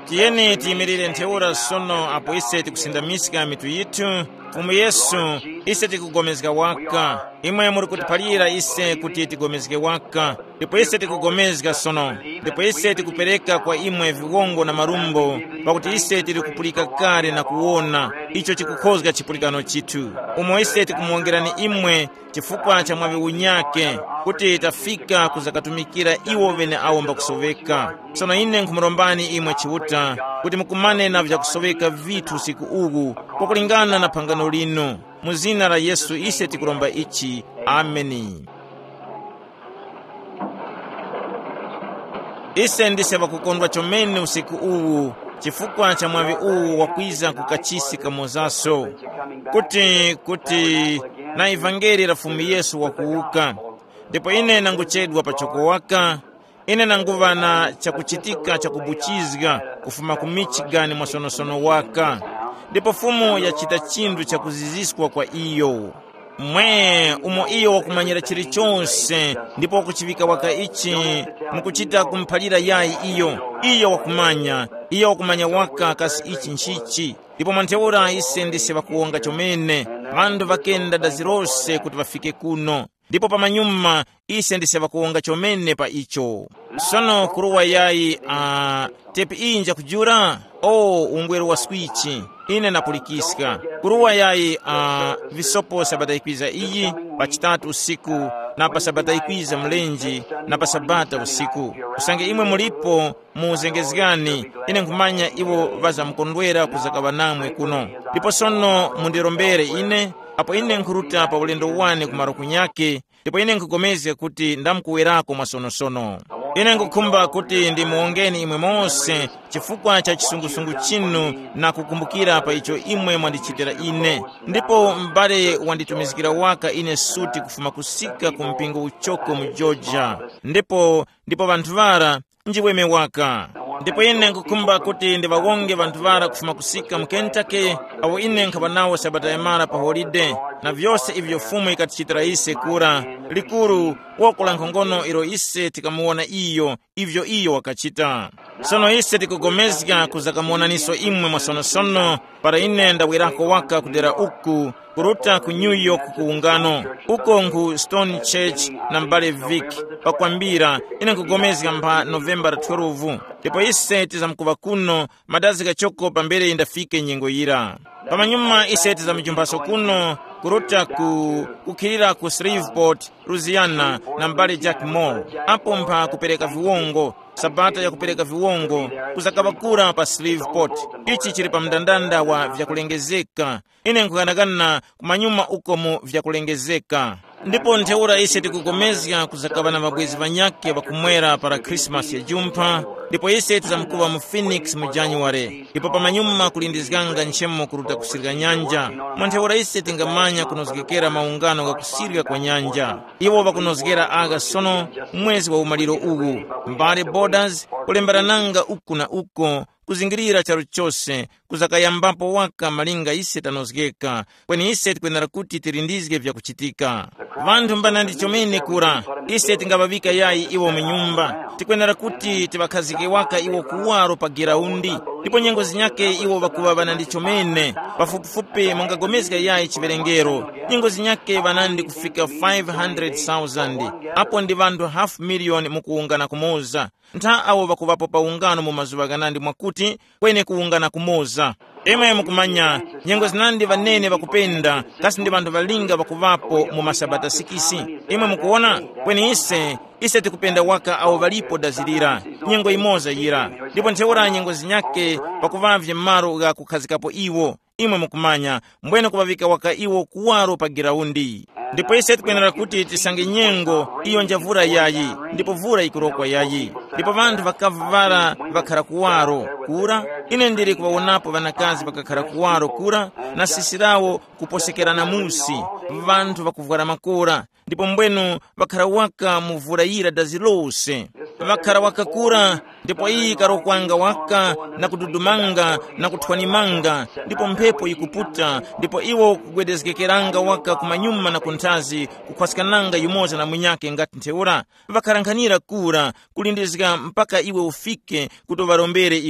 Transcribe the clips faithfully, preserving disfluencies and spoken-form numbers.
Tiyeni tiyimirire ntheura sono apo ise tikusindamisika mitu yitu Mfumu Yesu ise tikugomezeka waka, imwe muri kutipalira ise kuti tigomezeke waka, ndipo ise tikugomezeka sono, ndipo ise tikupereka kwa imwe viwongo na marumbo, pakuti ise tili kupulika kale na kuona icho chikukhozga chipulikano chitu. Umo ise tikumuongerani imwe chifukwa cha mwavi unyake, kuti tafika kuzakatumikira iwo vene awomba kusoveka. Sono ine nkumulombani imwe chiuta, kuti mukumane na vya kusoveka vitu siku ugu, kwa kulingana na pangano lino. Muzina la Yesu ise tikulomba ichi. Ameni. Ise ndise vakukondwa chomene usiku uwu, chifukwa cha mwavi uwu wakwiza kukachisi kamozaso, kuti kuti na evangeli la Mfumu Yesu wakuuka. Ndipo ine nanguchedwa pachoko waka, ine nanguvana chakuchitika chakubuchizga kufuma ku Michigan mwasonosono waka. Ndipo fumu yachita chindu chakuziziswa kwa iyo. Mwe umo iyo wakumanyira chili chonse, ndipo wakuchivika waka ichi mukuchita kumpalira yayi iyo. Iyo wakumanya, iyo wakumanya waka kasi ichi nchichi. Ndipo mantheura ise ndise vakuonga chomene, vandu vakenda dazirose kuti vafike kuno. Ndipo pamanyuma ise ndise vakuonga chomene pa icho. Sono kuruwa yayi a uh, tepi inja kujura, o oh, ungweru wa swichi, ine napulikiska. Kuruwa yayi a uh, visopo sabata ikwiza iyi, pachitatu usiku, na pa sabata ikwiza mlenji, na pa sabata usiku. Usange imwe mulipo muzengezgani, ine nkumanya iwo vaza mkondwera kuzaka namwe kuno. Ndipo sono mundirombere ine, apo ine nkuruta pa ulendo wane kumaro kunyake, ndipo ine nkugomeze kuti ndamkuwerako mwasonosono. Ine nkukumba kuti ndimuongeni imwe mose chifukwa cha chisungusungu chinu na kukumbukira pa icho imwe mwandichitira ine. Ndipo mbale wanditumizikira waka ine suti kufuma kusika kumpingo uchoko mu Georgia. Ndipo ndipo vantu vara njiweme waka. Ndipo ine nkukumba kuti ndivawonge vantu vara kufuma kusika mu Kentucky, awo ine nkaba nawo sabata yamara pa holiday, na vyose ivyo fumu ikatichitira ise kura likuru wokola nkhongono iro ise tikamuona iyo ivyo iyo wakachita. Sono ise tikugomezga kuzakamuonaniso imwe mwasonosono, para ine ndawirako waka kudera uku kuruta ku New York kuungano uko nku Stone Church na mbale Vic pakwambira. Ine nkugomezga mpa November twelve, ndipo ise tizamkuva kuno madazi kachoko pambere indafike nyengo yira. Pamanyuma ise tizamjumbaso kuno kuruta ku kukirira ku Shreveport, Louisiana na mbale Jack Moore. Apo mpa kupereka viwongo, sabata ya kupereka viwongo kuzakabakura pa Shreveport. Ichi chiri pa mdandanda wa vyakulengezeka. Ine nkuganagana kumanyuma uko mu vyakulengezeka. Ndipo ntheura ise tikugomezga kuzakabana mabwezi vanyake vakumwera para Christmas ya jumpa. Ndipo ise tizamkuva mu Phoenix mu January. Ndipo pamanyuma kulindizganga nchemo kuruta kusirga nyanja. Mwantheura ise tingamanya kunozgekera maungano ga kusirga kwa nyanja. Iwo vakunozgera aga sono mwezi wa umaliro ugu. Mbale borders kulembarananga uku na uko kuzingirira charo chose kuzakayambapo waka malinga ise tanozgeka. Kweni ise tikwenera kuti tirindizge vya kuchitika. Vantu mbana ndichomene kura ise tingabavika yayi iwo mnyumba. Tikwenera kuti tibakazike waka iwo kuwaro pa giraundi. Ndipo nyengo zinyake iwo vakuva vana ndichomene pafupifupi mungagomezga yayi chiverengero. Nyengo zinyake vanandi kufika five hundred thousand. Apo ndi vandu half million mukuungana kumoza. Nta awo vakuvapo pa ungano mu mazuva ganandi mwakuti kwene kuungana kumoza. Imwe mukumanya nyengo zinandi vanene vakupenda kasi ndi vandu valinga vakuvapo mu masabata sikisi. Imwe mukuona kweni ise ise tikupenda waka awo valipo dazirira nyengo imoza yira. Ndipo ntheura nyengo zinyake vakuvavye maro ga kukhazikapo iwo. Imwe mukumanya mbwene kuvavika waka iwo kuwaro pa giraundi. Ndipo ise tikwenera kuti tisange nyengo iyo njavura yayi, ndipo vura ikurokwa yayi. Ndipo vantu vakavara vakara kuwaro kura. Ine ndiri kuwaonapo vanakazi vakakara kuwaro kura na sisirawo kuposekera musi. Vantu vakuvwara makora. Ndipo mbwenu vakara waka muvura yira dazilose. Vakara waka kura, ndipo iyi karokwanga waka na kududumanga na kuthwanimanga. Ndipo mphepo ikuputa, ndipo iwo kugwedezgekeranga waka kumanyuma na kuntazi kukhwasikananga yumoza na munyake ngati ntheura. Vakarankanira kura kulindizika mpaka iwe ufike kutovarombere iwo.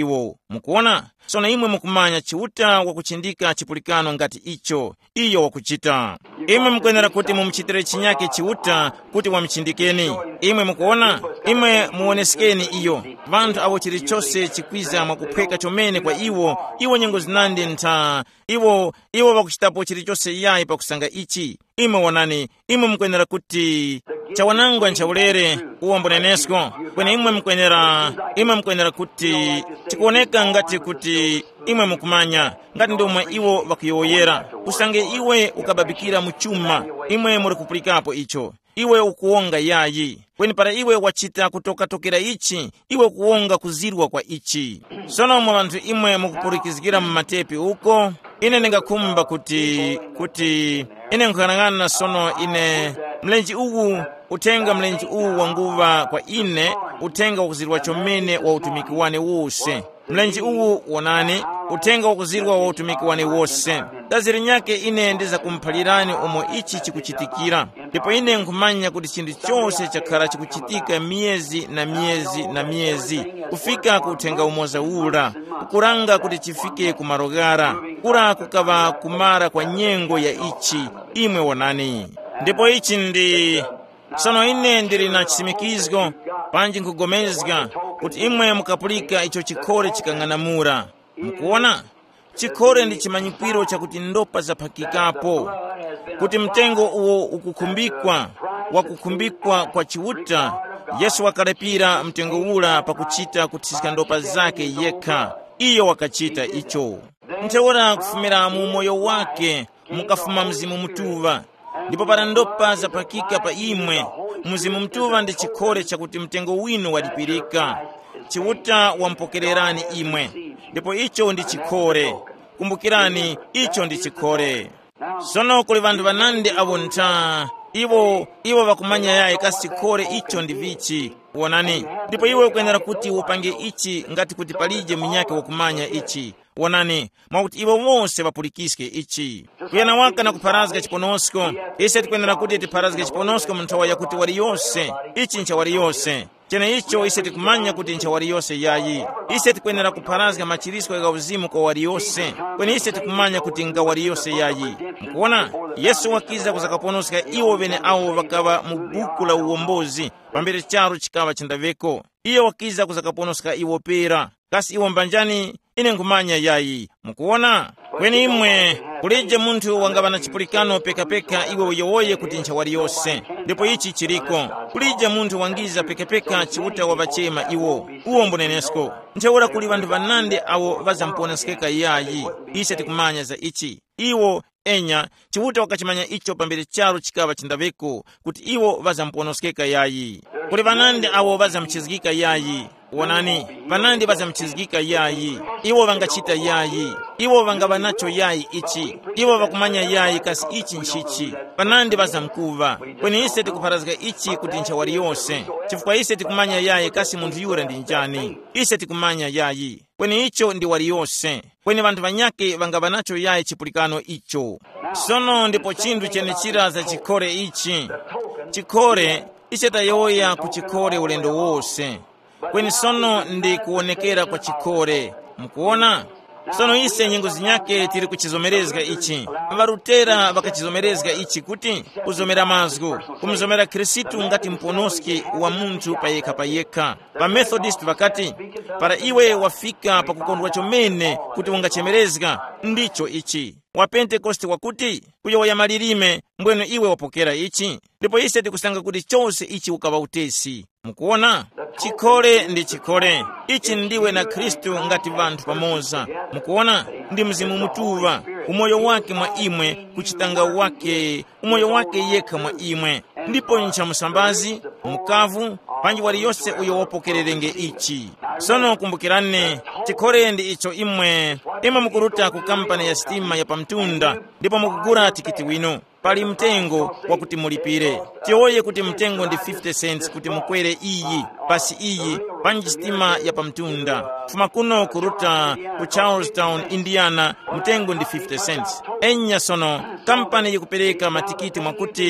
mukuona. Sono imwe mukumanya chiuta wakuchindika chipulikano ngati icho iyo wakuchita. Imwe mukuyenera kuti mumuchitire chinyake chiuta kuti wamuchindikeni. Imwe mukuona, imwe muonesekeni iyo. Vanthu avo chilichonse chikwiza mwakuphweka chomene kwa iwo, iwo nyengo zinandi ntha, iwo iwo vakuchitapo chilichonse iyayi pakusanga ichi. Imwe wonani, imwe mukuyenera kuti chawanangwa nchaulere uwombonenesko. Kwene imwe mukuyenera, imwe mukuyenera kuti chikuoneka ngati kuti imwe mukumanya ngati ndomwe iwo vakuyoyera. Kusange iwe ukababikira muchuma, imwe muri kupulikapo icho. Iwe ukuonga yayi. Kweni para iwe wachita kutoka-tokera ichi, iwe kuonga kuzirwa kwa ichi. Sono mwa vanthu imwe mukupurikizikira mmatepi uko, ine ningakhumba kuti, kuti, ine nkhanang'ana sono ine, mlenji uwu, utenga mlenji uwu wanguva kwa ine, utenga wakuzirwa chomene wa utumiki wane wose. Mlenji uwu wonani, utenga wakuzirwa wa utumiki wane wose. Daziri nyake ine ndiza kumphalirani umo ichi chikuchitikira. Ndipo ine nkumanya kuti chinthu chose chakhala chikuchitika miezi na miezi na miezi. Kufika kutenga umoza ula, kukuranga kuti chifike kumarogara, kura kukava kumara kwa nyengo ya ichi, imwe wonani. Ndipo ichi ndi, sono ine ndiri na chisimikizgo, panji nkugomezga, kuti imwe mukapulika icho chikore chikang'anamura. Mukuona? Chikore ndi chimanyipiro chakuti ndopa zaphakikapo. Kuti mtengo uwo ukukumbikwa, wakukumbikwa kwa chiuta, Yesu wakalipira mtengo ula pakuchita kutisika ndopa zake yekha. Iyo wakachita icho. Mteora kufumira mu moyo wake, mukafuma mzimu mtuva. Ndipo para ndopa zaphakika pa imwe, mzimu mtuva ndi chikore chakuti mtengo winu walipirika. Chiuta wampokererani imwe. Ndipo icho ndi chikore. Kumbukirani, icho ndi chikore. Sono kuli vandu vanandi avo nta, iwo, iwo vakumanya yae kasi chikore icho ndi vichi. Wonani, ndipo iwe ukuyenera kuti upange ichi ngati kuti palije mnyake wakumanya ichi. Wonani, mwakuti iwo wonse vapulikiske ichi. Kuyana waka na kuparazga chiponosko, ise tikuyenera kuti tiparazga chiponosko mnthawa yakuti wali yose, ichi ncha wali yose. Chene icho ise tikumanya kuti ncha wali yose yayi. Ise tikuyenera kuparazga machirisko ya uzimu kwa wali yose. Kweni ise tikumanya kuti nga wali yose yayi. Mkuona, Yesu wakiza kuzakaponoska iwo vene awo vakava mubuku la uwombozi, pambere charo chikava chandaveko. Iyo wakiza kuzakaponoska iwo pera. Kasi iwo mbanjani, ine nkumanya yayi. Mkuona? Kweni imwe, kulije muntu wangava na chipulikano peka peka iwe uyowoye kuti ncha wali yose. Ndipo ichi chiriko. Kulije muntu wangiza peka peka chiuta wabachema iwo. Uwo mbonenesko. Nchaura kuli vandu vanande awo vazamponaskeka yayi. Ise tikumanya za ichi. Iwo, enya, chiuta wakachimanya icho pambere charo chikava chandaveko, kuti iwo vazamponaskeka yayi. Kuli vanande awo vazamchizgika yayi. Wonani, vanandi vazamchizgika yayi. Iwo vangachita yayi. Iwo vangava nacho yayi ichi. Iwo vakumanya yayi kasi ichi nchichi. Vanandi vazamkuva. Kweni ise tikuparazga ichi kuti ncha wali yose. Chifukwa ise tikumanya yayi kasi muntu yura ndi njani. Ise tikumanya yayi. Kweni icho ndi wali yose. Kweni vantu vanyake vangava nacho yayi chipulikano icho. Sono ndipo chindu chene chiraza chikore ichi. Chikore, ise tayoya kuchikore ulendo wose. Kweni sono ndi kuonekera kwa chikore. Mkuona? Sono ise nyengo zinyake tiri kuchizomerezga ichi. Varutera vakachizomerezga ichi kuti kuzomera mazgu. Kumzomera Krisitu ngati mponoski wa muntu payeka payeka. Pa Methodist vakati, para iwe wafika pa kukondwa chomene kuti ungachemerezga, ndicho ichi. Wa Pentekoste wakuti, kuyo wayamalirime, mbweno iwe wapokera ichi. Ndipo ise tikusanga kuti chose ichi ukava utesi. Mkuona? Chikore ndi chikore. Ichi ndiwe na Kristu ngati vantu pamoza. Mkuona? Ndi mzimu mutuva. Umoyo wake mwa imwe, kuchitanga wake, umoyo wake yeka mwa imwe. Ndipo ncha musambazi, mukavu, panji wali yose uyo wapokererenge ichi. Sono kumbukirane, chikore ndi icho imwe. Imwe mukuruta ku kampani ya stima ya pamtunda, ndipo mukugura tikiti wino. Pali mtengo wa kuti mulipire. Tiyoye kuti mtengo ndi fifty cents kuti mukwere iyi, pasi iyi, panji stima ya pamtunda. Fuma kuno kuruta ku Charlestown, Indiana, mtengo ndi fifty cents. Enya sono, kampani yikupereka matikiti mwakuti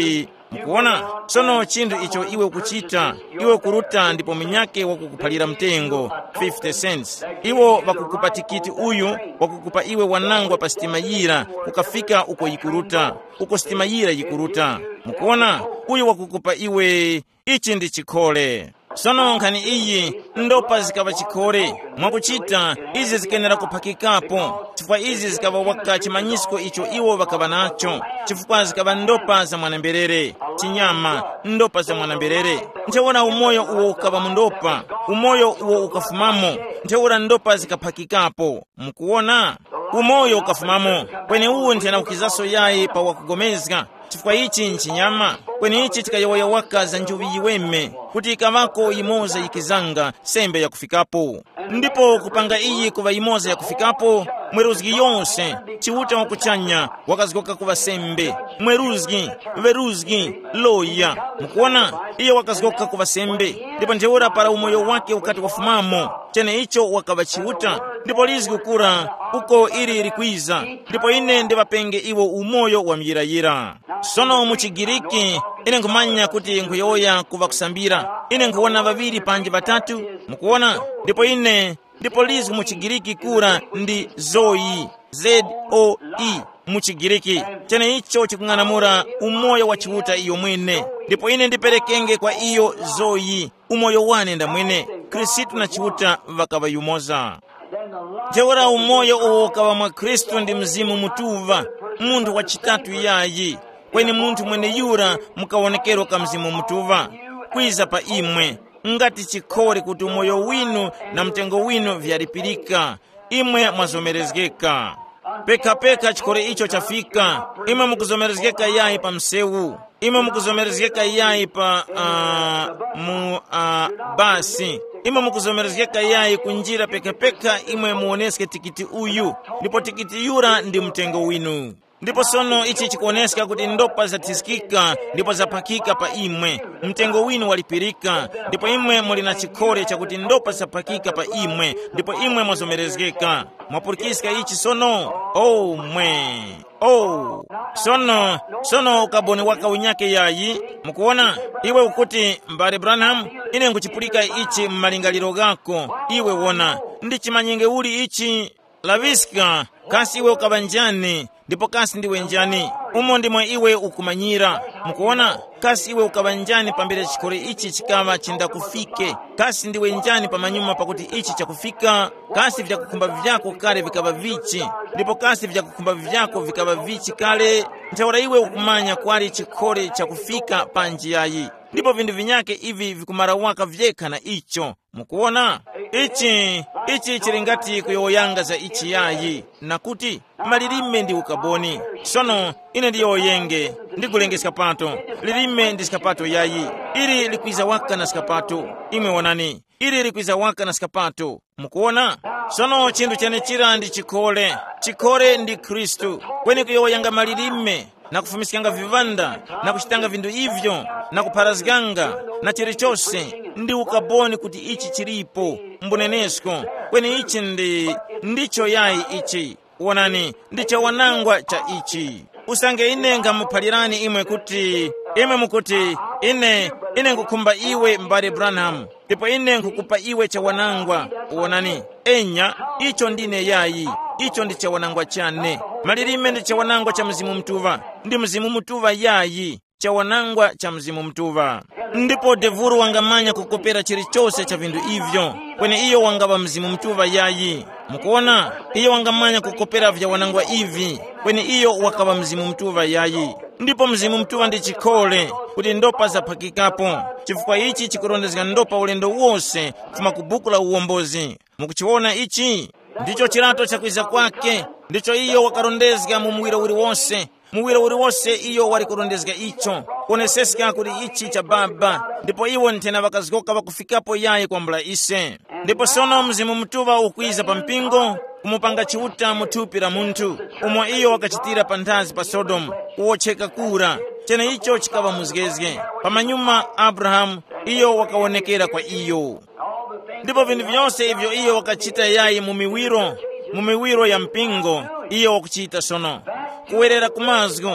mukuona. Sono chinthu icho iwe ukuchita, iwe kuruta ndipo minyake wakukuphalira mtengo fifty cents. Iwo wakukupa tikiti uyu, wakukupa iwe wanangwa pa stimayira, ukafika uko yikuruta, uko stimayira yikuruta, mukuona. Uyu wakukupa iwe, ichi ndi chikhole. Sono nkhani iyi ndopa zikava chikhole mwakuchita izi zikenera kuphakikapo, chifukwa izi zikava waka chimanyisiko icho iwo vakava nacho, chifukwa zikava ndopa za mwanamberere, chinyama, ndopa za mwanamberere. Nthewora umoyo uwo ukava mundopa, umoyo uwo ukafumamo, nthewora ndopa zikaphakikapo, mukuona. Umoyo ukafumamo, kweni uwu nthena ukizaso yayi pa wakugomezga, chifukwa ichi nchinyama. Kweni ichi chikayowoyawaka za njuvi yiweme, kuti ikavako imoza ikizanga sembe ya kufikapo. Ndipo kupanga iyi kuva imoza ya kufikapo, mweruzgi yonse, chiuta wakuchanya, wakazgoka kuva sembe. Mweruzgi, veruzgi, loya, mukuona, iyo wakazgoka kuva sembe. Ndipo njeura para umoyo wake ukati wafumamo, chene icho wakava chiuta. Ndipo lizgi ukura, uko iri irikwiza, ndipo ine ndivapenge iwo umoyo wa mjirayira. Sono muchigiriki, ine nkumanya kuti nkuyoya kuva kusambira. Ine nkuona vaviri panje vatatu, mukuona. Ndipo ine, ndipo lizgi muchigiriki kura ndi zoe, Z O E muchigiriki. Chene icho chikung'anamura umoyo wa chiuta iyo mwene. Ndipo ine ndiperekenge kwa iyo zoe, umoyo wane nda mwene. Kristu na chiuta vakava yumoza. Nthewora umoyo uwo ukava mwa Kristu ndi mzimu mutuva, munthu wachitatu yayi. Kweni munthu mwene yura mukawonekero ka mzimu mutuva, kwiza pa imwe, ngati chikhole kuti umoyo winu na mtengo winu vyalipirika, imwe mwazomerezgeka. Peka peka chikhole icho chafika, imwe mukuzomerezgeka yayi pa msewu, imwe mukuzomerezgeka yayi pa uh, mu uh, basi, imwe mukuzomerezgeka yayi kunjira peka peka, imwe muoneske tikiti uyu, ndipo tikiti yura ndi mtengo winu. Ndipo sono ichi chikuoneska kuti ndopa zatisikika, ndipo zaphakika pa imwe, mtengo winu walipirika, ndipo imwe mulina chikhole chakuti ndopa zaphakika pa imwe, ndipo imwe mwazomerezgeka. Mwapurikisika ichi sono, oh mwe, oh. Sono, sono ukaboni waka unyake yayi, mukuona. Iwe ukuti, mbare Branham, ine nkuchipulika ichi mmalingaliro gako, iwe wona, ndi chimanyenge uli ichi, laviska, kasi iwe ukaba njani, ndipo kasi ndiwe njani, umo ndimwe iwe ukumanyira, mukuona. Kasi iwe ukaba njani pambere chikhole ichi chikava chinda kufike, kasi ndiwe njani pamanyuma pakuti ichi chakufika. Kasi vyakukhumba vyako kale vikava vichi, ndipo kasi vyakukhumba vyako vikava vichi kale. Nthewora iwe ukumanya kwali chikhole chakufika pa njiyayi, ndipo vindu vinyake ivi vikumara waka vyekha na icho, mukuona. Ichi, ichi chilingati kuyoyanga za ichi yayi, nakuti malilime ndi ukaboni. Sono ine ndi yoyenge, ndikulenge skapato, lilime ndi skapato yayi. Ili likwiza waka na skapato, imwe wonani, ili likwiza waka na skapato, mukuona. Sono chindu chene chira ndi chikhole, chikhole ndi Kristu. Kweni kuyoyanga malilime, na kufumisikanga vivanda, na kuchitanga vindu ivyo, na kupharazganga, na chilichose, ndi ukaboni kuti ichi chilipo, mbunenesko. Kweni ichi ndi, ndicho yayi ichi, wonani, ndicho wanangwa cha ichi. Usange ine ngamuphalirani imwe kuti, imwe mukuti, ine, ine nkukhumba iwe mbare Branham, ndipo ine nkukupa iwe cha wanangwa, wonani. Enya, icho ndine yayi, icho ndi cha wanangwa chane. Malilime ndi cha wanangwa cha mzimu mtuva, ndi mzimu mtuva yayi, cha wanangwa cha mzimu mtuva. Ndipo devuru wangamanya kukopera chilichose cha vindu ivyo, kweni iyo wangava mzimu mtuva yayi, mukuona. Iyo wangamanya kukopera vya wanangwa ivi, kweni iyo wakava mzimu mtuva yayi. Ndipo mzimu mtuva ndi chikhole, kuti ndopa zaphakikapo, chifukwa ichi chikurondezga ndopa ulendo wose kufuma kubuku la uwombozi. Mukuchiona ichi, ndicho chilato chakwiza kwake, ndicho iyo wakarondezga mu muwiro uli wonse, muwiro uli wonse iyo walikurondezga icho, kuoneseska kuti ichi cha Baba, ndipo iwo ntena vakazgoka vakufikapo yayi kwambula ise. Ndipo sono mzimu mtuva ukwiza pa mpingo, kumupanga chiuta muthupi la munthu, umwe iyo wakachitira pa nthazi pa Sodomu, uwocheka kura, chene icho chikava muzgezge. Pamanyuma Abrahamu, iyo wakawonekera kwa iyo. Ndipo vindu vyonse ivyo iyo wakachita yayi mumiwiro, mumiwiro ya mpingo, iyo wakuchita sono. Kuwerera kumazgo,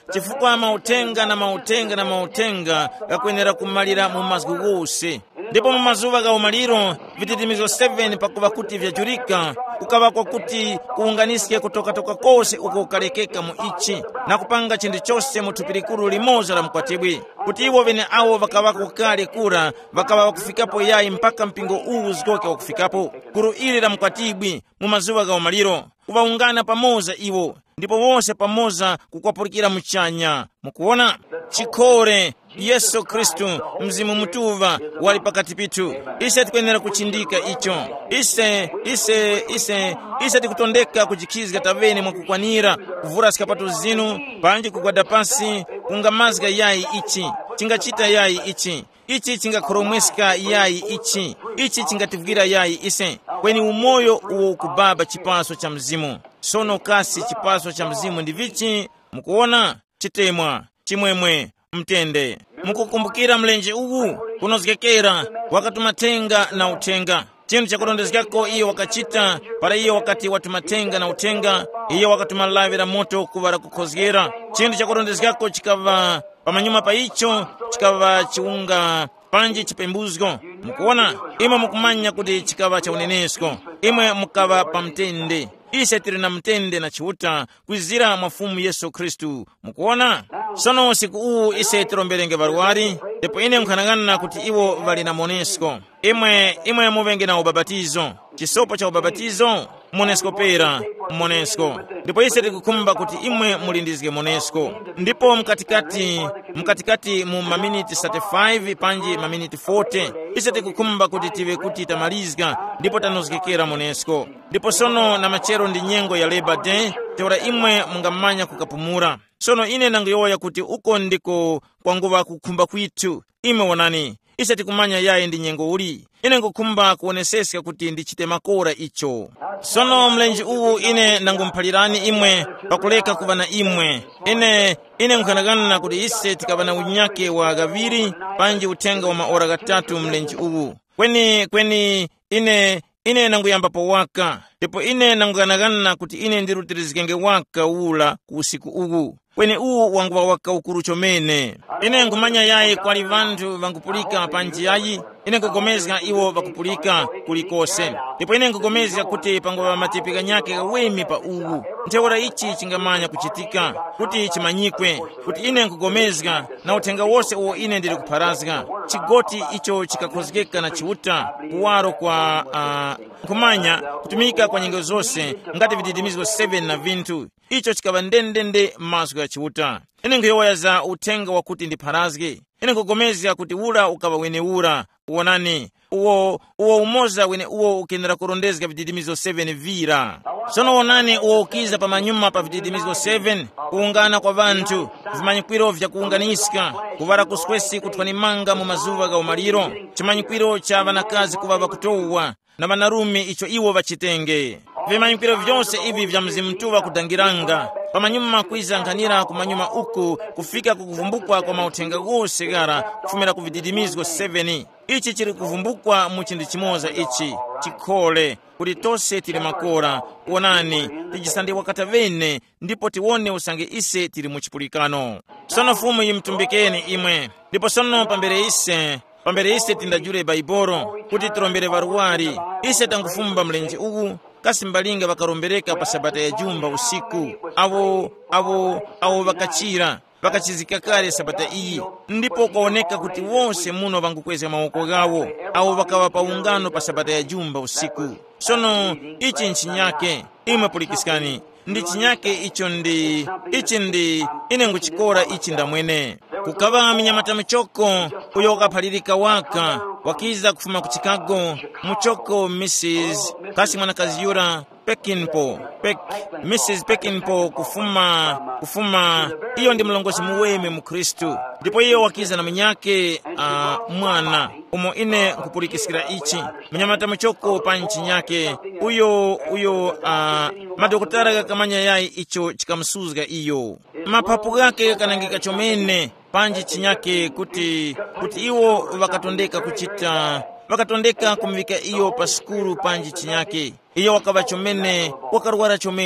chifukwa mautenga na mautenga na mautenga gakuyenera kumalira mu maziko wose. Ndipo mu mazuva ga umaliro vititimizo siviri pakuva kuti vyachulika, kukava kwa kuti kuunganisike kutoka-toka kose uko ukalekeka mu ichi na kupanga chinthu chose mu thupi likulu limodzi la mkwatibwi, kuti iwo vene awo vakavako kale kura vakava wakufikapo yayi mpaka mpingo uwu zikoke wakufikapo kuru ili la mkwatibwi mu mazuva ga umaliro, kuvaungana pamoza iwo ndipo wose pamoza kukwapurikira muchanya. Mukuona chikore Yesu Kristu mzimu mutuva wali pakati pitu. Ise tikuyenera kuchindika icho. Ise ise ise ise tikutondeka kujikiziga taveni mwakukwanira kuvura sikapatu zinu panji kugwada pasi kungamazga yayi ichi chingachita yayi ichi ichi chingakhoromweska yayi ichi ichi chingativugira yayi ise kweni umoyo uwo kubaba chipaso cha mzimu. Sono kasi chipaso cha mzimu ndivichi. Mukuona chitemwa chimwemwe mtende. Mukukumbukira mlenje uwu kunozikekera wakati matenga na utenga chinthu chakulondezekako iyo wakachita para iyo wakati watu matenga na utenga iyo wakati malavira moto kuvara kukhozgera chinthu chakulondezekako chikava pamanyuma pa icho chikava chiunga panji chipembuzgo. Mukuona imwe mukumanya kuti chikava cha unenesko, imwe mukava pa mtende. Ise tiri na mtende na chiuta kwizira mwafumu Yesu Kristu. Mukuona sono siku uwu ise tiromberenge varuwari ndipo ine mkhanangana kuti iwo vali na monesko. Imwe imwe muvenge na ubabatizo, chisopo cha ubabatizo monesko pera monesko. Ndipo ise tikukumba kuti imwe mulindizge monesko. Ndipo mkatikati mkatikati mu maminiti thirty-five panji maminiti forty ise tikukumba kuti tive kuti tamalizga ndipo tanozgekera monesko. Ndipo sono na machero ndi nyengo ya Labor Day teora imwe mungamanya kukapumura. Sono ine nangiyoya kuti uko ndiko kwanguva kukhumba kwitu. Imwe wonani ise tikumanya yaye ndi nyengo uli ine ngukumba kuoneseska kuti ndichite makora icho. Sono mlenji uwu ine nangumphalirani imwe pakuleka kuva na imwe. Ine ine nkhanagana kuti ise tikava na unyake wa gaviri panji utenga wa maora gatatu mlenji uwu. Kweni kweni ine ine nanguyamba po waka ndipo ine nanguganagana kuti ine ndirutirizikenge waka ula kusiku uwu kweni uwu wanguva waka ukuru chomene. Ine ngumanya yayi kwali vantu vangupulika panji yayi ine ngugomezga iwo vakupulika kulikose. Ndipo ine ngugomezga kuti panguva matipika nyake gawemi pa uwu nteora ichi chingamanya kuchitika kuti chimanyikwe kuti ine ngugomezga na utenga wose uwo ine ndiri kupharazga chigoti icho chikakhozgeka na chiuta kuwaro kwa uh, kumanya kutumika kwa nyengo zose ngati vitidimizgo seven na vintu icho chikava ndendende mazgo ya chiuta. Ine nguyoya za utenga wakuti ndipharazge. Ine ngugomezga kuti ula ukava wene ura uonani uwo uwo umoza wene uwo ukendera kurondezga vitidimizo seven vira. Sono wonani uwo ukiza pa manyuma pa vitidimizo seven kuungana kwa vantu vimanyikwiro vya kuunganiska kuvara kuskwesi kutwani manga mu mazuva ga umaliro chimanyikwiro cha vanakazi kuvava kutowa na vanarume icho iwo vachitenge vimanyikwiro vyonse ivi vya mzimtuva kudangiranga pamanyuma kwiza nkhanira kumanyuma uku kufika kukuvumbukwa kwa mautenga gose gara kufumira ku vitidimizgo seven. Ichi chiri kuvumbukwa mu chinthu chimoza ichi chikhole kuti tose tili makora wonani tijisandiwa katavene ndipo tiwone usange ise tili mu chipulikano. Sono fumu yimtumbikeni imwe ndipo sono pambere ise pambere ise tindajule baiboro kuti tirombere varuwari ise tangufumba mlenje uwu kasimbalinga vakarombereka pa sabata ya jumba usiku avo avo avo vakachira vakachizika kale sabata iyi ndipo kwaoneka kuti wonse muno vangukweza maoko gawo avo vakava pa ungano pa sabata ya jumba usiku. Sono ichi nchinyake imwe pulikiskani ndi chinyake icho ndi ichi ndi ine nguchikora ichi ndamwene kukava minyamata michoko uyo ukaphalirika waka wakiza kufuma ku Chicago muchoko Missus kasi mwanakazi yura Pekinpo Pek Missus Pekinpo kufuma kufuma iyo ndi mlongozi muweme mu Kristu ndipo iyo wakiza na mnyake uh, mwana umo ine kupulikisikira ichi mnyamata michoko panchi nyake uyo uyo uh, madokotara gakamanya yayi icho chikamsuzga iyo mapapu gake kanangika chomene panji chinyake kuti kuti iwo vakatondeka kuchita vakatondeka kumvika iyo paskuru panji chinyake iyo wakava chomene wakarwara chomene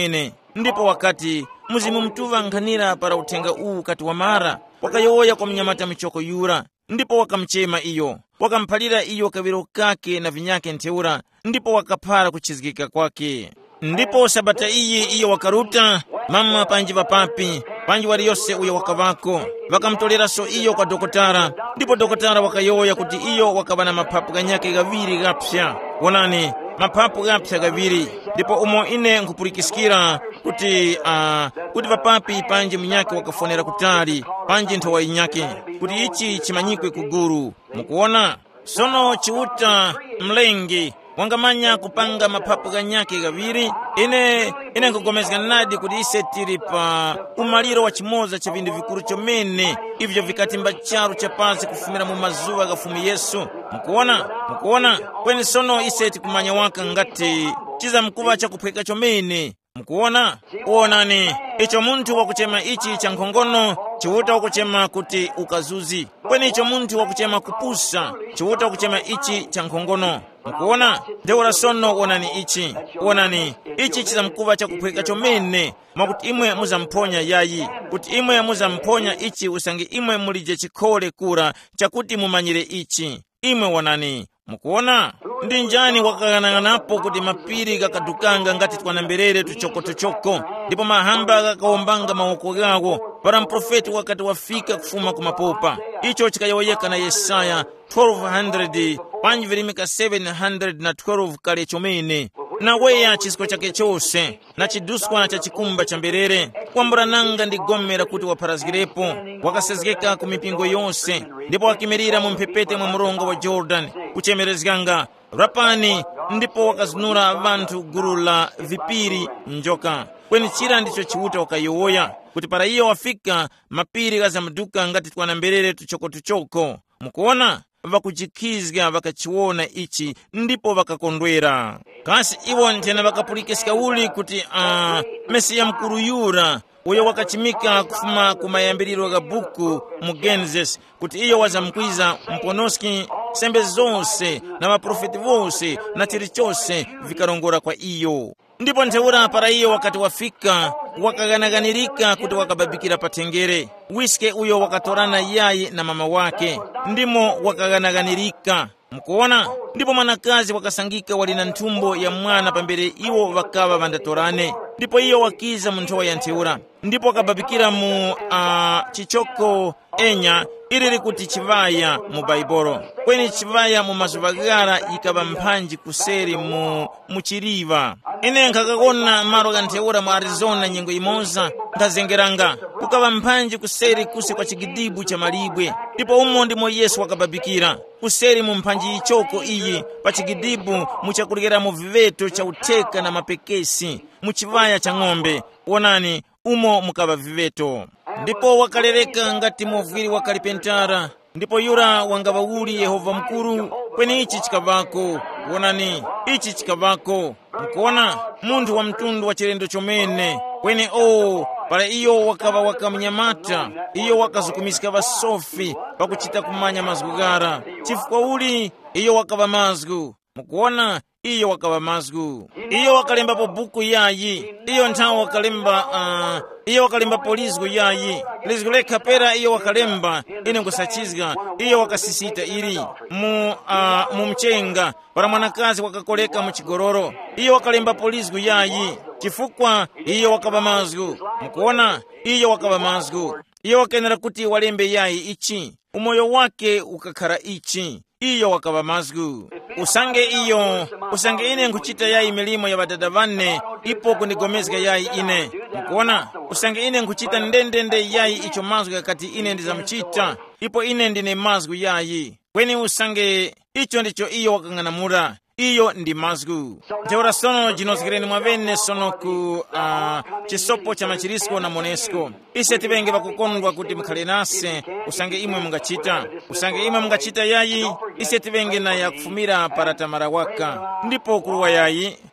ndipo wakati muzimu mtuva nkhanira para uthenga uwu kati wa mara wakayoya kwa mnyamata michoko yura, ndipo wakamchema iyo, wakamphalira iyo kawiro kake na vinyake ntheura, ndipo wakaphara kuchizikika kwake. Ndipo sabata iyi iyo wakaruta mama panji vapapi panji waliyose uyo wakavako, vakamtoleraso iyo kwa dokotara, ndipo dokotara wakayoya kuti iyo wakava na mapapu ganyake gaviri gapsya. Wonani mapapu gapsya gaviri, ndipo umo ine nkupulikisikira kuti uh, kuti vapapi panji mnyake wakafonera kutali panji nthowa inyake kuti ichi chimanyikwe kuguru. Mukuona sono chiuta mlengi wangamanya kupanga mapapu ganyake gaviri. Ine ine nkugomezeka nadi kuti ise tiri pa umaliro wa chimoza cha vindu vikuru chomene ivyo vikatimba charu cha pasi kufumira mu mazuwa gafumi Yesu. Mukuona mukuona kweni sono ise tikumanya waka ngati chiza mkuva cha kuphweka chomene. Mukuona uonani icho muntu wakuchema ichi cha nkhongono chiwuta wakuchema kuti ukazuzi, kweni icho muntu wakuchema kupusa chiwuta wakuchema ichi cha nkhongono. Mukuona ndeura sono uonani ichi uonani ichi chiza mkuva cha kuphweka chomene mwakuti imwe muzamponya yayi, kuti imwe muzamponya ichi usangi imwe mulije chikhole kura chakuti mumanyire ichi imwe wonani. Mukuona ndi njani wakagananganapo kuti mapiri kakadukanga ngati twanamberere tuchokotochoko, ndipo mahamba kakaombanga maoko gawo para mprofeti wakati wafika kufuma kumapopa. Icho chikayoyeka na Yesaya twelve hundred panji virimika seven hundred na twelve kale chomene. Na weya chisiko chake chose na chiduswa cha chikumba cha mberere kwambura nanga ndigomera kuti waparazikirepo, wakasezgeka ku mipingo yonse, ndipo wakimirira mu mpepete mwa murongo wa Jordan kuchemerezganga rapani, ndipo wakazinura abantu guru la vipiri njoka. Kweni chira ndicho chiwuta wakayoya kuti para iyo wafika mapiri gazamduka ngati twanamberere tuchokotuchoko. Mukuona vakuchikizga vakachiona ichi ndipo vakakondwera. Kasi iwo ntena vakapulikisika uli kuti uh, Mesiya mkuru yura uyo wakachimika kufuma kumayambiriro ga buku mu Genesis kuti iyo wazamkwiza mponoski sembe zonse na maprofeti vose na chiri chose vikarongora kwa iyo. Ndipo ntheura para iyo wakati wafika wakaganaganirika kuti wakababikira patengere wiske uyo wakatorana yayi na mama wake, ndimo wakaganaganirika. Mukuona ndipo mwanakazi wakasangika wali na ntumbo ya mwana pambere iwo vakava vandatorane, ndipo iyo wakiza mu nthowa ya ntheura, ndipo wakababikira mu uh, chichoko enya iriri kuti chivaya mu Baibolo, kweni chivaya mu mazuvagara ikava mphanji kuseri mu muchiriva. Ine nkakakona maro ga ntheura mu Arizona nyengo imoza nkazengeranga kukava mphanji kuseri kusi kwa chigidibu cha malibwe, ndipo umo ndimo Yesu wakababikira kuseri mu mphanji ichoko iyi pa chigidibu muchakulikira mu viveto cha uteka na mapekesi mu chivaya cha ng'ombe. Wonani umo mukava viveto, ndipo wakaleleka ngati movwiri wa kalipentara, ndipo yura wangava uli Yehova mkuru, kweni ichi chikavako. Wonani ichi chikavako. Mukuona muntu wa mtundu wa chilendo chomene, kweni o para iyo wakava wakamnyamata iyo wakazukumisika vasofi pakuchita kumanya mazgugara chifukwa uli iyo wakava mazgu. Mukuona iyo wakava mazgu, iyo wakalemba po buku yayi, iyo nthawo wakalemba uh, iyo wakalemba po lizgu yayi lizguleka pera, iyo wakalemba ine nkusachizga, iyo wakasisita ili mu uh, mu mchenga para mwanakazi wakakoleka mu chigororo, iyo wakalemba po lizgu yayi chifukwa iyo wakava mazgu. Mukuona iyo wakava mazgu, iyo wakenera kuti walembe yayi ichi umoyo wake ukakara ichi, iyo wakava mazgu. Usange iyo usange ine nkuchita yayi milimo ya badada vanne ipo kunigomezga yayi ine. Mukuona usange ine nkuchita ndendende yayi icho mazgu kati ine ndiza mchita ipo ine ndine mazgu yayi, kweni usange icho ndicho iyo wakang'anamura iyo ndi mazgu. Ntheura sono jinozikireni mwavene sono ku uh, chisopo cha machirisko na monesko ise tivenge vakukondwa kuti mkhale nase usange imwe mungachita usange imwe mungachita yayi ise tivenge na ya kufumira para tamara waka, ndipo kuwa yayi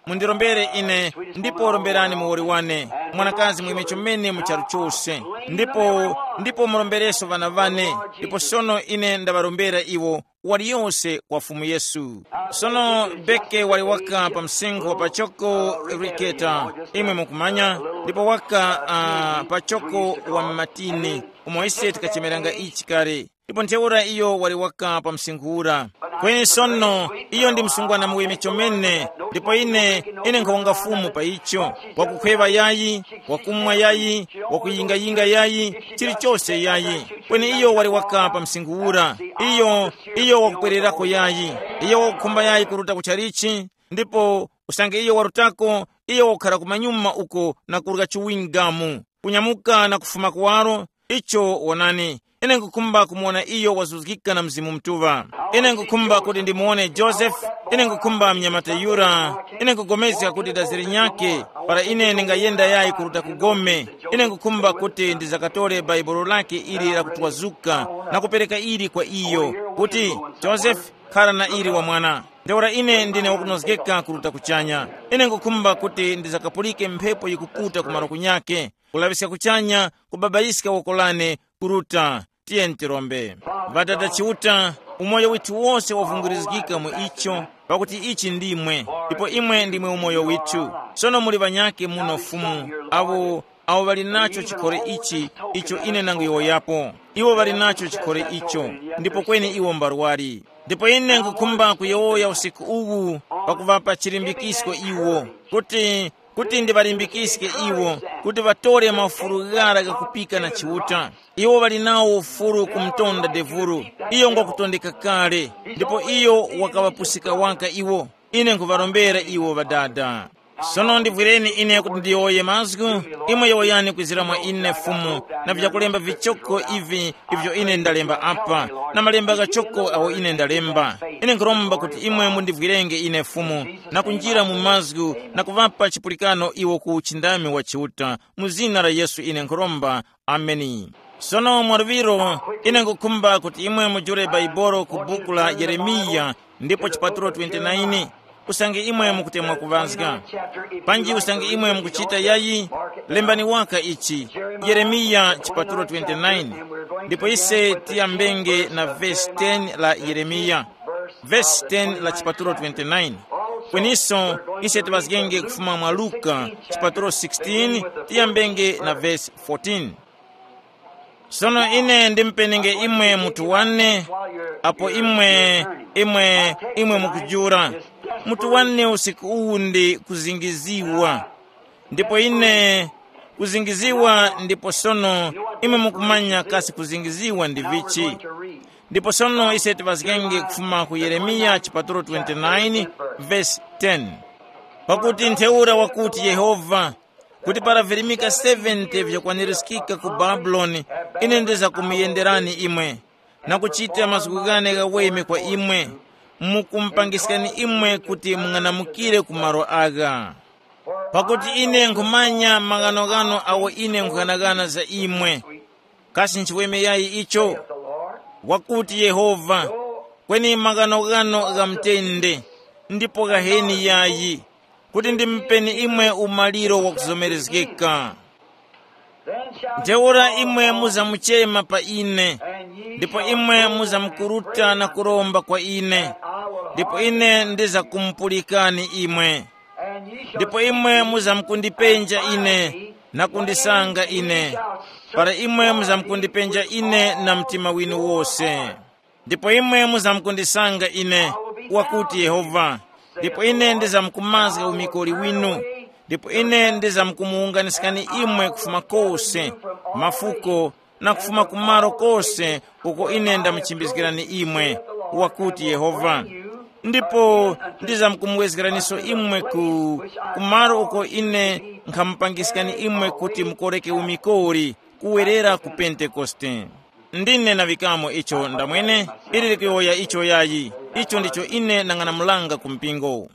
mundirombere ine ndipo romberani muwori wane mwanakazi mwime chomene mucharu chose ndipo ndipo mulombereso vana vane ndipo sono ine ndabarombera iwo waliyonse kwa fumu Yesu. Sono beke wali waka pa msingo pachoko riketa imwe mukumanya ndipo waka uh, pachoko wa matini umoise tikachemeranga ichi kare ndipo nteura iyo wali waka pa msingura kweni sono iyo ndi msungwana muwime chomene ndipo ine ine nkhonga fumu pa icho wakukhweva yayi wakumwa yayi wakuyingayinga yayi chili chose yayi kweni iyo wali waka pa msingura iyo iyo wakupwererako yayi iyo wakukhumba yayi kuruta kucharichi ndipo usange iyo warutako iyo wakukhala kumanyuma uko na kuruka chiwingamu kunyamuka na kufuma kuwaro icho wanani ine nkukumba kumuona iyo wazuzikika na mzimu mtuva ine nkukumba kuti ndimuone Joseph ine nkukumba mnyamata Yura ine nkugomeza kuti daziri nyake para ine ningayenda yayi kuruta kugome ine nkukumba kuti ndizakatole baibolo lake ili la kutuwazuka na kupereka ili kwa iyo kuti Joseph khala na ili wa mwana ndeura ine ndine wakunozgeka kuruta kuchanya ine nkukumba kuti ndizakapulike mphepo yikuputa kumaro kunyake kulabisika kuchanya kubabaisika wokolane kuruta tiye ntirombe vadada chiuta umoyo witu wose wavungurizikika mu icho pakuti ichi ndimwe ndipo imwe ndimwe umoyo witu sono muli banyake muno fumu avo avo bali nacho chikore ichi icho ine nangu iwo yapo iwo bali nacho chikore icho ndipo kweni iwo mbarwari ndipo ine nkukumba kuyoya usiku uwu pakuvapa chilimbikisko iwo kuti kuti ndibalimbikiske iwo kuti batore mafuru gara gakupika na chiuta iwo bali nawo ufuru kumtonda devuru iyo ngokutondeka kale ndipo iyo wakawapusika wanka iwo ine nkuvarombera iwo badada sono ndivwireni ine kuti ndiyoye mazgu imwe yoyani kwizira mwa ine fumu na vyakulemba vichoko ivi ivyo ine ndalemba apa na malemba gachoko awo ine ndalemba ine nkuromba kuti imwe mundivwirenge ine fumu na kunjira mu mazgu na kuvapa chipulikano iwo ku chindami wa chiuta muzina la Yesu ine nkuromba ameni. Sono mwaruviro ine nkukumba kuti imwe mujure baiboro ku buku la Yeremiya ndipo chipaturo twenty-nine usange imwe mukutemwa kuvazga panji usange imwe mukuchita yayi lembani waka ichi Yeremiya chipaturo twenty-nine ndipo ise tiyambenge na verse ten la Yeremiya verse ten la chipaturo twenty-nine kweniso ise tibazgenge kufuma mwa Luka chipaturo sixteen tiyambenge na verse fourteen. Sono ine ndimpenenge imwe mutu wane apo imwe imwe imwe mukujura mutu wane usiku uwu ndi kuzingiziwa ndipo ine kuzingiziwa ndipo sono imwe mukumanya kasi kuzingiziwa ndi vichi ndipo sono ise tibazgenge kufuma ku Yeremiya chipaturo twenty-nine verse ten pakuti ntheura wakuti Yehova kuti para virimika seventy vyokwanirizikika ku Babuloni ine ndiza kumiyenderani imwe na kuchita mazukugane gaweme kwa imwe mukumpangisikani imwe kuti mung'anamukire kumaro aga pakuti ine nkumanya maganogano awo ine nkuganagana za imwe kasi nchiweme yayi icho wakuti Yehova kweni maganogano gamtende ndipo gaheni yayi kuti ndimpeni imwe umaliro wakuzomerezekeka nteura imwe muzamuchema pa ine ndipo imwe muzamkuruta na kuromba kwa ine ndipo ine ndiza kumpulikani imwe ndipo imwe muzamkundipenja ine na kundisanga ine para imwe muzamkundipenja ine na mtima winu wose ndipo imwe muzamkundisanga ine wakuti Yehova ndipo ine ndizamkumazga umikoli winu ndipo ine ndizamkumuunganisikani imwe kufuma kose mafuko na kufuma kumaro kose uko ine ndamuchimbizikirani imwe wakuti Yehova ndipo ndizamkumwezekiraniso imwe ku kumaro uko ine nkampangisikani imwe kuti mukoreke umikoli kuwerera ku Pentekoste ndine na vikamo icho ndamwene ili likiyoya icho yayi icho ndicho ine nang'ana mulanga kumpingo.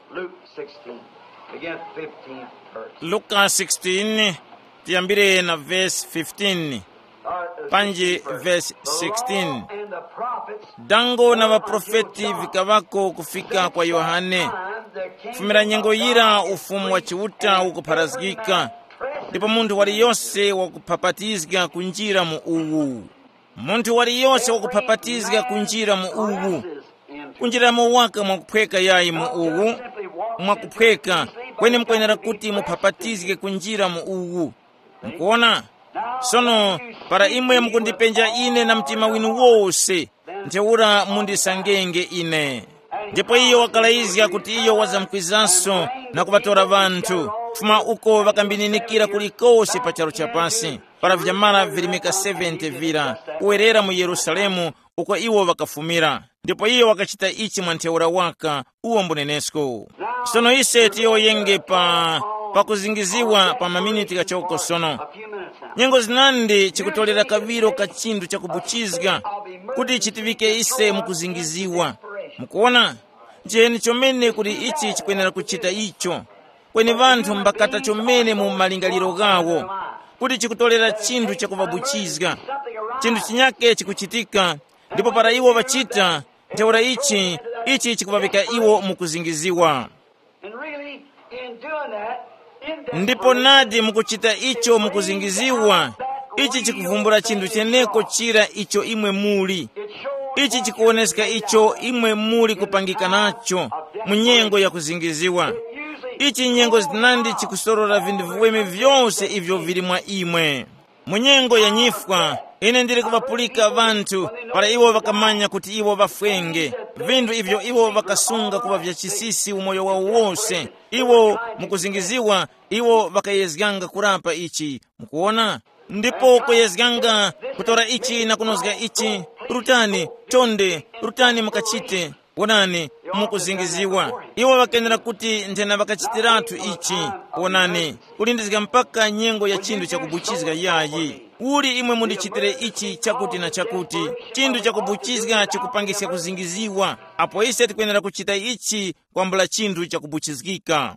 Luka sixteen tiyambire na verse fifteen panji verse sixteen dango na waprofeti vikavako kufika kwa Yohane fumira nyengo yira ufumu wa chiuta ukupharazikika, ndipo munthu waliyonse wakuphapatizika kunjira mu uwu. Munthu waliyonse wakuphapatizika kunjira mu uwu. Kunjira mu waka mwakuphweka yayi mu uwu. Mwakuphweka kweni mkwenera kuti muphapatizike kunjira mu uwu. Mkuona? Sono para imwe mukundipenja ine na mtima winu wose, ntheura mundisangenge ine. Ndipo iyo wakalaizika kuti iyo wazamkwizanso na kubatora vanthu. Fuma uko vakambininikira kulikose pa charo chapasi. Para vyamara vilimika seventy vira kuwerera mu Yerusalemu uko iwo vakafumira. Ndipo iyo wakachita ichi mwantheura waka uwo mbunenesko. Sono ise tiyo yenge pa pakuzingiziwa pa maminiti kachoko sono. Nyengo zinandi chikutolera kaviro kachindu chakubuchizga kuti chitivike ise mukuzingiziwa. Mukuona? Njeni chomene kuti ichi chikwenera kuchita icho. Kweni vanthu mbakata chomene mu malingaliro gawo kuti chikutolera chindu chakuvabuchizga. Chindu chinyake chikuchitika, ndipo para iwo vachita ntheura ichi ichi chikuvavika iwo mukuzingiziwa. Ndipo nadi mukuchita icho mukuzingiziwa, ichi chikuvumbura chindu cheneko chira icho imwe muli. Ichi chikuoneska icho imwe muli kupangika nacho munyengo ya kuzingiziwa. Ichi nyengo zinandi chikusorora vindu viweme vyonse ivyo vili mwa imwe. Munyengo ya nyifwa ine ndiri kuvapulika vanthu para iwo vakamanya kuti iwo vafwenge. Vindu ivyo iwo vakasunga kuva vya chisisi umoyo wao wose. Iwo mukuzingiziwa iwo vakayezganga kurapa ichi. Mukuona? Ndipo kuyezganga kutora ichi na kunozga ichi. Rutani, chonde, rutani mukachite. Wonani, mukuzingiziwa. Iwo vakenera kuti ntena vakachitiratu ichi. Wonani, kulindizika mpaka nyengo ya chindu chakubuchizga yayi. Uli imwe mundichitire ichi chakuti na chakuti. Chindu chakubuchizga chikupangisika kuzingiziwa. Apo ise tikwenera kuchita ichi kwambula chindu chakubuchizgika.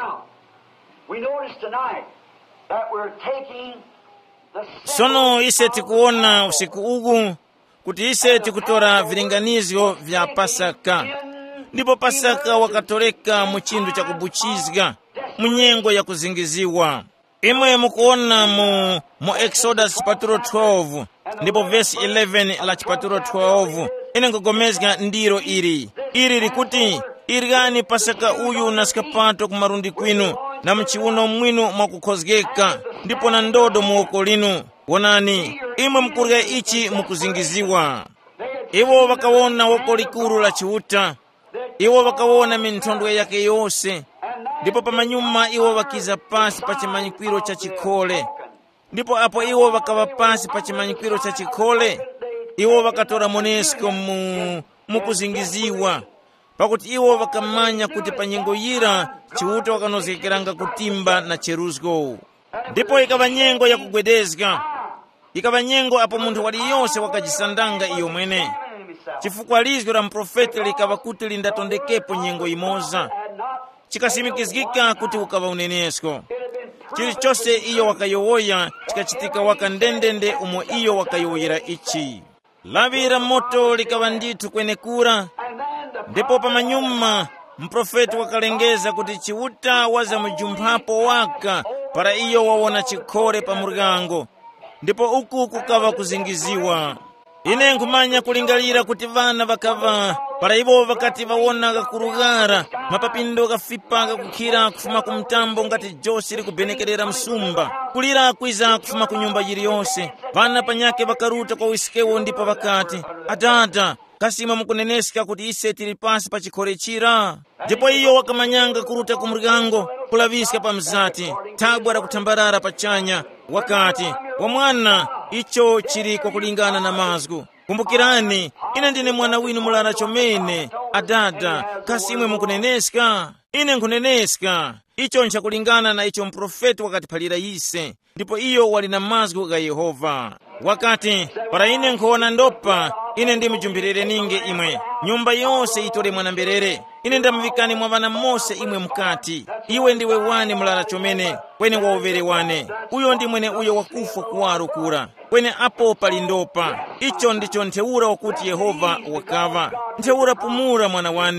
Sono ise tikuona usiku ugu kuti ise tikutora vilinganizyo vya Pasaka. Ndipo Pasaka wakatoleka mu chindu chakubuchizga munyengo ya kuzingiziwa. Imwe mukuona mu, mu Exodus chapter twelve, ndipo verse eleven la chapter twelve, ine ngogomezga ndiro iri. Iri likuti, irigani Pasaka uyu nasikapato kumarundi kwinu, na mchiuno mwinu mwakukhozgeka, ndipo na ndodo muoko linu. Wonani, imwe mkurga ichi mukuzingiziwa. Iwo wakawona woko likuru la chiuta. Iwo wakawona minthondwe yake yose. Ndipo pamanyuma iwo wakiza pasi pa chimanyikwiro cha chikole. Ndipo apo iwo wakava pasi pa chimanyikwiro cha chikole, iwo wakatora monesko mu mukuzingiziwa. Pakuti iwo wakamanya kuti pa nyengo yira chiuta wakanozekeranga kutimba na cheruzgo. Ndipo ikava nyengo ya kugwedezga. Ikava nyengo apo munthu waliyonse wakajisandanga iyo mwene. Chifukwa lizgo la mprofeti likava kuti lindatondekepo nyengo imoza. Chikasimikizgika kuti ukava unenesko. Chili chose iyo wakayowoya chikachitika waka ndendende umo iyo wakayowoyera ichi. Lavira moto likava nditu kwenekura. Ndipo pamanyuma mprofeti wakalengeza kuti chiuta waza mujumphapo waka para iyo wawona chikore pa murgango. Ndipo uku kukava kuzingiziwa. Ine nkumanya kulingalira kuti vana vakava para ivo vakati vawona kurugara mapapindo gafipa kukhira kufuma kumtambo ngati josi likubenekerera msumba kulira kwiza kufuma kunyumba yiri yonse. Vana panyake vakaruta kwa wisikewo ndipo vakati, adada kasima mukuneneska kuti ise tili pasi pa chikore chira. Ndipo iyo wakamanyanga kuruta kumurgango kulaviska pa mzati tabwara kutambarara pachanya wakati wa mwana icho chiri kwa kulingana na mazgu. Kumbukirani, ine ndine mwana winu mulara chomene. Adada kasimwe mukuneneska. Ine nkuneneska. Icho ncha kulingana na icho mprofeti wakati palira ise. Ndipo iyo walina mazgu ga Yehova. Wakati para ine nkuona ndopa, ine ndi mjumbirere ninge imwe. Nyumba yose itole mwana mberere. Ine ndamvikani mwavana mose imwe mkati. Iwe ndiwe wane mulara chomene, kwene waovere wane. Uyo ndi mwene uyo wakufa kuwaru kura. Kwene apo palindopa. Icho ndicho ntheura wakuti Yehova wakava. Ntheura pumura mwana wane.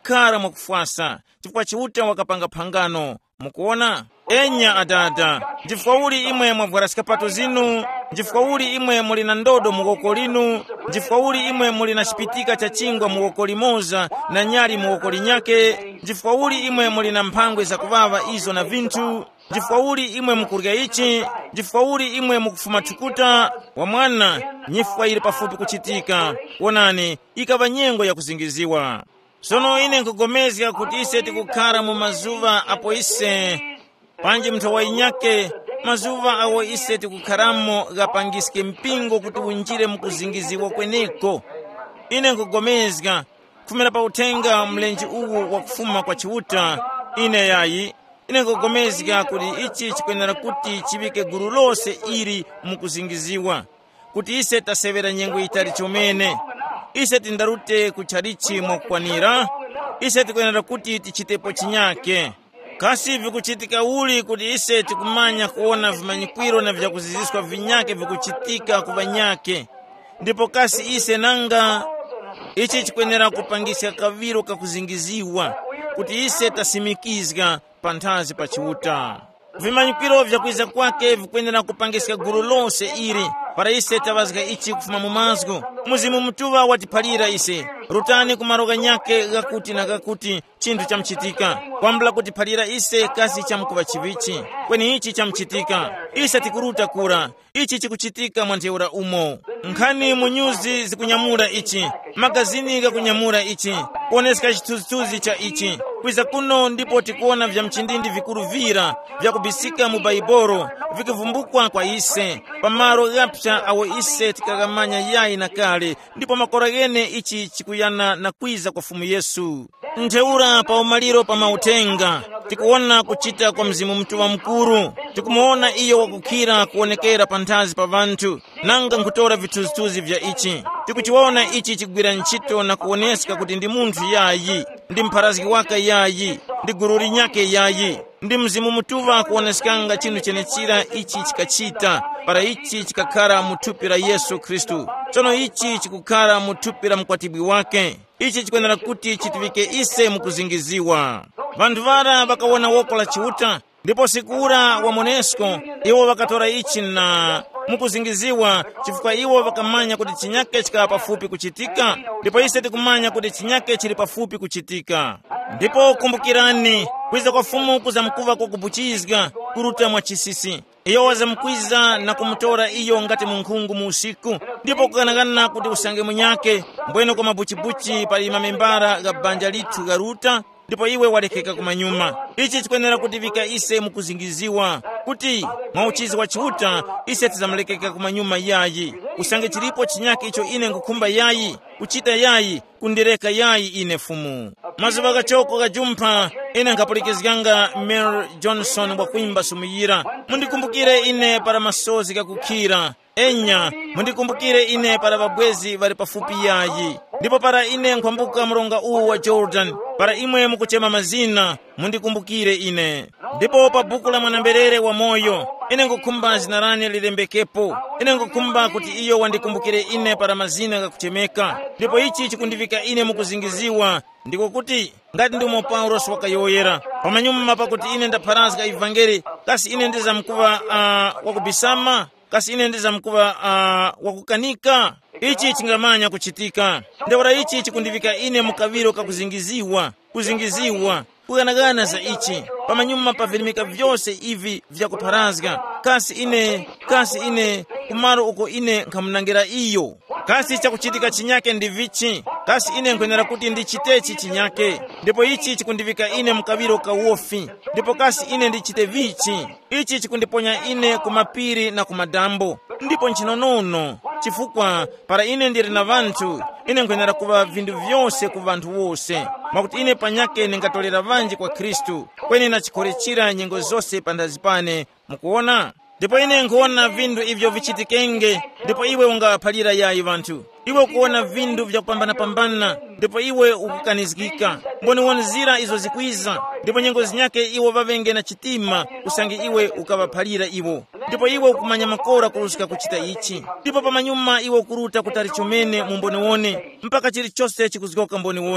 kukhala mwakufwasa chifukwa chiuta wakapanga phangano. Mukuona? Enya adada, chifukwa uli imwe mwavwera zikapato zinu, chifukwa uli imwe muli na ndodo mukoko linu, chifukwa uli imwe muli na chipitika cha chingwa mukoko limoza na nyali mukoko linyake, chifukwa uli imwe muli na mphangwe za kuvava izo na vinthu, chifukwa uli imwe mukurya ichi, chifukwa uli imwe mukufuma thukuta wa mwana, nyifukwa ili pafupi kuchitika. Wonani, ikava nyengo ya kuzingiziwa. Sono ine nkugomezga kuti ise tikukhala mu mazuva apo ise panji mthawa inyake, mazuva awo ise tikukhalamo gapangiske mpingo kuti unjire mukuzingiziwa kweneko. Ine nkugomezga kufumira pa uthenga mlenji uwu wakufuma kwa chiuta. Ine yayi ine nkugomezga kuti ichi chikwenera kuti chivike gulu lose ili mukuzingiziwa, kuti ise tasevera nyengo itali chomene. Ise tindarute kucharichi mwakwanira, ise tikwenera kuti tichitepo chinyake. Kasi vikuchitika uli kuti ise tikumanya kuona vimanyikwiro na vyakuziziswa vinyake vikuchitika kuvanyake. Ndipo kasi ise nanga ichi chikwenera kupangisa kaviro kakuzingiziwa, kuti ise tasimikizga panthazi pa chiuta. Vimanyikwiro vyakwiza kwake vikwenera kupangisa gulu lonse ili para ise tavazga ichi kufuma mumazgo. Muzimu mtuva watipalira ise rutani kumaroga nyake gakuti na gakuti chintu chamchitika, kwambula kutipalira ise kasi chamkuva chivichi kweni ichi chamchitika. Ise tikuruta kura ichi chikuchitika mwanteura umo. Nkhani munyuzi zikunyamura ichi, magazini gakunyamura ichi, kuoneska chituzi cha ichi. Kwiza kuno ndipo tikuona vya mchindindi vikuru vira vya kubisika mu Baibolo vikivumbukwa kwa ise pamaro gapsha awo ise tikagamanya yai na kale. Ndipo makoragene ichi chikuyana na kwiza kwa fumu Yesu. Nteura pa umaliro pa mautenga tikuona kuchita kwa mzimu mtuwa mkuru, tikumuona iyo wakukira kuonekera pantazi pa vantu nanga nkutora vituzituzi vya ichi. Tikuchiwaona ichi chigwira nchito na kuoneska kuti ndi munthu yayi, ndi mpharaziki waka yayi, ndi gururi nyake yayi, ndi mzimu mtuwa kuoneskanga chinu chenechira ichi chikachita para ichi chikakhala muthupi la Yesu Kristu. Tsono ichi chikukhala muthupi la mkwatibwi wake. Ichi chikwenera kuti chitivike ise mukuzingiziwa. Vantu vara vakawona woko la chiuta, ndipo sikura wa Monesco iwo vakatora ichi na mukuzingiziwa chifukwa iwo vakamanya kuti chinyake chikala pafupi kuchitika. Ndipo ise tikumanya kuti chinyake chili pafupi kuchitika. Ndipo kumbukirani kwiza kwa fumu kuza mkuva kukubuchizga kuruta mwa chisisi. Iyo waza mkwiza na kumutora iyo ngati munkhungu mu usiku. Ndipo kukanagana kuti usange munyake mbweno kwa mabuchibuchi pali mamembara ga banja lithu garuta. Ndipo iwe walekeka kumanyuma. Ichi chikwenera kutivika ise mukuzingiziwa kuti mwauchizi wa chiuta ise tizamlekeka kumanyuma yayi. Usange chilipo chinyake icho ine ngukumba yayi, kuchita yayi, kundireka yayi ine fumu. Mazuva gachoko gajumpa ine nkapulikezganga Mel Johnson wakuimba sumuyira. Mundikumbukire ine para masozi gakukira. Enya, mundikumbukire ine para babwezi vari pafupi yayi. Ndipo para ine nkwambuka mronga uu wa Jordan, para imwe mukuchema mazina, mundikumbukire ine. Ndipo pa buku la mwanamberere wa moyo, ine ngukumba zinarani lilembekepo. Ine ngukumba kuti iyo wandikumbukire ine para mazina gakuchemeka. Ndipo ichi chikundivika ine mukuzingiziwa, ndiko kuti ngati ndimo Paulo wakayoyera. Pamanyuma pakuti ine ndaparazga evangeli, kasi ine ndiza mkuva uh, wakubisama, kasi ine ndiza mkuva uh, wakukanika. Ichi chingamanya kuchitika. Ndewara ichi chikundivika ine mukaviro kakuzingiziwa, kuzingiziwa, kuganagana za ichi. Pamanyuma pavilimika vyose ivi vya kuparazga. Kasi ine, kasi ine, kumaro uko ine nkamunangira iyo. Kasi cha kuchitika chinyake ndivichi. Kasi ine nkwenera kuti ndichitechi chinyake. Ndipo ichi chikundivika ine mukaviro ka uofi. Ndipo kasi ine ndichite vichi. Ichi chikundiponya ine kumapiri na kumadambo. Ndipo nchinonono. Chifukwa para ine ndiri na vantu, ine nkwenera kuva vindu vyose ku vantu wose. Makuti ine panyake ningatolera vanji kwa Kristu, kweni nachikorechira nyengo zose pandazipane. Mukuona? Ndipo ine nkuona vindu ivyo vichitikenge, ndipo iwe ungapalira yayi vantu. Iwe kuona vindu vya kupambana pambana, ndipo iwe ukukanizikika. Mboni wonzira izo zikwiza, ndipo nyengo zinyake iwo vavenge na chitima, usangi iwe ukavapalira iwo. Ndipo iwe ukumanya makora kulusika kuchita ichi. Ndipo pamanyuma iwe kuruta kutari chomene mumboni wone, mpaka chili chose chikuzikoka mboni wone.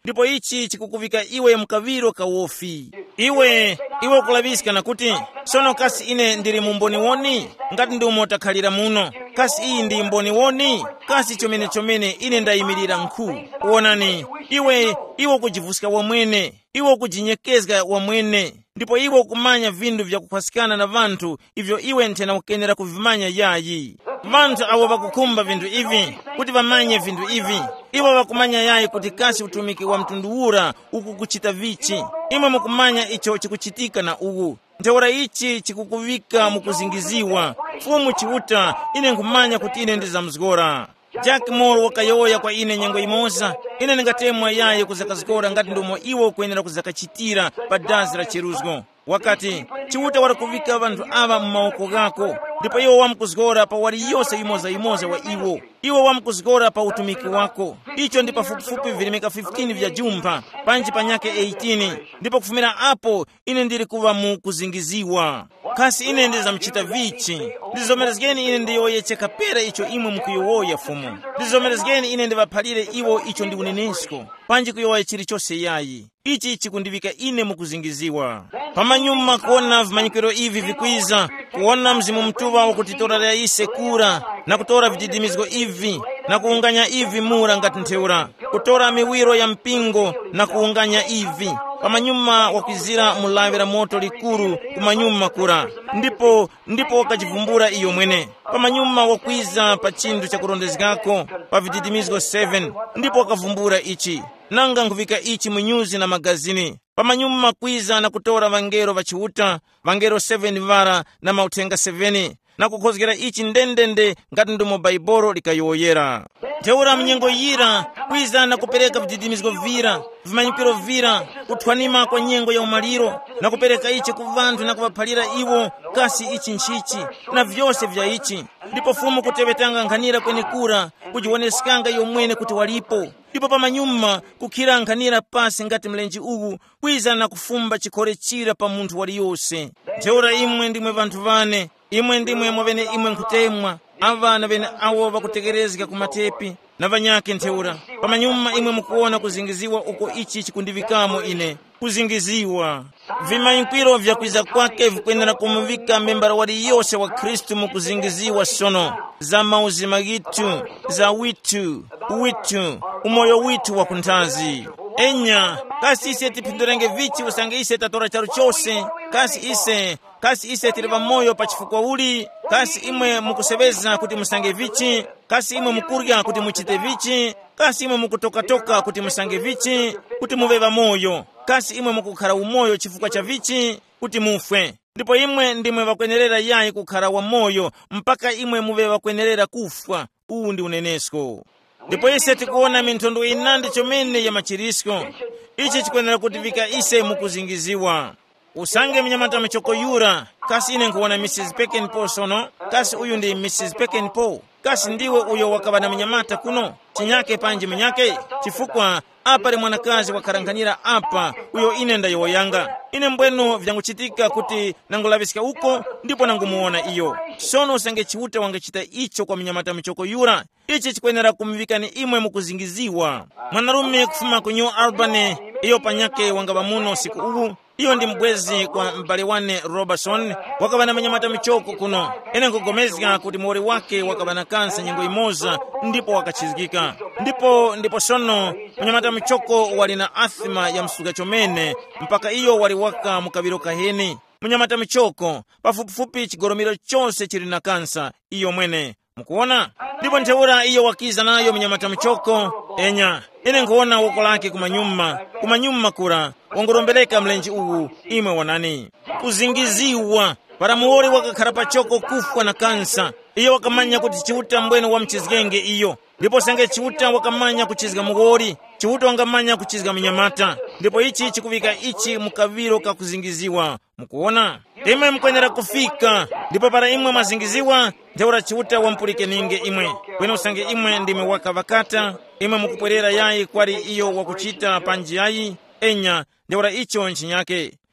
ndipo ichi chikukuvika iwe mkaviro kawofi. Iwe iwe kulavisikana kuti sono kasi ine ndili mumboni woni ngati ndi umotakhalira muno. Kasi iyi ndi mboni woni, kasi chomene chomene ine ndayimirira nkhu. Kuonani, iwe iwe kujivusika wamwene, iwe kujinyekeza wamwene, ndipo iwe kumanya vindu vyakukhwasikana na vanthu ivyo iwe nthena ukenera kuvimanya yayi. Vanthu awo vakukhumba vindu ivi kuti vamanye vindu ivi. Iwo vakumanya yayi kuti kasi utumiki wa mtunduwura uku kuchita vichi. Imwe mukumanya icho chikuchitika na uwu. Ntheura ichi chikukuvika mukuzingiziwa. Fumu chiuta ine nkumanya kuti ine ndizamzgora. Jack Moore wakayoya kwa ine nyengo imoza. Ine ningatemwa yaye kuzakazgora ngati ndomo iwo kuyenera kuzakachitira pa dazi la chiruzgo. Wakati chiuta wari kuvika vanthu ava mmaoko gako, ndipo iwo wamkuzgora pa wali yose imoza imoza wa iwo. Iwo wamkuzgora pa utumiki wako. Icho ndi pafupifupi vilimika fifteen vya jumpa, panji panyake eighteen. Ndipo kufumira apo ine ndiri kuva mu kuzingiziwa. Kasi ine ndiza mchita vichi. Ndizomerezgeni ine ndiyoyecheka pera icho imwe mkuyowoya fumu. Ndizomerezgeni ine ndivaphalire iwo icho ndi unenesko. Panji kuyowoya chiri chose yayi. Ichi ichi kundivika ine mukuzingiziwa. Pamanyuma kuona vimanyikiro ivi vikwiza, kuona mzimu mtuva wakutitorera ise kura, na kutora vididimizgo ivi, na kuunganya ivi mura ngati ntheura, kutora miwiro ya mpingo na kuunganya ivi. Pamanyuma wakwizira mulavira moto likuru kumanyuma kura, ndipo ndipo wakachivumbura iyo mwene. Pamanyuma wakwiza pa chindu cha kurondezgako pa vididimizgo seven, ndipo wakavumbura ichi. Nanga nkuvika ichi munyuzi na magazini. Pamanyuma kwiza na kutora vangero vachiuta, vangero seven vara na mautenga seven, na kukhozgera ichi ndendende ngati ndomo baibolo likayoyera. Ntheura mnyengo yira kwiza na kupereka vididimizgo vira, vimanyikiro vira, kuthwanima kwa nyengo ya umaliro, na kupereka ichi ku vanthu na kuvaphalira iwo kasi ichi nchichi na vyose vya ichi. Ndipo fumu kutewetanga nkhanira kweni kura kujiwonesikanga iyo mwene kuti walipo. Ndipo pamanyuma kukhira nkhanira pasi ngati mlenji uwu kwiza na kufumba chikhole chira pa munthu waliyose. Ntheura imwe ndimwe vanthu vane, imwe ndimwe mwavene imwe nkutemwa, avana vene awo vakutekerezeka kumatepi na vanyake ntheura. Pamanyuma imwe mukuona kuzingiziwa uko ichi chikundivikamo ine. Kuzingiziwa vimanyikiro vya kwiza kwake vikwenera kumuvika membara wali yose wa Kristu mukuzingiziwa sono za mauzima gitu, za witu, witu, umoyo witu wa kuntazi. Enya, kasi ise tipindurenge vichi usange ise tatora charu chose, kasi ise, kasi ise tiliva moyo pachifukwa uli, kasi imwe mukusebeza kuti musange vichi, kasi imwe mukurya kuti muchite vichi, kasi imwe mukutoka-toka kuti musange vichi, kuti muveva moyo, kasi imwe mukukhala umoyo chifukwa cha vichi, kuti mufwe. Ndipo imwe ndimwe vakwenerera yayi kukhala wa moyo, mpaka imwe muve vakwenerera kufwa. Uwu ndi unenesko. Ndipo ise tikuona minthundu inandi chomene ya machirisko. Ichi chikwenera kutivika ise mukuzingiziwa. Usange mnyamata michoko yura, kasi ine nkuona Missus Peckinpah sono, kasi uyu ndi Missus Peckinpah. Kasi ndiwe uyo wakabana mnyamata kuno, chinyake panji mnyake, chifukwa apa li mwanakazi wakaranganira apa, uyo ine ndayo yanga. Ine mbwenu vyanguchitika kuti nangulavisika uko, ndipo nangumuona iyo. Sono usange chiuta wangechita icho kwa mnyamata michoko yura, ichi chikwenera kumvika ni imwe mukuzingiziwa. Mwanarume kufuma ku New Albany, iyo panyake wangaba muno siku uwu. Iyo ndi mbwezi kwa mbale wane Robertson, wakabana mnyamata michoko kuno. Ene nkugomezga kuti mwori wake wakabana kansa nyengo imoza, ndipo wakachizikika. Ndipo, ndipo sono, mnyamata michoko wali na athma ya msuga chomene, mpaka iyo wali waka mukabiro kaheni. Mnyamata michoko, pafupifupi chigoromiro chose chiri na kansa, iyo mwene. Mkuona? Ndipo ntheura iyo wakiza nayo mnyamata michoko, enya. Ine nkuona woko lake kumanyuma, kumanyuma kura, wangorombeleka mlenji uwu, imwe wanani. Kuzingiziwa, para muori wakakhala pachoko kufwa na kansa. Iyo wakamanya kuti chiuta mbwenu wa mchizgenge iyo. Ndipo sange chiuta wakamanya kuchizga muori, chiuta wangamanya kuchizga mnyamata. Ndipo ichi chikuvika ichi mukaviro kakuzingiziwa. Mkuona? Imwe mkwenera kufika, ndipo para imwe mazingiziwa, ntheura chiuta wampulike ninge imwe. Kwene usange imwe ndime wakavakata, imwe mukupwerera yayi kwari iyo wakuchita panji yayi, enya, ntheura icho nchinyake.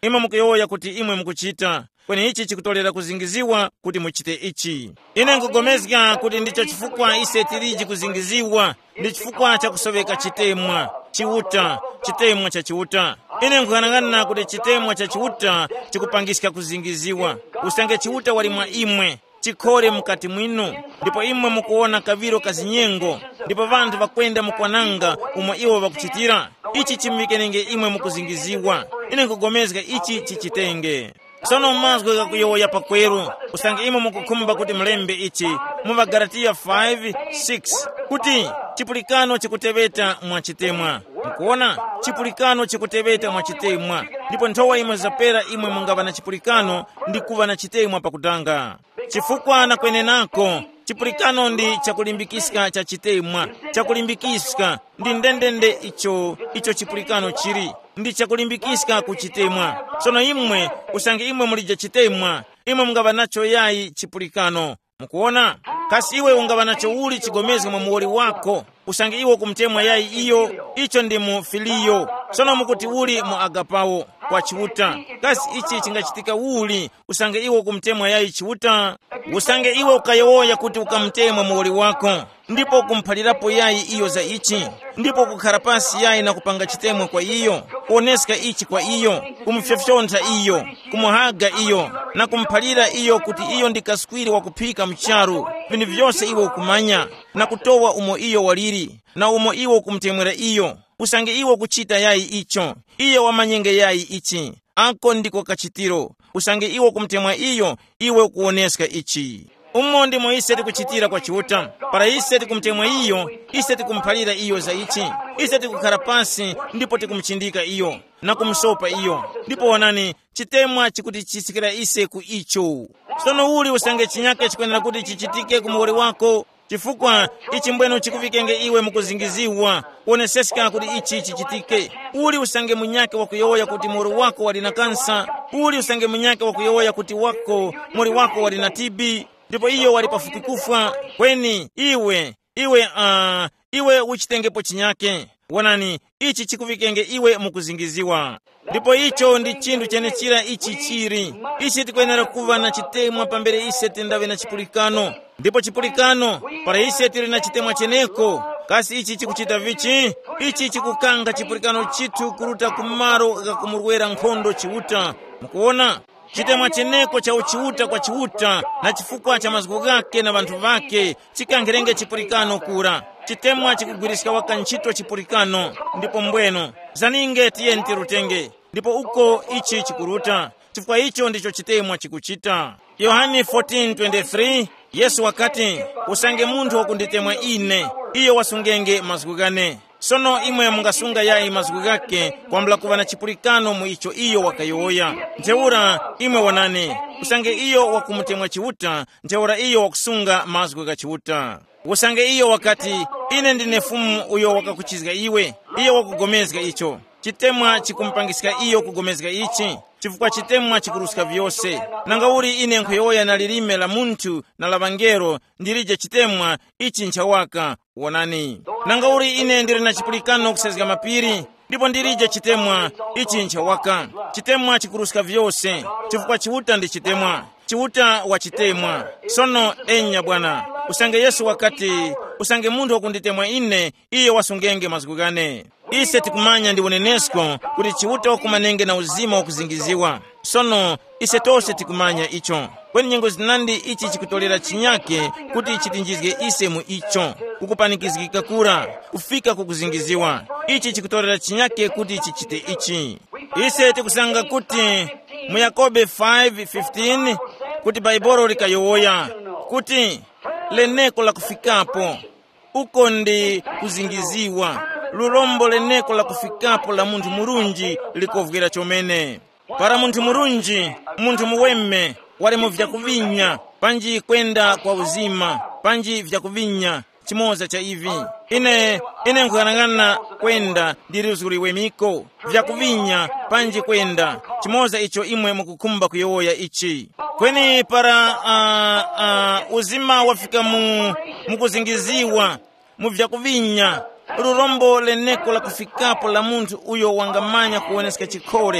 imwe mukuyoya kuti imwe mukuchita, kweni ichi chikutolera kuzingiziwa kuti muchite ichi. Ine nkugomezga kuti ndicho chifukwa ise tiliji kuzingiziwa, ndi chifukwa cha kusoveka chitemwa chiuta, chitemwa cha chiuta. Ine nkuhanangana kuti chitemwa cha chiuta chikupangisika kuzingiziwa. Usange chiuta wali mwa imwe, chikhole mukati mwinu, ndipo imwe mukuona kaviro kazinyengo, ndipo vanthu vakwenda mukwananga umwe iwo vakuchitira. Ichi chimikenenge imwe mukuzingiziwa. Ine nkugomezga ichi chichitenge. Sono mazgo kakuyoya pakweru, usange imwe mukukhumba kuti mlembe ichi, muva Galatiya five six, kuti chipulikano chikuteveta mwa chitemwa. Mukuona? Chipulikano chikuteveta mwa chitemwa. Ndipo nthowa imwe zapera imwe mungava na chipulikano ndi kuva na chitemwa pakutanga. Chifukwa na kwenenako, chipulikano ndi chakulimbikisika cha chitemwa. Chakulimbikisika ndi ndendende icho, icho chipulikano chiri. Ndi chakulimbikisika kuchitemwa. Sono imwe, usange imwe mulija chitemwa, imwe mungava nacho yayi chipulikano. Mukuona? Kasi iwe ungava nacho uli chigomezi mwa muwoli wako, usange iwo kumtemwa yayi iyo, icho ndi mu filiyo. Sono mukuti uli mu agapawo kwa chiuta. Kasi ichi chingachitika uli, usange iwo kumtemwa yayi chiuta, usange iwe ukayoya kuti ukamtemwa muwoli wako, ndipo kumphalirapo yayi iyo za ichi, ndipo kukharapasi yayi na kupanga chitemwa kwa iyo, kuoneska ichi kwa iyo, kumfyofyontha iyo, kumuhaga iyo, na kumphalira iyo kuti iyo ndi kaskwiri wa kuphika mcharu, vini vyose iwo kumanya, na kutowa umo iyo waliri, na umo iwo kumtemwera iyo, usange iwo kuchita yayi icho, iyo wamanyenge yayi ichi, ako ndiko kachitiro, usange iwo kumtemwa iyo, iwe kuoneska ichi. Umo ndimo ise tikuchitira kwa chiuta, para ise tikumtemwa iyo, ise tikumphalira iyo za ichi, ise tikukhala pasi, ndipo tikumchindika iyo, na kumsopa iyo, ndipo wanani, chitemwa chikuti chisikira ise ku icho. Sono uli usange chinyake chikwenera kuti chichitike kumuwoli wako, chifukwa ichi mbwenu chikuvikenge iwe mukuzingiziwa, kuonesesika kuti ichi chichitike. Uli usange munyake wakuyoya kuti muwoli wako wali na kansa, uli usange munyake wakuyoya kuti wako, muwoli wako wali na T B, ndipo iyo wali pafupi kufa, kweni iwe, iwe, uh, iwe uchitengepo chinyake. Wanani, ichi chikuvikenge iwe mukuzingiziwa. Ndipo icho ndi chindu chene chira ichi chiri. Ichi tikwenera kuva na chitemwa pambere ise tindave na chipulikano. Ndipo chipulikano, para ise tiri na chitemwa cheneko. Kasi ichi chikuchita vichi? Ichi chikukanga chipulikano chitu kuruta kumaro kakumurwera nkhondo chiuta. Mukuona? Chitemwa cheneko cha uchiuta kwa chiuta, na chifukwa cha maziko gake na bantu vake, chikangirenge chipulikano kura. Chitemwa chikugwirisika waka nchito chipulikano, ndipo mbweno zaninge tiye ntirutenge, ndipo uko ichi chikuruta. Chifukwa icho ndicho chitemwa chikuchita. Yohani fourteen twenty-three, Yesu wakati, usange munthu wakunditemwa ine, iyo wasungenge maziko gane. Sono imwe mungasunga yayi maziko gake, kwambula kuva na chipulikano mu icho iyo wakayoya. Nteura imwe wanane, usange iyo wakumutemwa chiuta, nteura iyo wakusunga maziko ga chiuta. Usange iyo wakati, ine ndine fumu uyo wakakuchizga iwe, iyo wakugomezga icho. Chitemwa chikumpangisika iyo kugomezga ichi, chifukwa chitemwa chikurusika vyose. Nanga uri ine nkuyoya na lilime la muntu na la vangero, ndirije chitemwa ichi nchawaka, wanani. Nanga uri ine ndiri na chipulikano kusezga mapiri, ndipo ndirije chitemwa ichi nchawaka. Chitemwa chikurusika vyose, chifukwa chiuta ndi chitemwa. Chiuta wa chitemwa. Sono enya bwana, usange Yesu wakati, usange munthu wakunditemwa ine, iyo wasungenge maziko gane. Ise tikumanya ndi unenesko kuti chiuta wakumanenge na uzima wakuzingiziwa. Sono ise tose tikumanya icho. Kweni nyengo zinandi ichi chikutolera chinyake kuti chitinjizge ise mu icho, kukupanikizgika kura, kufika kukuzingiziwa. Ichi chikutolera chinyake kuti chichite ichi. Ise tikusanga kuti mu Yakobe five fifteen, kuti Baibolo likayowoya kuti leneko la kufikapo uko ndi kuzingiziwa. Lulombo leneko la kufikapo la munthu murunji likovwera chomene. Para munthu murunji, munthu muwemme, wale mu vyakuvinya, panji kwenda kwa uzima, panji vyakuvinya, chimoza cha ivi. Ine, ine nkuhanangana kwenda ndirizuriwe miko, vyakuvinya, panji kwenda, chimoza icho imwe mukukumba kuyoya ichi. Kweni para uh, uh, uzima wafika mu mukuzingiziwa, mu vyakuvinya, lulombo leneko la kufikapo la munthu uyo wangamanya kuoneska chikole,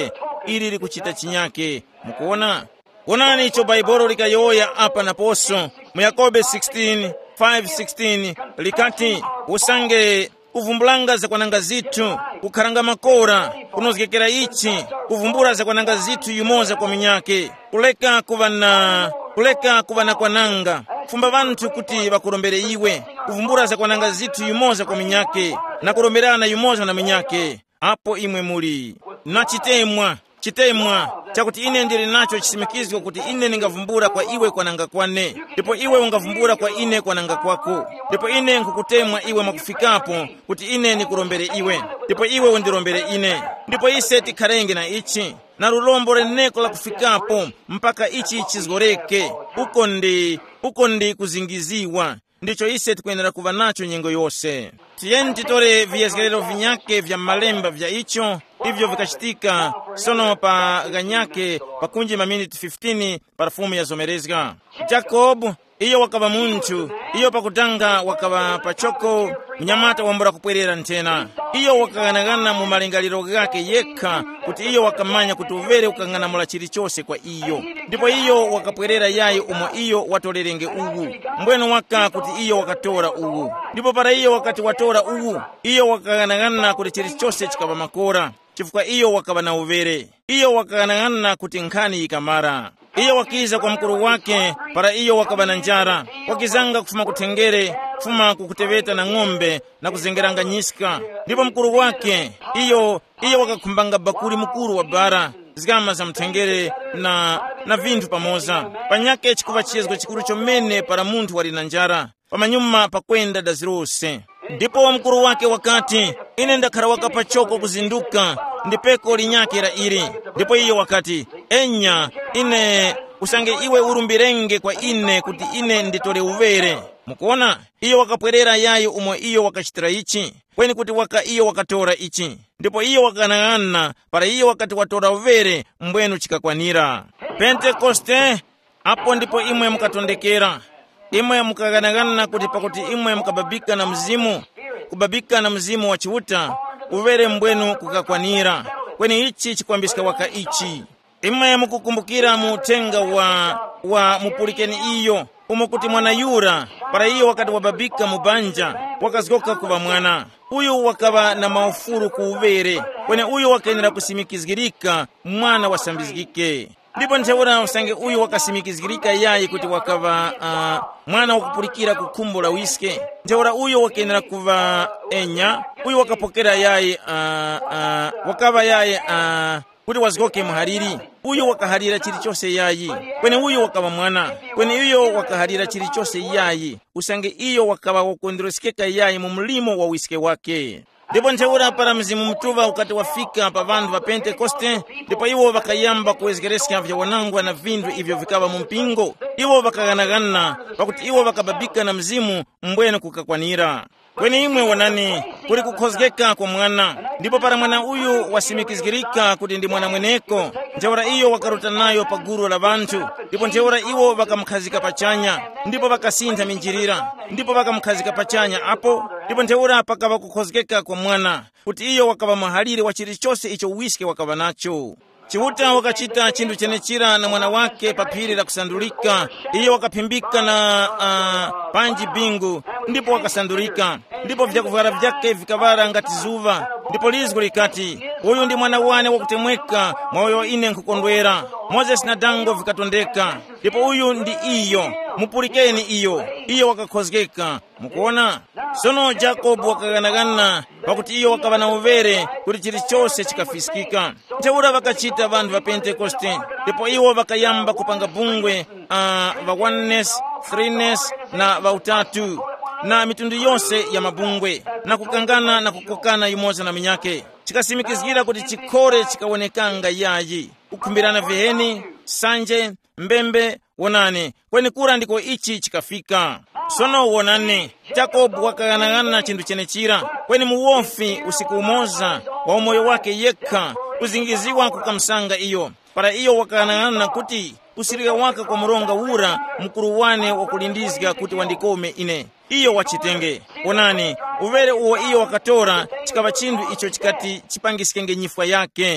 ili likuchita chinyake. Mukuona? Onani icho Baibolo likayoya apa naposo mu Yakobe sixteen five sixteen likati usange kuvumbulanga za kwananga zithu kukharanga makora kunozekera ichi kuvumbura za kwananga zithu yumoza kwa minyake kuleka kuvana kuleka kuvana kwananga fumba vanthu kuti vakulombere iwe kuvumbura za kwananga zithu yumoza kwa minyake na kulomberana yumoza na minyake. Apo imwe muli na chitemwa chitemwa chakuti ine ndili nacho chisimikizwa kuti ine ningavumbura kwa iwe kwananga kwane ndipo iwe ungavumbura kwa ine kwananga kwako ndipo ine nkukutemwa iwe makufikapo kuti ine nikulombere iwe ndipo iwe undilombere ine ndipo ise tikharenge na ichi na lulombo leneko la kufikapo mpaka ichi chizgoreke. Uko ndi uko ndi kuzingiziwa ndicho ise tikuyenera kuva nacho nyengo yose. Tiyeni titore viyezekerero vinyake vya malemba vya icho ivyo vikachitika sono pa ganyake pakunji maminiti fifteen parafumu ya zomerezga. Jacob iyo wakava munthu iyo pakutanga wakava pachoko mnyamata wambura kupwerera ntena iyo wakaganagana mu malingaliro gake yekha kuti iyo wakamanya kuti uvere ukang'anamula chilichonse kwa iyo ndipo iyo wakapwerera yayi umo iyo watolerenge uwu mbweno waka kuti iyo wakatora uwu ndipo para iyo wakati watora uwu iyo wakaganagana kuti chilichonse chikava makora chifukwa iyo wakava na uvere iyo wakaganagana kuti nkhani ikamara iyo wakiza kwa mkuru wake para iyo wakava na njara wakizanga kufuma kutengere kufuma kukuteveta na ng'ombe na kuzengeranga nyiska ndipo mkuru wake iyo iyo wakakumbanga bakuli mkuru wa bara zigama za mtengere na na vinthu pamoza panyake chikuva chiyezgo chikuru chomene para munthu wali na njara pamanyuma pakwenda dazirose. Ndipo wa mkuru wake wakati ine ndakhala wakapachoko kuzinduka ndipeko linyakira ili ndipo iyo wakati enya ine usange iwe urumbirenge kwa ine kuti ine nditole uvere. Mukuona iyo wakapwerera yayi umo iyo wakachitira ichi kweni kuti waka iyo wakatora ichi ndipo iyo wakanang'ana para iyo wakati watora uvere mbwenu chikakwanira. Pentekoste apo ndipo imwe mukatondekera imwe mukaganagana kuti pakuti imwe mukababika na mzimu kubabika na mzimu wa chiuta uvere mbwenu kukakwanira kweni ichi chikwambisika waka ichi imwe mukukumbukira mutenga wa wa mupulikeni iyo umo kuti mwana yura para iyo wakati wababika mubanja wakazgoka kuva mwana uyu wakava na maufuru kuuvere kweni uyu wakaenera kusimikizgirika mwana wasambizgike ndipo ntheura usange uyu wakasimikizgirika yayi kuti wakava uh, mwana wakupulikira kukumbula wiske ntheura uyu wakaenera kuva enya uyu wakapokera yayi uh, uh, wakava yayi uh, kuti wazgoke muhariri uyu wakaharira chilichonse yayi kweni uyu wakava mwana kweni uyo wakaharira chilichonse yayi usange iyo wakava wakondrosikeka yayi mu mlimo wa wiske wake. Ndipo ntheura para mzimu mtuva ukati wafika pa vandu va Pentekoste ndipo iwo vakayamba kuwezekeresika vya wanangwa na vindu ivyo vikava mumpingo iwo vakaganagana pakuti iwo vakababika na mzimu mbweno kukakwanira. Kweni imwe wanani kuli kukhozgeka kwa mwana ndipo para mwana uyu wasimikizgirika kuti ndi mwana mweneko ntheura iyo wakaruta nayo pa guru la vanthu ndipo ntheura iwo vakamkhazika pachanya ndipo vakasintha minjirira ndipo vakamkhazika pachanya apo ndipo ntheura pakava kukhozgeka kwa mwana kuti iyo wakava mahalire wa chilichonse icho wiske wakava nacho. Chiuta wakachita chindu chenechira na mwana wake paphiri la kusandulika iyo wakaphimbika na uh, panji bingu ndipo wakasandulika ndipo vyakuvara vyake vikavara ngati zuva ndipo lizgo likati uyu ndi mwana wane wakutemweka mwayo ine nkukondwera. Moses na dango vikatondeka ndipo uyu ndi iyo mupulikeni iyo iyo wakakhozgeka. Mukuona sono Jacob wakaganagana pakuti iyo wakava na uvere kuti chilichonse chikafisikika. Ntheura vakachita vandu va Pentekoste ndipo iwo vakayamba kupanga bungwe uh, va oneness, threeness na va utatu na mitundu yonse ya mabungwe na kukangana na kukokana yumoza na minyake chikasimikizgira kuti chikhore chikawonekanga yayi kukhumbirana viheni sanje mbembe wonane kweni kura ndiko ichi chikafika. Sono wonane Jacob wakaganagana chindu chenechira kweni muwofi usiku umoza wa umoyo wake yekha kuzingiziwa kukamsanga iyo para iyo wakaganagana kuti usirika waka kwa muronga ura mkuru wane wakulindizga kuti wandikome ine iyo wachitenge. Onani uvere uwo iyo wakatora chikava chindu icho chikati chipangisikenge nyifwa yake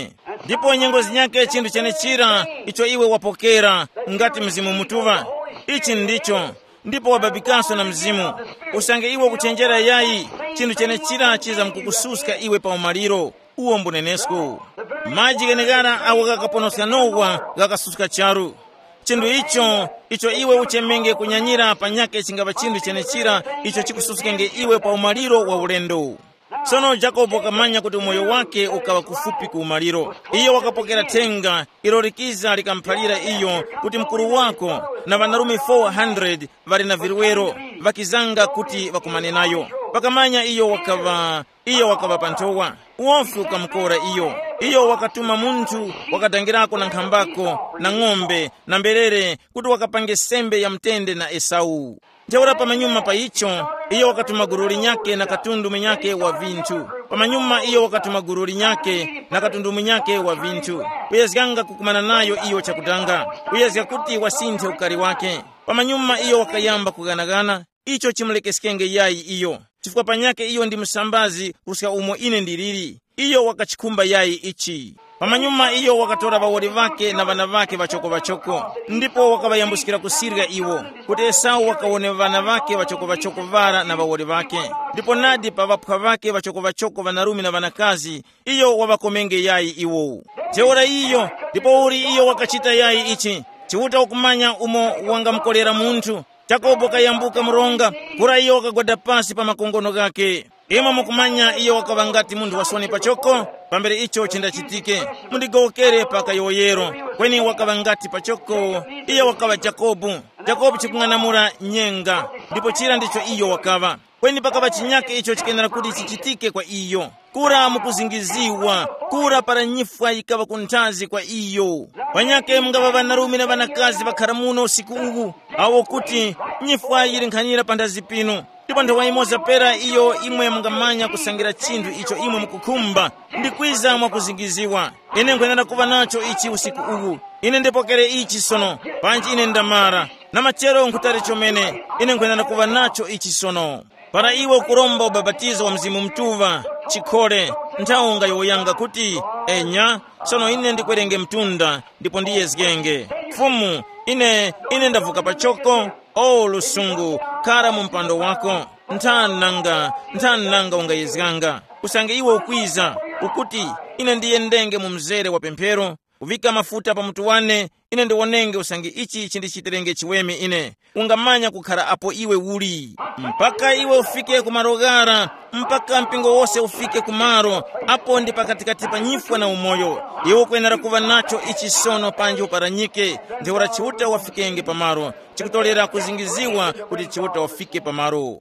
ndipo nyengozi nyake chinthu chenechira icho iwe wapokera ngati mzimu mutuva. Ichi ndicho ndipo wababikanso na mzimu. Usange iwe kuchenjera yayi chinthu chenechira chiza mkukususka iwe pa umaliro uwo mbunenesku. Maji genegara awo gakaponoska nowa gakasuska charu. Chinthu icho icho iwe uchemenge kunyanyira panyake chingaba chinthu chenechira icho chikususkenge iwe pa umaliro wa ulendo. Sono Jacobo kamanya kuti moyo wake ukawa kufupi ku umaliro. Iyo wakapokera tenga ilorikiza likamphalira iyo kuti mkulu wako na vanarume four hundred vari na viruwero vakizanga kuti vakumane nayo. Pakamanya iyo wakava iyo wakava pantowa uofu ukamkora iyo. Iyo wakatuma muntu wakatangirako na nkhambako na ng'ombe na mberere kuti wakapange sembe ya mtende na Esau. Nteura pamanyuma pa icho iyo wakatuma guruli nyake na katundu mnyake wa vintu. Pamanyuma iyo wakatuma guruli nyake na katundu mnyake wa vintu. Uyezganga kukumana nayo iyo chakutanga. Uyezga kuti wasinthe ukari wake. Pamanyuma iyo wakayamba kuganagana. Icho chimulekeskenge yayi iyo. Chifukwa panyake iyo ndi msambazi kusika umo ine ndiriri. Iyo wakachikumba yayi ichi. Pamanyuma iyo wakatora bawoli vake na vana vake vachoko vachoko. Ndipo wakabayambusikira kusirga iwo. Kuti Esau wakaone vana vake vachoko vachoko vara na bawoli vake. Ndipo nadi pa vapwa vake vachoko vachoko vanarumi na vanakazi. Iyo wabakomenge yayi iwo. Teora iyo, ndipo uri iyo wakachita yayi ichi. Chiuta ukumanya umo wanga mkolera muntu. Jacobo kayambuka muronga. Kura iyo wakagwada pasi pa makongono gake. Ima mukumanya iyo wakavangati mundu wasoni pachoko. Pambere icho chindachitike. Mundigokere paka yoyero. Kweni wakavangati pachoko. Iyo wakava Jacobo. Jacobo chikunganamura nyenga. Ndipo chira ndicho iyo wakava. Kweni pakava chinyake icho chikenera kuti chichitike kwa iyo. Kura mukuzingiziwa. Kura para nyifwa ikava kuntazi kwa iyo. Wanyake mngava vanarumi na vanakazi vakaramuno usiku ugu. Awo kuti nyifwa ilinkhanira pandazi pino. Ndipo ndo waimoza pera iyo imwe mungamanya kusangira chinthu icho imwe mukukhumba ndikwiza mwakuzingiziwa. Ine nkwenera kuva nacho ichi usiku ugu. Ine ndipokere ichi sono panji ine ndamara na machero nkutari chomene. Ine nkwenera kuva nacho ichi sono para iwe kuromba ubabatizo wa mzimu mtuva chikole ntaunga yoyanga kuti enya sono ine ndikwerenge mtunda ndipo ndiyezgenge fumu ine ine ndavuka pachoko. O lusungu kara mumpando wako ntananga ntananga ungayezganga. Usange iwe ukwiza ukuti ine ndiye ndenge mumzere wa pempero uvika mafuta pa mutu wane. Ine ndiwonenge usange ichi ichi ndichiterenge chiwemi. Ine ungamanya kukhala apo iwe uli mpaka iwe ufike kumarogara mpaka mpingo wose ufike kumaro. Apo ndi pakatikati pa nyifwa na umoyo. Iwe kwenera kuva nacho ichi sono panji uparanyike. Ndeura chiuta wafikenge pamaro chikutolera kuzingiziwa kuti chiuta wafike pamaro.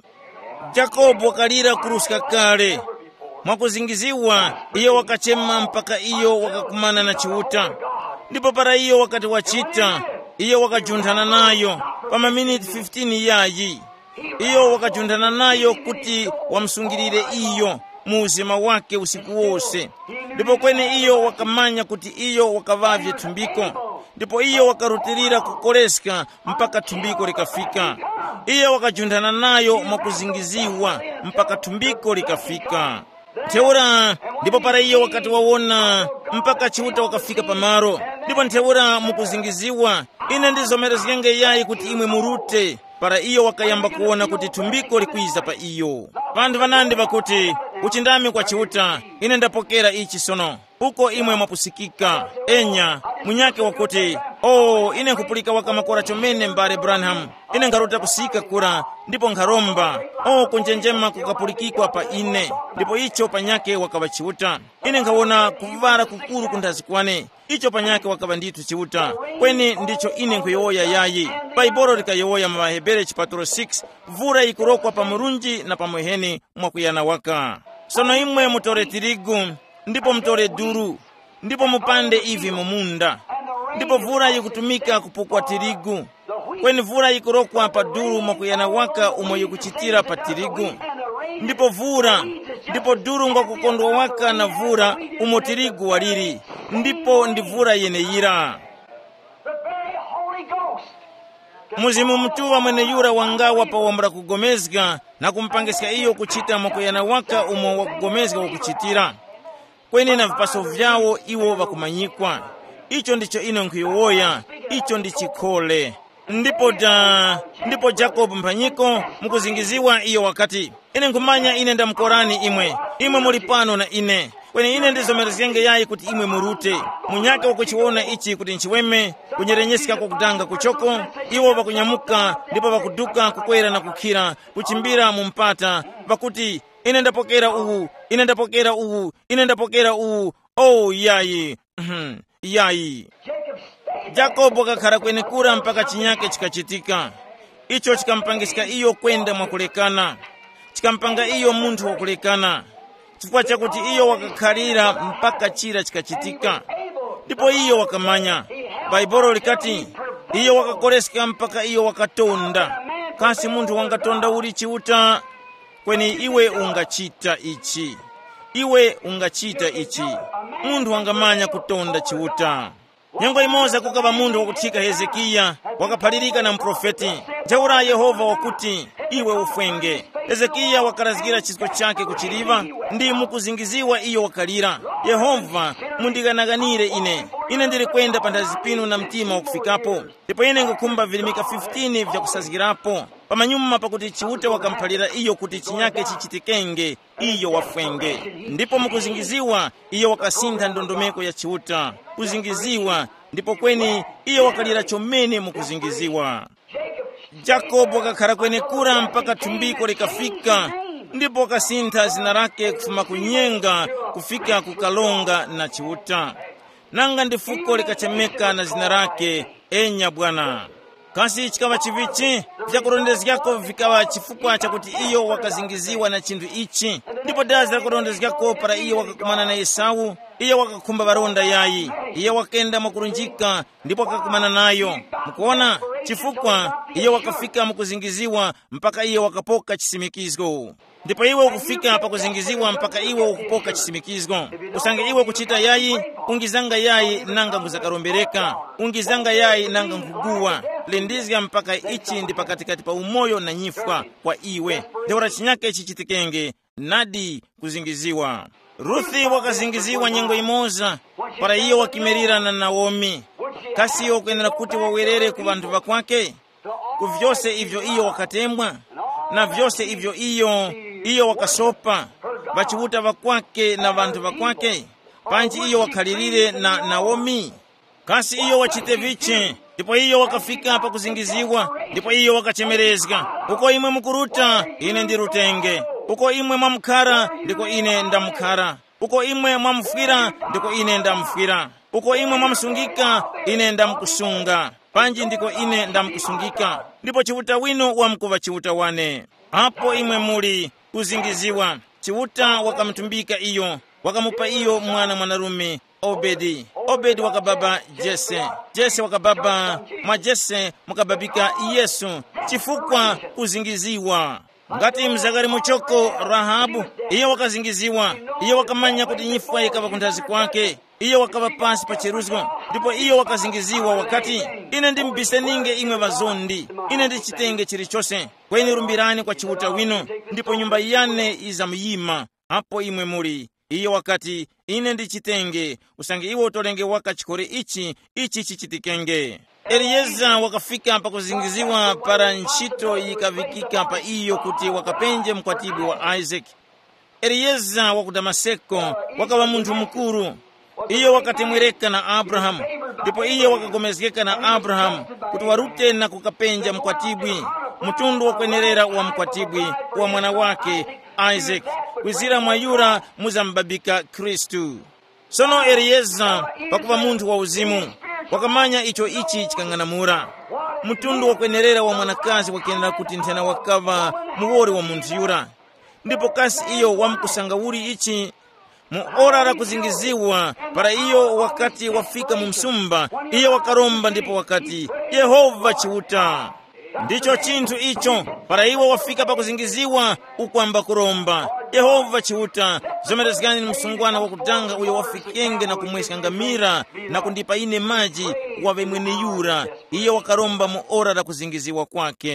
Jacobo wakalira kuruska kale mwakuzingiziwa. Iyo wakachema mpaka iyo wakakumana na chiuta. Ndipo para iyo wakati wachita iyo wakajuntana nayo pama minute fifteen yayi. Iyo wakajuntana nayo kuti wamsungirire iyo muuzima wake usiku wose. Ndipo kwene iyo wakamanya kuti iyo wakavavye tumbiko. Ndipo iyo wakarutirira kukoleska mpaka tumbiko likafika. Iyo wakajuntana nayo mwakuzingiziwa mpaka tumbiko likafika. Nteura ndipo para iyo wakati wawona mpaka chiuta wakafika pamaro. Ndipo nteura mukuzingiziwa ine ndizomera ziyenge yayi kuti imwe murute. Para iyo wakayamba kuona kuti tumbiko likwiza pa iyo. Vandu vanandi vakuti uchindami kwa chiuta ine ndapokera ichi sono. Uko imwe mwapusikika. Enya munyake wakuti oh ine kupulika wakamakora chomene mbare Branham. Ine ngaruta kusika kura ndipo ngaromba. Oh kunjenjema kukapulikikwa pa ine. Ndipo icho panyake wakava chiuta. Ine ngawona kuvara kukuru kuntazikwane. Icho panyake wakava nditu chiuta. Kweni ndicho ine nkuyoya yayi. Paiboro likayoya mawahebere chipaturo six. Vura ikurokwa pa murunji na pa muheni mwakuyana waka. Sono imwe mutore tirigu. Ndipo mtore duru. Ndipo mupande ivi mumunda. Ndipo vura yikutumika kupukwa tirigu. Kweni vura yikurokwa pa duru mwakuyana waka umo yikuchitira pa tirigu. Ndipo vura, ndipo duru ngwa kukondwa waka na vura umo tirigu waliri. Ndipo ndi vura yene yira. Muzimu mtuwa mwene yura wangawa pa wambra kugomezga na kumpangeska iyo kuchita mwakuyana waka umo wakugomezga wakuchitira. kweni na vipaso vyawo iwo vakumanyikwa. Icho ndicho ine nkhuyowoya, icho ndi chikhole. Ndipo da ndipo Jacob mphanyiko mukuzingiziwa iyo wakati ine nkumanya ine ndamkorani imwe imwe muli pano na ine kweni ine ndizomerezenge yayi kuti imwe murute munyake wakuchiona ichi kuti nchiweme kunyerenyesika kwa kutanga kuchoko iwo vakunyamuka ndipo vakuduka kukwera na kukhira kuchimbira mumpata vakuti ine ndapokera uwu ine ndapokera uwu ine ndapokera uwu oh yayi mhm yayi. Jacob akakhala kwenekura mpaka chinyake chikachitika. Icho chikampangisika iyo kwenda mwakulekana. Chikampanga iyo munthu wakulekana. Chifukwa chakuti iyo wakakhalira mpaka chira chikachitika. Ndipo iyo wakamanya. Baibolo likati iyo wakakolesika mpaka iyo wakatonda. Kasi munthu wangatonda uli chiuta kweni iwe ungachita ichi. Iwe ungachita ichi. Munthu wangamanya kutonda chiuta. Nyengo imoza kukaba mundu wakutika Hezekiya wakaphalirika na mprofeti jaura Yehova wakuti iwe ufwenge. Hezekiya wakarazgira chiziko chake kuchiliva ndi mukuzingiziwa iyo wakalira Yehova mundiganaganire ine ine ndiri kwenda pandazi pinu na mtima wakufikapo ndipo ine ngukumba vilimika fifteen vya kusazigirapo pamanyuma pakuti chiute wakamphalira iyo kuti chinyake chichitikenge iyo wafwenge. Ndipo mukuzingiziwa iyo wakasintha ndondomeko ya chiuta kuzingiziwa ndipo kweni iyo wakalira chomene mukuzingiziwa. Jacob wakakhala kwenekura mpaka tumbiko likafika ndipo wakasintha zina lake kufuma kunyenga kufika kukalonga na chiuta nanga ndifuko likachemeka na zina lake enya Bwana. Kasi chikawa chivichi vyakurondezi yako vikawa chifukwa chakuti iyo wakazingiziwa na chindu ichi ndipo dazi la kurondezi yako para iyo wakakumana na Esau iyo wakakumba baronda yayi iyo wakenda makurunjika ndipo wakakumana nayo mkuona chifukwa iyo wakafika mukuzingiziwa mpaka iyo wakapoka chisimikizgo ndipo iwe ukufika hapa kuzingiziwa mpaka iwe ukupoka chisimikizgo usange iwe kuchita yayi ungizanga yayi nanga nguzakarombereka ungizanga yayi nanga nguguwa lindizga mpaka ichi ndi pakatikati pa umoyo na nyifwa kwa iwe deura chinyake chichitikenge nadi kuzingiziwa. Ruthi wakazingiziwa nyengo imoza para iyo wakimerira na Naomi kasi iyo kuendera kuti wawerere ku bantu bakwake ku vyose ivyo iyo wakatembwa na vyose ivyo iyo iyo wakasopa bachibuta bakwake na bantu bakwake panji iyo wakalirire na Naomi kasi iyo wachite viche ndipo iyo wakafika hapa kuzingiziwa ndipo iyo wakachemerezga uko imwe mukuruta ine ndirutenge uko imwe mwamukara ndiko ine ndamukara uko imwe mwamufira ndiko ine ndamufira uko imwe mwamsungika ine ndamkusunga panji ndiko ine ndamkusungika ndipo chiuta wino wamkuva chiuta wane hapo imwe muli kuzingiziwa. Chiuta wakamtumbika iyo wakamupa iyo mwana mwanarume Obedi Obedi wakababa Jese Jese wakababa mwa Jese mukababika Yesu chifukwa kuzingiziwa. Ngati mzagari muchoko Rahabu iyo wakazingiziwa iyo wakamanya kuti nyifwa ikava kuntazi kwake iyo wakava pasi pa cheruzgo ndipo iyo wakazingiziwa wakati ine ndimbise ninge imwe vazondi ine ndichitenge chilichose kweni rumbirani kwa chiuta wino ndipo nyumba yane izamuyima hapo imwe muli iyo wakati ine ndichitenge usange iwo utolenge waka chikore ichi ichi chichitikenge. Elieza wakafika pa kuzingiziwa para nchito ikavikika pa iyo kuti wakapenje mkwatibu wa Isaac. Elieza waku Damaseko wakawa muntu mukuru iyo wakatemwereka na Abraham ndipo iyo wakagomezgeka na Abraham kuti warute na kukapenja mkwatibwi mutundu wakwenerera wa mkwatibwi wa mwana wake Isaac kwizira mwayura muzambabika Kristu. Sono Elieza wakuwa muntu wa uzimu wakamanya icho ichi chikang'anamura mutundu wakwenerera wa mwanakazi wakienera kuti ntena wakava muwori wa muntu yura ndipo kasi iyo wamkusanga uri ichi muorara kuzingiziwa para iyo wakati wafika mumsumba iyo wakaromba ndipo wakati Yehova chiuta ndicho chintu icho para iwo wafika pa kuzingiziwa ukwamba kuromba Yehova chiuta zomerezgani ni msungwana wakutanga uyo wafikenge na kumwesika ngamira na kundipa ine maji wawe mwene yura iyo wakaromba muorara kuzingiziwa kwake.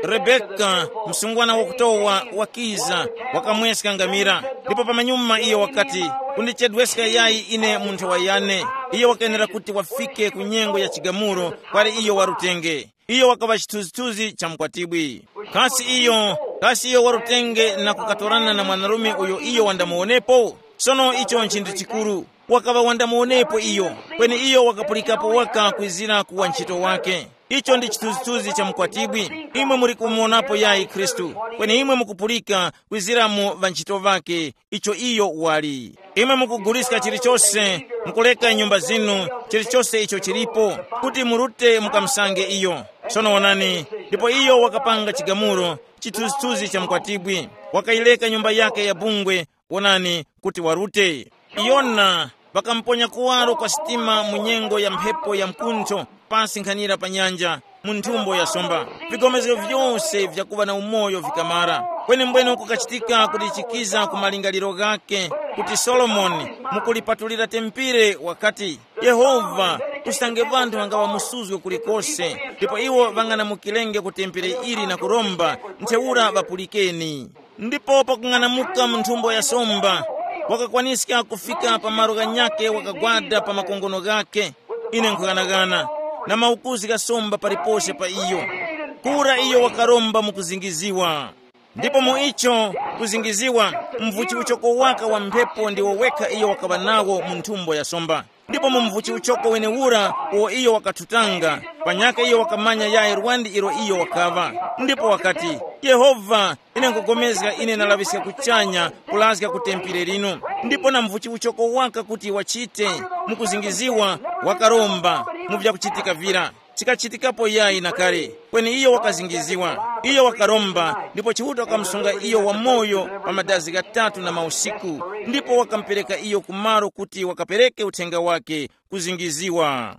Rebeka msungwana wakutowa wakiza wakamweska ngamira. Ndipo pamanyuma iyo wakati kundichedweska yayi ine munthu wayane. Iyo wakaenera kuti wafike kunyengo ya chigamuro kwali iyo warutenge. Iyo wakava chituzituzi cha mkwatibwi. Kasi iyo, kasi iyo warutenge na kukatorana na mwanarume uyo iyo wandamuonepo. Sono icho nchindu chikuru. Wakava wandamuonepo iyo. Kweni iyo wakapulikapo waka kuizira kuwa nchito wake. Icho ndi chituzituzi cha mkwatibwi. Imwe muri kumuonapo yayi Kristu. Kweni imwe mukupulika kuiziramu vanchito vake. Icho iyo wali. Imwe mukuguriska chilichose, mukuleka nyumba zinu, chilichose icho chilipo, kuti murute mukamsange iyo. Sono wanani, ndipo iyo wakapanga chigamuro, chituzituzi cha mkwatibwi. Wakaileka nyumba yake ya bungwe, wanani, kuti warute. Iyona, wakamponya kuwaro kwa sitima munyengo ya mhepo ya mkuncho, pasi nkhanira pa nyanja, munthumbo ya somba. Vigomezero vyose vyakuva na umoyo vikamara. Kweni mbwene kukachitika kulichikiza kumalingaliro gake, kuti Solomoni mukulipatulira tempire wakati Yehova usange vantu angawa musuzwe kulikose. Ndipo iwo vangana mukilenge kutempire ili na kuromba, nteura vapulikeni. Ndipo pakung'anamuka munthumbo ya somba, wakakwanisika kufika pa maro ganyake wakagwada pa makongono gake. Ine nkugana na maukuzi gasomba paripose pa iyo. Kura iyo wakaromba mukuzingiziwa. Ndipo muicho kuzingiziwa mvuchi uchoko waka wa mpepo ndiwo weka iyo wakabanawo munthumbo ya somba. Ndipo mumvuchi uchoko wene ura uo iyo wakatutanga, panyaka iyo wakamanya ya Rwandi iro iyo wakava. Ndipo wakati Yehova ine nkugomezga ine nalavisika kuchanya kulazika kutempire lino. Ndipo na mvuchi uchoko waka kuti wachite mukuzingiziwa wakaromba muvya kuchitika vira. Chikachitikapo yayi na kare. Kweni iyo wakazingiziwa, iyo wakaromba, ndipo chihuta wakamsunga iyo wa moyo pa madazi gatatu na mausiku. Ndipo wakampeleka iyo kumaro kuti wakapereke utenga wake kuzingiziwa.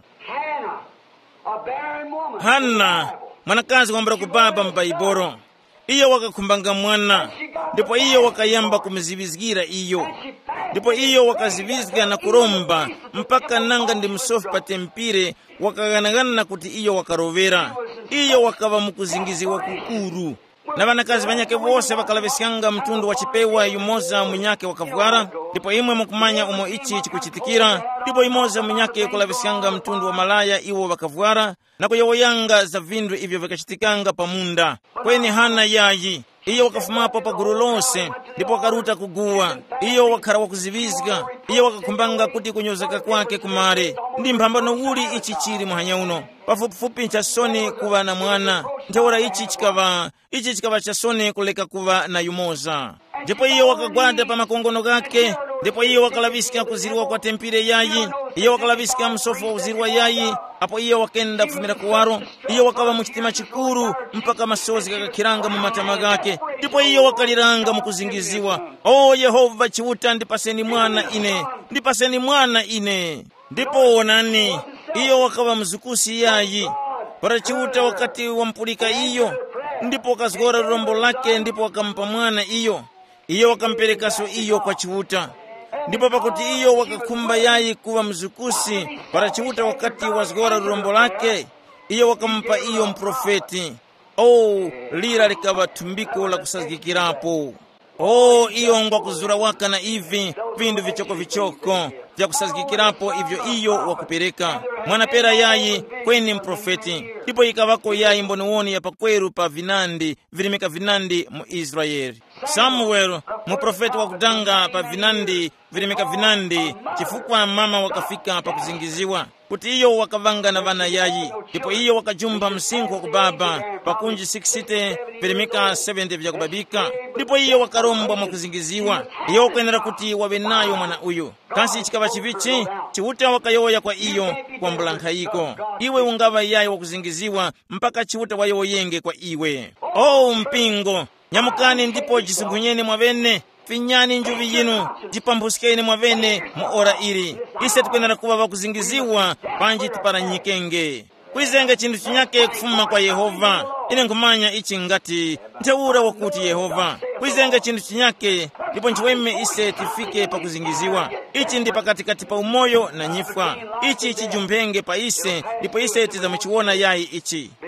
Hana, mwanakazi wambara kubaba mbaiboro. Iyo wakakumbanga mwana, ndipo iyo wakayamba kumzibizgira iyo. Ndipo iyo wakazibizga na kuromba, mpaka nanga ndi msofi pa tempire, wakaganagana kuti iyo wakarovera. Iyo wakava mukuzingiziwa kukuru. Na vanakazi vanyake vose vakalavisyanga mtundu wa chipewa yumoza munyake wakavwara. Ndipo imwe mukumanya umo ichi chikuchitikira. Ndipo imoza munyake kulavisyanga mtundu wa malaya iwo wakavwara. Na kuyawoyanga za vindu ivyo vikachitikanga pamunda. Kweni Hana yayi. Iyo wakafumapo pa guru lonse, ndipo wakaruta kuguwa. Iyo wakara wakuzivizga. Iyo wakakumbanga kuti kunyozeka kwake kumare. Ndi mpambano uli ichi chiri muhanyauno. Pafupifupi nchasoni kuva na mwana. Nteora ichi chikava, ichi chikava chasoni kuleka kuva na yumoza. Ndipo iyo wakagwada pa makongono gake. Ndipo iyo wakalavisika kuziriwa kwa tempire yayi. Iyo wakalavisika msofu wa uziriwa yayi. Apo iyo wakenda kufumira kuwaro. Iyo wakava muchitima chikuru mpaka masozi kakakiranga mu matama gake. Ndipo iyo wakaliranga mukuzingiziwa. O Yehova chiuta ndipaseni mwana ine. Ndipaseni mwana ine. Ndipo onani. Iyo wakava mzukusi yayi. Para chiuta wakati wampulika iyo. Ndipo wakazgora rombo lake. Ndipo wakampa mwana iyo. Iyo wakampelekaso iyo kwa chiuta. Ndipo pakuti iyo wakakumba yayi kuwa mzukusi para chiuta wakati wazgora rombo lake. Iyo wakampa iyo mprofeti. Oh, lira likava tumbiko la kusazikirapo. Oh, iyo ngwa kuzura waka na ivi vindu vichoko vichoko vya kusazikirapo ivyo iyo wakupereka. Mwana pera yayi kweni mprofeti. Ndipo ikavako yayi mboniwoni ya pakweru pa vinandi vilimika vinandi mu Israeli. Samuel muprofeti wakudanga pa vinandi vilimika vinandi chifukwa mama wakafika pa kuzingiziwa kuti iyo wakavanga na vana yayi. Ndipo iyo wakajumba msingu wakubaba pakunji sikisite vilimika seventy vya kubabika. Ndipo iyo wakarombwa mwakuzingiziwa. Iyo wakwenera kuti wawenayo mwana uyu. Kasi chikava chivichi chiuta wakayoya kwa iyo kwa mbulankhaiko. Iwe ungava yayi wakuzingiziwa mpaka chiuta wayoyenge kwa iwe. Oh mpingo, nyamukani ndipo jisumbunyeni mwavene. Finyani njuvi yinu, jipambusikeni mwavene muora ili. Ise tukwenera kuva wakuzingiziwa panji tiparanyikenge. Kuizenga chindu chinyake kufuma kwa Yehova. Ine nkumanya ichi ngati nteura wakuti Yehova. Kuizenga chindu chinyake ndipo nchiweme ise tifike pa kuzingiziwa. Ichi ndi pakatikati pa umoyo na nyifwa. Ichi ichi jumpenge pa ise ndipo ise tizamuchiwona yayi ichi.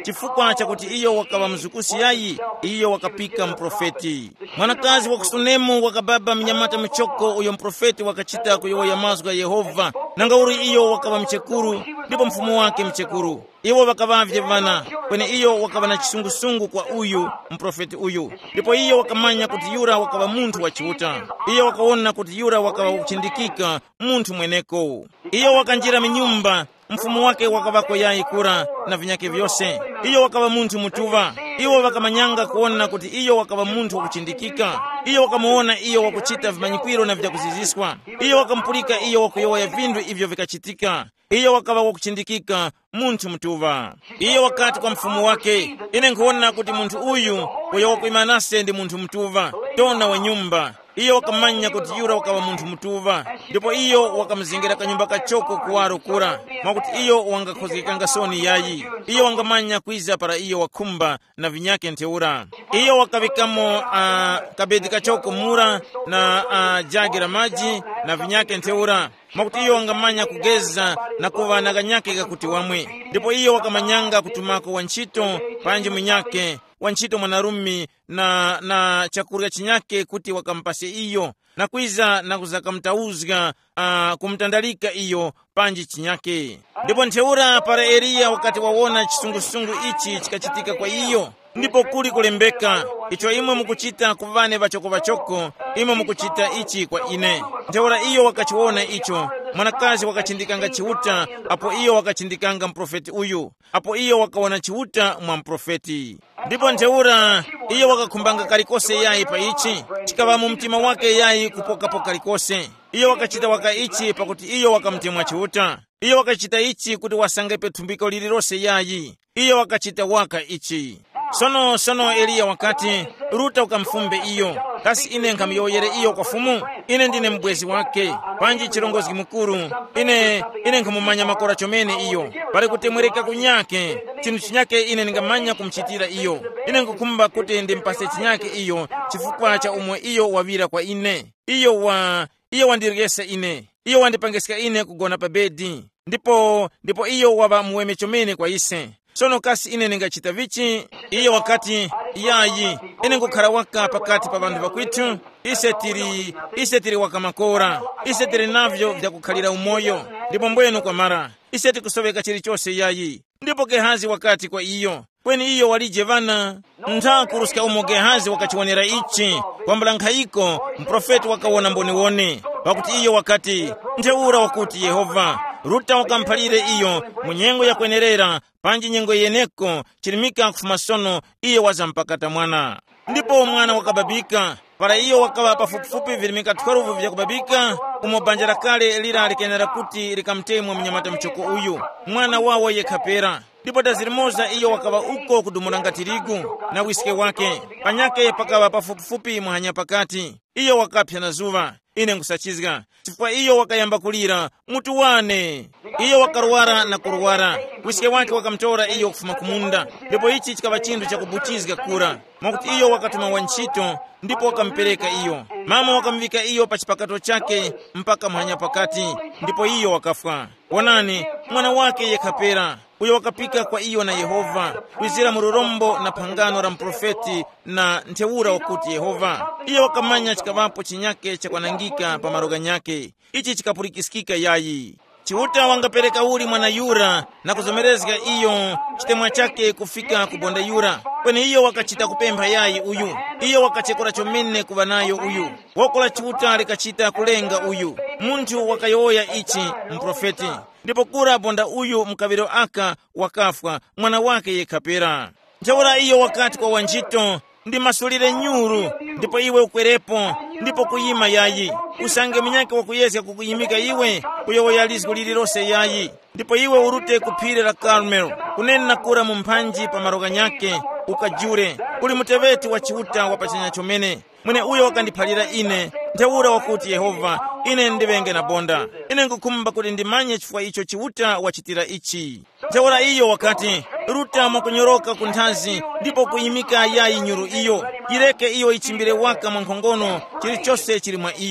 chifukwa chakuti iyo wakava mzukusi yayi, iyo wakapika mprofeti. Mwanakazi wa kusunemu wakababa mnyamata mchoko uyo mprofeti wakachita kuyoya mazwi ya Yehova, nangauri iyo wakava mchekuru, ndipo mfumo wake mchekuru. Iwo wakavavye vana, kwene iyo wakava na chisungusungu kwa uyu mprofeti uyu. Ndipo iyo wakamanya kuti yura wakava muntu wa chiuta. Iyo wakaona kuti yura wakava kuchindikika muntu mweneko. Iyo wakanjira minyumba, mfumo wake wakavako yayi kura na vinyake vyose. Iyo wakava muntu mutuva. Iyo wakamanyanga kuona kuti iyo wakava muntu wakuchindikika. Iyo wakamuona iyo wakuchita vimanyikwiro na vyakusiziswa. Iyo wakampulika iyo wakuyoya vindu ivyo vikachitika. Iyo wakava wakuchindikika muntu mutuva. Iyo wakati kwa mfumo wake, ine nkuona kuti muntu uyu uyo wakuimanase ndi muntu mutuva, tona wa nyumba. Iyo wakamanya kuti yura wakava muntu mutuva. Ndipo iyo wakamzingira kanyumba kachoko kuwaro kura, mwakuti iyo wangakhozekanga soni yayi. Iyo wangamanya kwiza para iyo wakumba na vinyake nteura. Iyo wakavikamo uh, kabedi kachoko mura na uh, jagira maji na vinyake nteura, mwakuti iyo wangamanya kugeza na kuva na ganyake kakuti wamwe. Ndipo iyo wakamanyanga kutumako wanchito panji mwinyake, wanchito mwanarumi na na chakurya chinyake kuti wakampase iyo, na kwiza na kuzaka mtauzga uh, kumtandalika iyo panji chinyake. Ndipo nteura para Eliya wakati wawona chisungusungu ichi chikachitika kwa iyo, ndipo kuli kulembeka, icho imwe mukuchita kuvane vachoko vachoko, imwe mukuchita ichi kwa ine. Nteura iyo wakachiwona icho, mwanakazi wakachindikanga chiuta, apo iyo wakachindikanga mprofeti uyu, apo iyo wakawona chiuta mwa mprofeti. Ndipo nteura iyo wakakumbanga kalikose yayi pa ichi, chikava mu mtima wake yayi kupokapo kalikose. Iyo wakachita waka ichi pakuti iyo wakamtemwa chiuta. Iyo wakachita ichi kuti wasangepe tumbiko lililose yayi. Iyo wakachita waka ichi. Sono sono Eliya wakati Ruta ukamfumbe iyo, kasi ine nkamiyoyere iyo kwa fumu, ine ndine mbwezi wake, panji chirongozi mukuru, ine ine nkamumanya makora chomene iyo, pari kutemwereka kunyake, chinu chinyake ine ngamanya kumchitira iyo, ine nkukumba kuti ndi mpase chinyake iyo, chifukwa cha umwe iyo wavira kwa ine, iyo wa, iyo wandirigesa ine, iyo wandipangesika ine kugona pa bedi, ndipo, ndipo iyo wava muweme chomene kwa ise. Sono kasi ine ningachita vichi, iyo wakati yayi, ine ngukhala waka pakati pa vandu vakwitu, ise tiri, ise tiri waka makora, ise tiri navyo vya kukhalira umoyo, ndipo mbwenu kwa mara, ise tikusoveka chiri chose yayi, ndipo Gehazi wakati kwa iyo, kweni iyo walije vana, nta kuruska umo Gehazi wakachiwonera ichi, kwa mbalankhayiko, mprofeti wakawona mboniwone, wakuti iyo wakati, nteura wakuti Yehova, Ruta wakampalire iyo, munyengo ya kwenerera, panji nyengo yeneko, chirimika kufumasono, iyo wazampakata mwana. Ndipo mwana wakababika, para iyo wakaba pafupifupi vilimika tukaruvu vya kubabika, umo banjara kale lira likenera kuti likamtemwa mnyamata mchoko uyu, mwana wawo yekapera. Ndipo dazirimoza iyo wakaba uko kudumulanga tirigu na wisike wake, panyake pakaba pafupifupi muhanya pakati, iyo wakapya na zuva, ine nkusachizga, chifukwa iyo wakayamba kulira, mutu wane, iyo wakaruwara na kuruwara, wisike wake wakamtora iyo kufuma kumunda, ndipo ichi chikaba chindu cha kubuchizga kura, mwakuti iyo wakatuma wanchito, ndipo wakampeleka iyo, mama wakamvika iyo pachipakato chake, mpaka muhanya pakati, ndipo iyo wakafwa. Wanani, mwana wake yekapera, uyo wakapika kwa iyo na Yehova, wizira mururombo na pangano la mprofeti na nteura wakuti Yehova. Iyo wakamanya chikavapo chinyake cha kwanangika pa maroga nyake, ichi chikapulikisikika yayi. Chiuta wangapeleka uli mwana yura na kuzomerezga iyo chitemwa chake kufika kubonda yura. Kweni iyo wakachita kupemba yayi uyu, iyo wakachekora chomene kubanayo uyu, wakola chiuta likachita kulenga uyu, muntu wakayoya ichi mprofeti. Ndipo kura bonda uyu mkabiro aka wakafwa, mwana wake yekapera. Nteura iyo wakati kwa wanjito, ndi masulire nyuru, ndipo iwe ukwerepo, ndipo kuyima yayi, usange minyake wakuyesya kukuyimika iwe, kuyo yalizi kulilirose yayi, ndipo iwe urute kupire la Karmel, kunena kura mumpanji pa maroga nyake, ukajure, kuli muteveti wa chiuta wapachanya chomene, mwene uyo wakandipalira ine, nteura wakuti Yehova, ine ndivenge na bonda, ine ngukumba kuti ndimanye chifukwa icho chiuta wachitira ichi. Nteura iyo wakati, Ruta mwakunyoroka kunthazi, ndipo kuyimika yayi nyuru iyo, jireke iyo ichimbire waka mwankhongono, chili chose chili mwa iyo.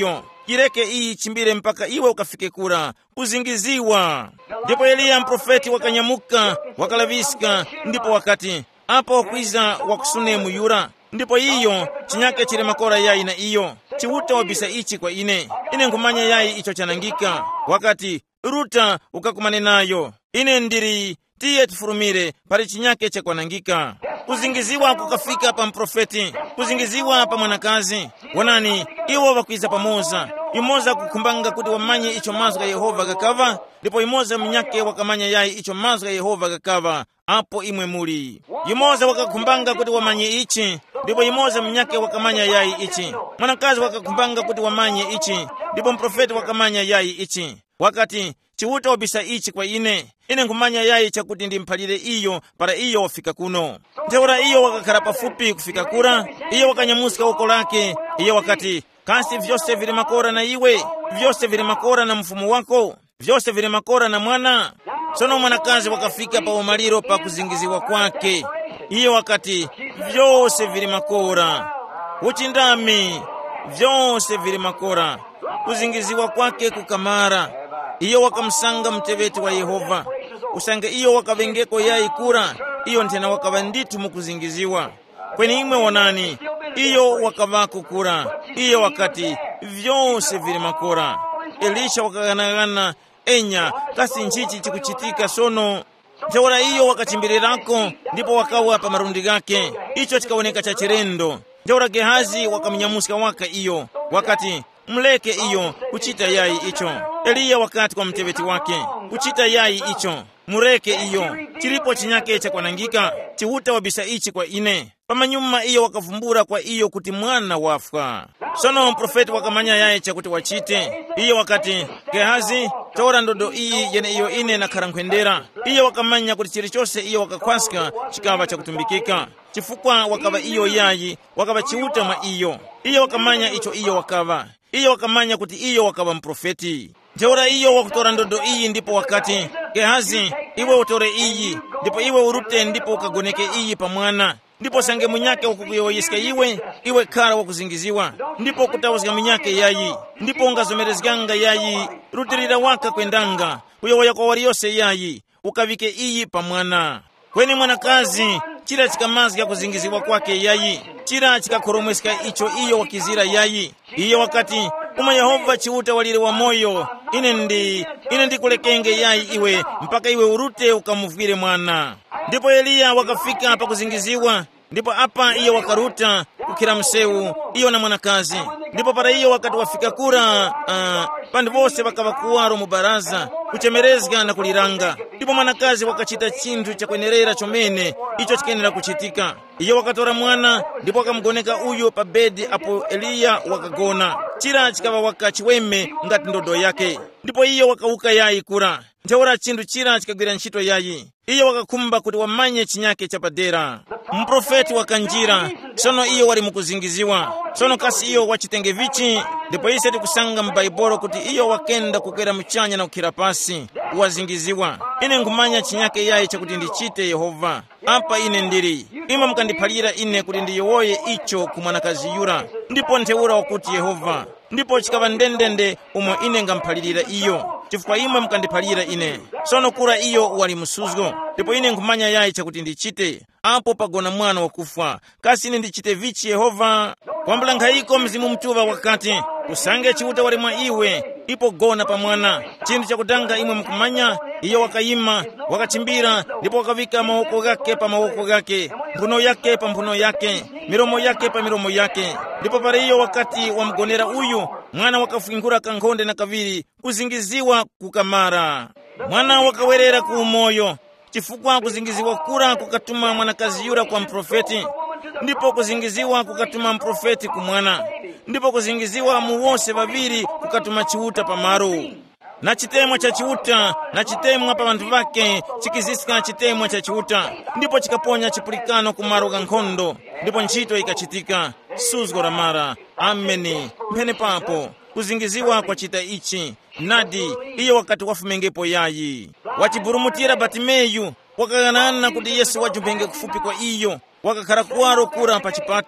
chireke iyi chimbire mpaka iwe ukafike kura, kuzingiziwa. Ndipo Eliya mprofeti wakanyamuka, wakalavisika, ndipo wakati, apa wakwiza wakusunemu yura. Ndipo iyo chinyake chile makora yayi na iyo chiwuta wabisa ichi kwa ine, ine nkumanya yayi icho chanangika. Wakati ruta ukakumane nayo, ine ndiri tiye tufurumire pali chinyake cha kwanangika. Kuzingiziwa kukafika pa mprofeti, kuzingiziwa pa mwanakazi. Wanani iwo wakwiza pamoza, imoza kukumbanga kuti wamanye icho mazwi ga Yehova gakava, ndipo imoza mnyake wakamanya yayi icho mazwi ga Yehova gakava. Apo imwe muli imoza wakakumbanga kuti wamanye ichi, ndipo imoza mnyake wakamanya yayi ichi. Mwanakazi wakakumbanga kuti wamanye ichi, ndipo mprofeti wakamanya yayi ichi. Wakati chiwuta wabisa ichi kwa ine, ine nkumanya yayi chakuti ndimphalire iyo para iyo wafika kuno. Ntheura iyo wakakhala pafupi kufika kura, iyo wakanyamusika uko lake. Iyo wakati, kasi vyose vili makora na iwe, vyose vili makora na mfumu wako, vyose vili makora na mwana. Sono mwanakazi wakafika pa umaliro pa kuzingiziwa kwake. Iyo wakati, vyose vili makora, uchindami, vyose vili makora, kuzingiziwa kwake kukamara. Iyo wakamsanga mteveti wa Yehova, usange iyo wakavengeko yayi kura, iyo ntena wakava nditu mukuzingiziwa. Kweni imwe wonani, iyo wakavako kura, iyo wakati, vyose vili makora. Elisha wakaganagana, enya, kasi nchichi chikuchitika sono. Ntheura iyo wakachimbirirako, ndipo wakawa pa marundi gake, icho chikawoneka cha chirendo. Ntheura Gehazi wakamnyamusika waka iyo, wakati, mleke iyo kuchita yayi icho. Eliya wakati kwa mteveti wake, kuchita yayi icho, mureke iyo, chilipo chinyake cha kwanangika, chiwuta wabisa ichi kwa ine. Pamanyuma iyo wakavumbura kwa iyo kuti mwana wafwa. Sono mprofeti wakamanya yayi chakuti wachite. Iyo wakati, Gehazi, tora ndodo iyi yene iyo ine na karankwendera. Iyo wakamanya kuti chili chose iyo wakakwasika chikava cha kutumbikika. Chifukwa wakava iyo yayi, wakava chiwuta mwa iyo. Iyo wakamanya icho iyo wakava. Iyo wakamanya kuti iyo wakava mprofeti. Ntheura iyo wakutora ndodo iyi, ndipo wakati, Gehazi, iwe utore iyi, ndipo iwe urute, ndipo ukagoneke iyi pa mwana. Ndipo sange munyake ukukuyoyisika iwe, iwe kara wakuzingiziwa, ndipo kutawazika munyake yayi, ndipo ungazomerezganga yayi, rutirira waka kwendanga, kuyoya kwa wariyose yayi, ukavike iyi pa mwana. Kweni mwanakazi, chira chikamazga kuzingiziwa kwake yayi, chira chikakoromwesika icho iyo wakizira yayi. Iyo wakati, uma Yehova chiwuta walire wa moyo, ine ndi, ine ndi kulekenge yayi iwe, mpaka iwe urute ukamuvire mwana. Ndipo Eliya wakafika pa kuzingiziwa, ndipo apa iyo wakaruta kukira msewu, iyo na mwanakazi. Ndipo para iyo wakati wafika kura, uh, pandi vose wakavakuwaro mubaraza, kuchemerezga na kuliranga. Ndipo mwanakazi wakachita chintu cha kwenerera chomene, icho chikenera kuchitika. Iyo wakatora mwana, ndipo wakamgoneka uyo pa bedi apo Eliya wakagona. Chira chikava wakachiweme ngati ndodo yake. Ndipo iyo wakauka yayi kura. Ntheura chintu chira chikagwira ntchito yayi. Iyo wakakumba kuti wamanye chinyake chapadera. Mprofeti wakanjira, sono iyo wali mukuzingiziwa. Sono kasi iyo wachitenge vichi, ndipo ise tikusanga mbaiboro kuti iyo wakenda kukwera mchanya na kukira pasi, wazingiziwa. Ine ngumanya chinyake yayi chakuti ndichite Yehova. Apa ine ndiri, ima mkandiphalira ine kuti ndiyowoye icho kumwanakazi yura. Ndipo ntheura wakuti Yehova, ndipo chikava ndendende umwe ine ngamphalirira iyo, chifukwa imwe mkandiphalira ine. Sono kura iyo wali musuzgo, ndipo ine ngumanya yayi chakuti ndichite. Apo pagona mwana wakufa, kasi ine ndichite vichi Yehova. Kwambula nkhaiko mzimu mtuva wakati, usange chiwuta wali mwa iwe, ipo gona pa mwana. Chintu chakutanga imwe mkumanya, iyo wakayima, wakachimbira, ndipo wakavika mawoko gake pa mawoko gake, mphuno yake pa mphuno yake, miromo yake pa miromo yake. Ndipo pare iyo wakati wamgonera uyu, mwana wakafungura kankhonde na kaviri, kuzingiziwa kukamara. Mwana wakawerera ku umoyo, chifukwa kuzingiziwa kura kukatuma mwanakazi yura kwa mprofeti. Ndipo kuzingiziwa kukatuma mprofeti kumwana. Ndipo kuzingiziwa muwose vaviri kukatuma chiwuta pamaru. Na chitemwa cha chiwuta, na chitemwa pa vantu vake, chikizisika chitemwa cha chiwuta. Ndipo chikaponya chipulikano kumaro gankhondo. Ndipo ntchito ikachitika. Suzgo ramara. Ameni. Mpene papo. Kuzingiziwa kwa chita ichi. Nadi, iyo wakati wafumengepo yayi. Wachiburumutira Batimeyu, wakaganana kuti Yesu wajumbenge kufupi kwa iyo. Wakakara kuwaro kura pachipata.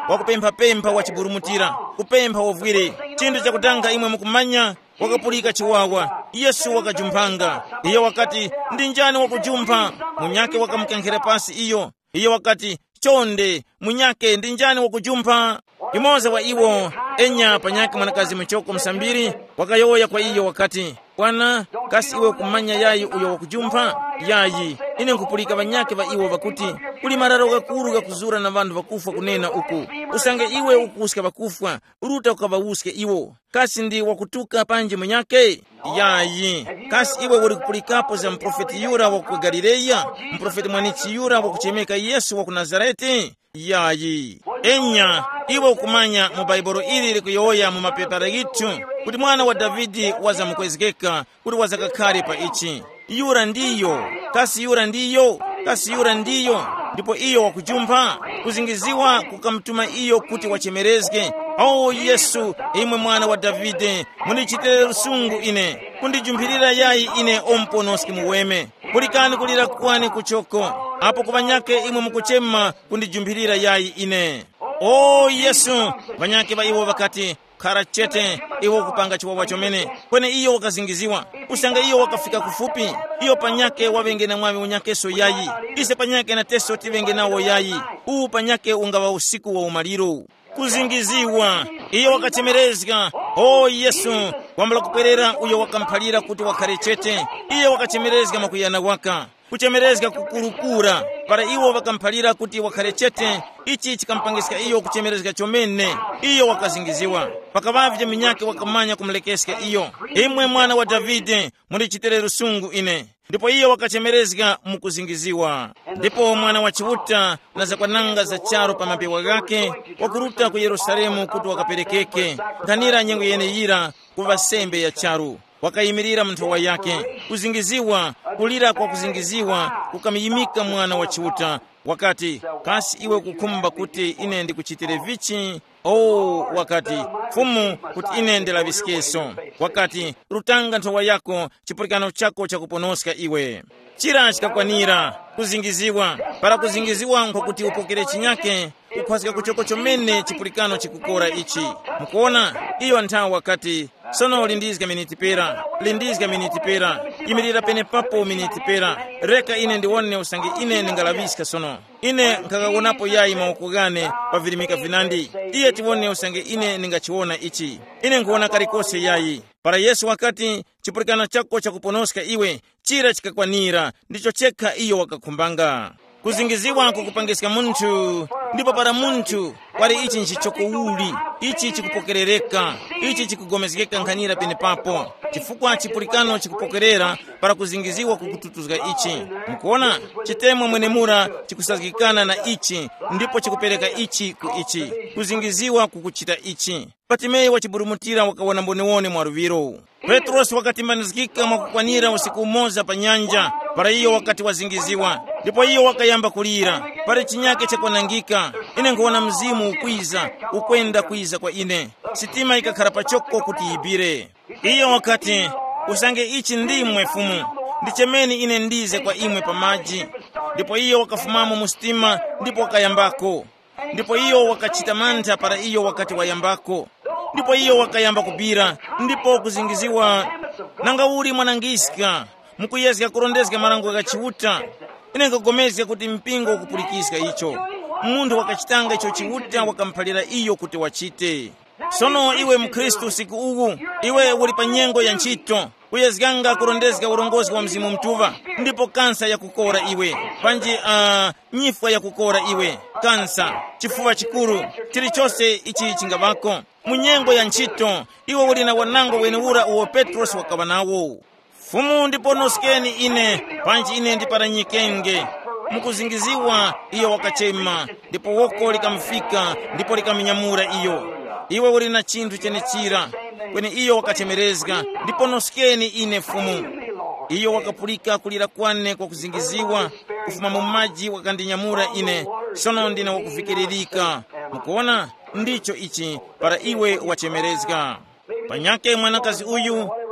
wakupempha-pempha wachiburumutira kupempha wovwire chinthu chakutanga imwe mukumanya wakapulika chiwawa Yesu wakajumphanga iyo wakati ndi njani wakujumpha munyake wakamkenkhera pasi iyo iyo wakati chonde munyake ndi njani wakujumpha imoza wa iwo enya panyake mwanakazi mchoko msambiri wakayoya kwa iyo wakati Bwana kasi iwe kumanya yayi uyo wakujumpha yayi ine nkupulika banyake ba iwo bakuti kuli mararo gakuru gakuzura na bandu bakufa kunena uku usange iwe ukuska bakufa uruta ukabawuske iwo kasi ndi wakutuka panje munyake yayi kasi iwe uri kupulikapo za mprofeti Yura wa ku Galileya mprofeti mwanichi Yura wa kuchemeka Yesu wa ku Nazareti yayi enya iwe ukumanya mu Baibolo ili likuyoya mu mapepara gitu kuti mwana wa Davidi waza mukwezekeka kuti waza kakhale pa ichi Yura ndiyo kasi Yura ndiyo kasi Yura ndiyo ndipo iyo wakujumpha kuzingiziwa kukamtuma iyo kuti wachemerezge Oh Yesu imwe mwana wa Davide munichitire lusungu ine kundijumphirira yayi ine omponoski muweme kulikani kulira kwani kuchoko apo kubanyake imwe mukuchema kundijumphirira yayi ine Oh Yesu banyake ba iwo wakati karachete iwo kupanga chiwawa chomene kwene iyo wakazingiziwa usanga iyo wakafika kufupi iyo panyake wabenge na mwami unyakeso yayi ise panyake na teso tivenge nawo yayi uu panyake ungawa usiku wa umaliro kuzingiziwa iyo wakachemerezga Oh Yesu wambala kuperera uyo wakampalira kuti wakarechete iyo wakachemerezga makuyana waka kuchemerezga kukurukura para iwo wakampalira kuti wakarechete ichi chikampangiska iyo kuchemerezga chomene iyo wakazingiziwa pakavavye minyake wakamanya kumlekeska iyo imwe mwana wa Davide mulichitire lusungu ine ndipo iyo wakachemerezga mukuzingiziwa ndipo mwana wa chiuta na zakwananga za charo pa mapewa gake wakuruta ku Yerusalemu kuti wakaperekeke nganira nyengo yene yira kuva sembe ya charu wakayimirira mnthowa yake kuzingiziwa kulira kwa kuzingiziwa kukamiyimika mwana wa chiuta wakati kasi iwe kukumba kuti ine ndikuchitire vichi Oh wakati fumu kuti ine ndelaviskeso wakati rutanga nthowa yako chipulikano chako cha kuponoska iwe chira chikakwanira kuzingiziwa para kuzingiziwa nko kuti upokere chinyake ukhwazika kuchoko chomene chipulikano chikukora ichi mukuona iyo nthawi wakati sono lindizga miniti pera lindizga miniti pera imirira pene papo miniti pera reka ine ndiwone usange ine ningalaviska sono ine nkakawonapo yayi maukugane pavilimika vinandi iye tiwone usange ine ningachiwona ichi ine nkuona karikose yayi para Yesu wakati chipulikano chako cha kuponoska iwe chira chikakwanira ndicho cheka iyo wakakumbanga kuzingiziwa kukupangiska muntu ndipo para muntu wari ichi nchichoko uli ichi chikupokerereka ichi chikugomezekeka nkhanira pene papo chifukwa chipulikano chikupokerera para kuzingiziwa kukututuzga ichi mukuona chitemwa mwenemura chikusazikana na ichi ndipo chikupereka ichi ku ichi kuzingiziwa kukuchita ichi Patimei wachiburumutira wakawana mbonewone mwaruviro Petros wakatimbanizikika mwakukwanira usiku umoza pa nyanja para iyo wakati wazingiziwa ndipo iyo wakayamba kulira para chinyake chakwanangika ine nkuona mzimu ukwiza ukwenda kwiza kwa ine sitima ikakhala pachoko kuti ibire iyo wakati usange ichi ndimwe fumu ndichemeni ine ndize kwa imwe pa maji ndipo iyo wakafumamo mustima ndipo wakayambako ndipo iyo wakachita mantha para iyo wakati wayambako ndipo iyo wakayamba kubira ndipo kuzingiziwa nanga uli mwanangiska mukuyezga kurondezga marango gachiuta ine ngagomezga kuti mpingo ukupulikiska icho mundu wakachitanga icho chiuta wakampalira iyo kuti wachite sono iwe mkristu siku ugu iwe uli pa nyengo ya nchito kuyezganga kurondezga urongozi wa mzimu mtuva ndipo kansa ya kukora iwe panji uh, nyifwa ya kukora iwe kansa chifuva chikuru chili chose ichi chingavako munyengo ya nchito iwe uli na wanango wene ura uwo Petros wakabanawo fumu ndipo noskeni ine panji ine ndiparanyikenge mukuzingiziwa iyo wakachema ndipo woko likamfika ndipo likaminyamura iyo iwe uli na chintu chene chira kwene iyo wakachemerezga ndipo noskeni ine fumu iyo wakapulika kulira kwane kwa kuzingiziwa kufuma mu maji wakandinyamura ine sono ndina wakufikiririka mukuona ndicho ichi para iwe wachemerezga panyake mwanakazi uyu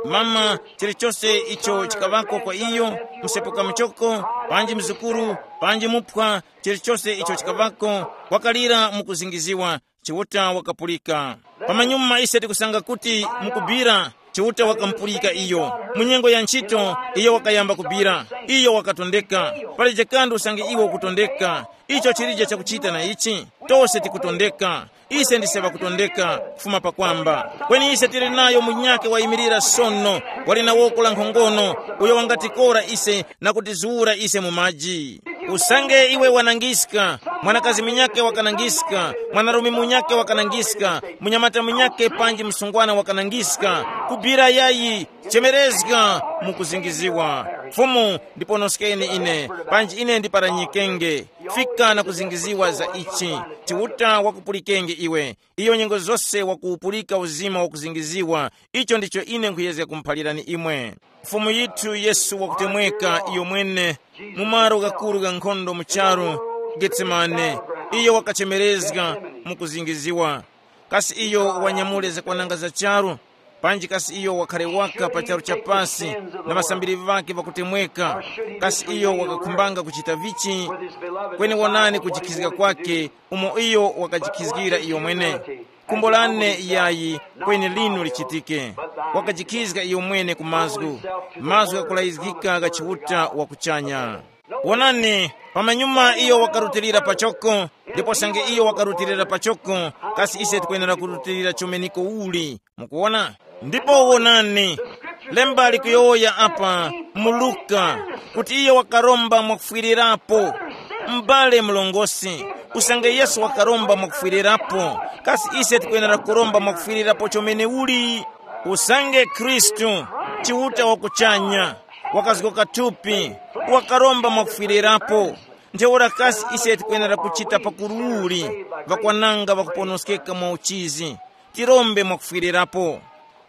mama chilichonse icho chikavako kwa iyo msepuka mchoko panji mzukuru panji mupwa chilichonse icho chikavako wakalira mukuzingiziwa chiuta wakapulika. Pamanyuma ise tikusanga kuti mukubira chiuta wakampulika iyo munyengo ya nchito iyo wakayamba kubira iyo wakatondeka pale jekandu usange iwo kutondeka icho chirija chakuchita na ichi tose tikutondeka ise ndiseva kutondeka kufuma pakwamba kweni ise tili nayo munyake waimirira sono wali na woko la nkhongono uyo wangatikora ise na kutizuura ise mumaji usange iwe wanangiska mwanakazi minyake wakanangiska mwanarumi munyake wakanangiska munyamata munyake panji msungwana wakanangiska kubira yayi chemerezga mukuzingiziwa fumu ndipo noskeni ine panji ine ndiparanyikenge fika na kuzingiziwa za ichi chiuta wakupulikenge iwe iyo nyengo zose wakupulika uzima wakuzingiziwa icho ndicho ine nkuyeze kumphalirani imwe fumu yitu Yesu wakutemweka iyo mwene mumaro gakuru ga nkhondo mucharo Getsemane iyo wakachemerezga mukuzingiziwa kasi iyo wanyamuleze kwa nanga za charo panji kasi iyo wakarewaka pa charo cha pasi na masambiri vake vakutemweka kasi iyo wakakumbanga kuchita vichi kweni wonani kujikizika kwake umo iyo wakajikizgira iyo mwene kumbolane yayi kweni linu lichitike wakajikizika iyo mwene kumazgu mazgu akulaizgika gachiuta wakuchanya wonani pamanyuma iyo wakarutirira pachoko ndipo sange iyo wakarutirira pachoko kasi ise tukwenera kurutirira chomeniko uli mukuona ndipo wonani lemba likuyoya apa muluka kuti iyo wakaromba mwakufwirirapo mbale mlongosi usange Yesu wakaromba mwakufwirirapo kasi ise tukwenera kuromba mwakufwirirapo chomene uli usange Kristu chiuta wakuchanya wakazgoka tupi wakaromba mwakufwirirapo nteora kasi ise tukwenera kuchita pakuruuli vakwananga vakuponoskeka mwa uchizi tirombe mwakufwirirapo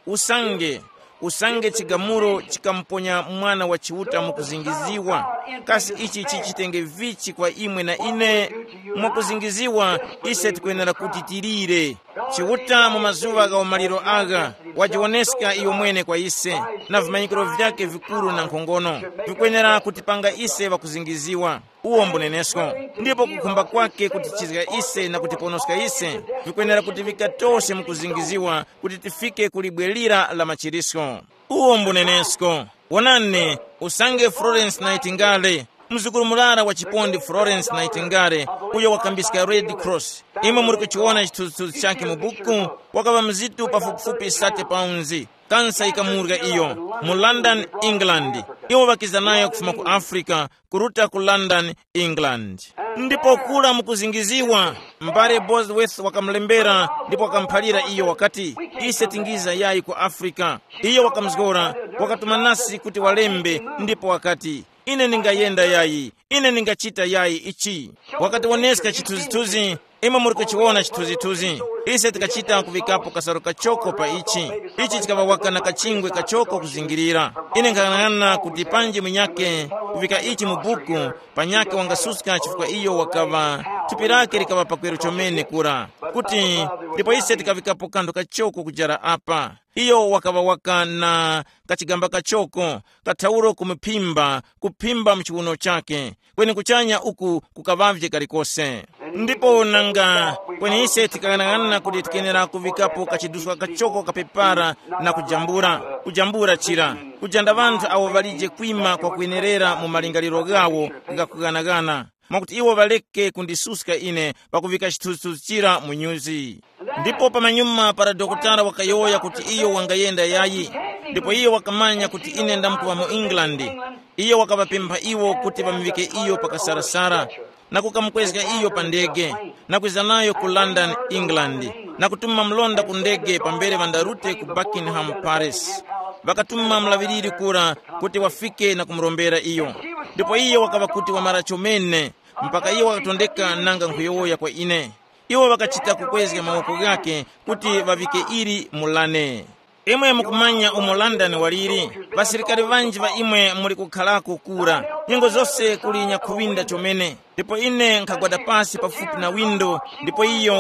usange usange chigamuro chikamponya mwana wa chiuta mukuzingiziwa kasi ichi chichitenge vichi kwa imwe na ine mukuzingiziwa ise tukwenera kutitirire chiuta mu mazuva ga umaliro aga wajioneska iyo mwene kwa ise na vimanyikiro vyake vikuru na nkhongono vikwenera kutipanga ise vakuzingiziwa uwo mbunenesko ndipo kukumba kwake kutichizika ise na kutiponoska ise vikwenera kutivika tose mukuzingiziwa kuti tifike kulibwelira la machirisko uwo mbunenesko wonane usange Florence Nightingale mzukuru mulala wa chipondi Florence Nightingale uyo wakambisika Red Cross imwe muri kuchiona chituzutuzu chake mubuku wakava mzitu pafupifupi sate paunzi kansa ikamurga iyo mu London England iwo wakiza nayo kufuma ku Africa kuruta ku London England ndipo kula mukuzingiziwa mbare Bosworth wakamlembera ndipo wakamphalira iyo wakati ise tingiza yayi ku Africa iyo wakamzgora wakatumanasi kuti walembe ndipo wakati ine ningayenda yayi ine ningachita yayi ichi wakati woneska chituzituzi ima muri kuchiona chituzituzi ise tikachita kuvikapo kasaro kachoko pa ichi ichi chikava wakana kachingwe kachoko kuzingirira ine nkanangana kuti panji mwinyake kuvika ichi mubuku panyake wangasuska chifukwa iyo wakava tupirake likava pakwero chomene kura kuti ndipo ise tikavikapo kando kachoko kujara apa iyo wakava wakana kachigamba kachoko katauro kumipimba kupimba mchiuno chake kweni kuchanya uku kukavavye kalikose ndipo nanga kweni ise tikanangana kuti tikenera kuvikapo kachiduswa kachoko kapepara na kujambura kujambura chira kujanda vantu awo valije kwima kwa kuenerera mu malingaliro gawo kikakuganagana mwakuti iwo valeke kundisuska ine pakuvika chituzutuzu chira mu nyuzi ndipo pamanyuma para dokotara wakayoya kuti iyo wangayenda yayi ndipo iyo wakamanya kuti ine ndamkuva mu England iyo wakavapempha iwo kuti vamivike iyo pakasarasara na kukamkwezeka iyo pa ndege na kuiza nayo ku London England na kutuma mlonda ku ndege pambere vandarute ku Buckingham Paris vakatuma mlaviriri kura kuti wafike na kumrombera iyo ndipo iyo wakava kuti wamara chomene mpaka iyo wakatondeka nanga nkhuyoya kwa ine iwo wakachita kukwezeka mawoko gake kuti vavike iri mulane imwe mukumanya umo London waliri vasirikali vanji va imwe muli kukhalako kura nyengo zose kulinya kuwinda chomene ndipo ine nkagwada pasi pafupi na window ndipo iyo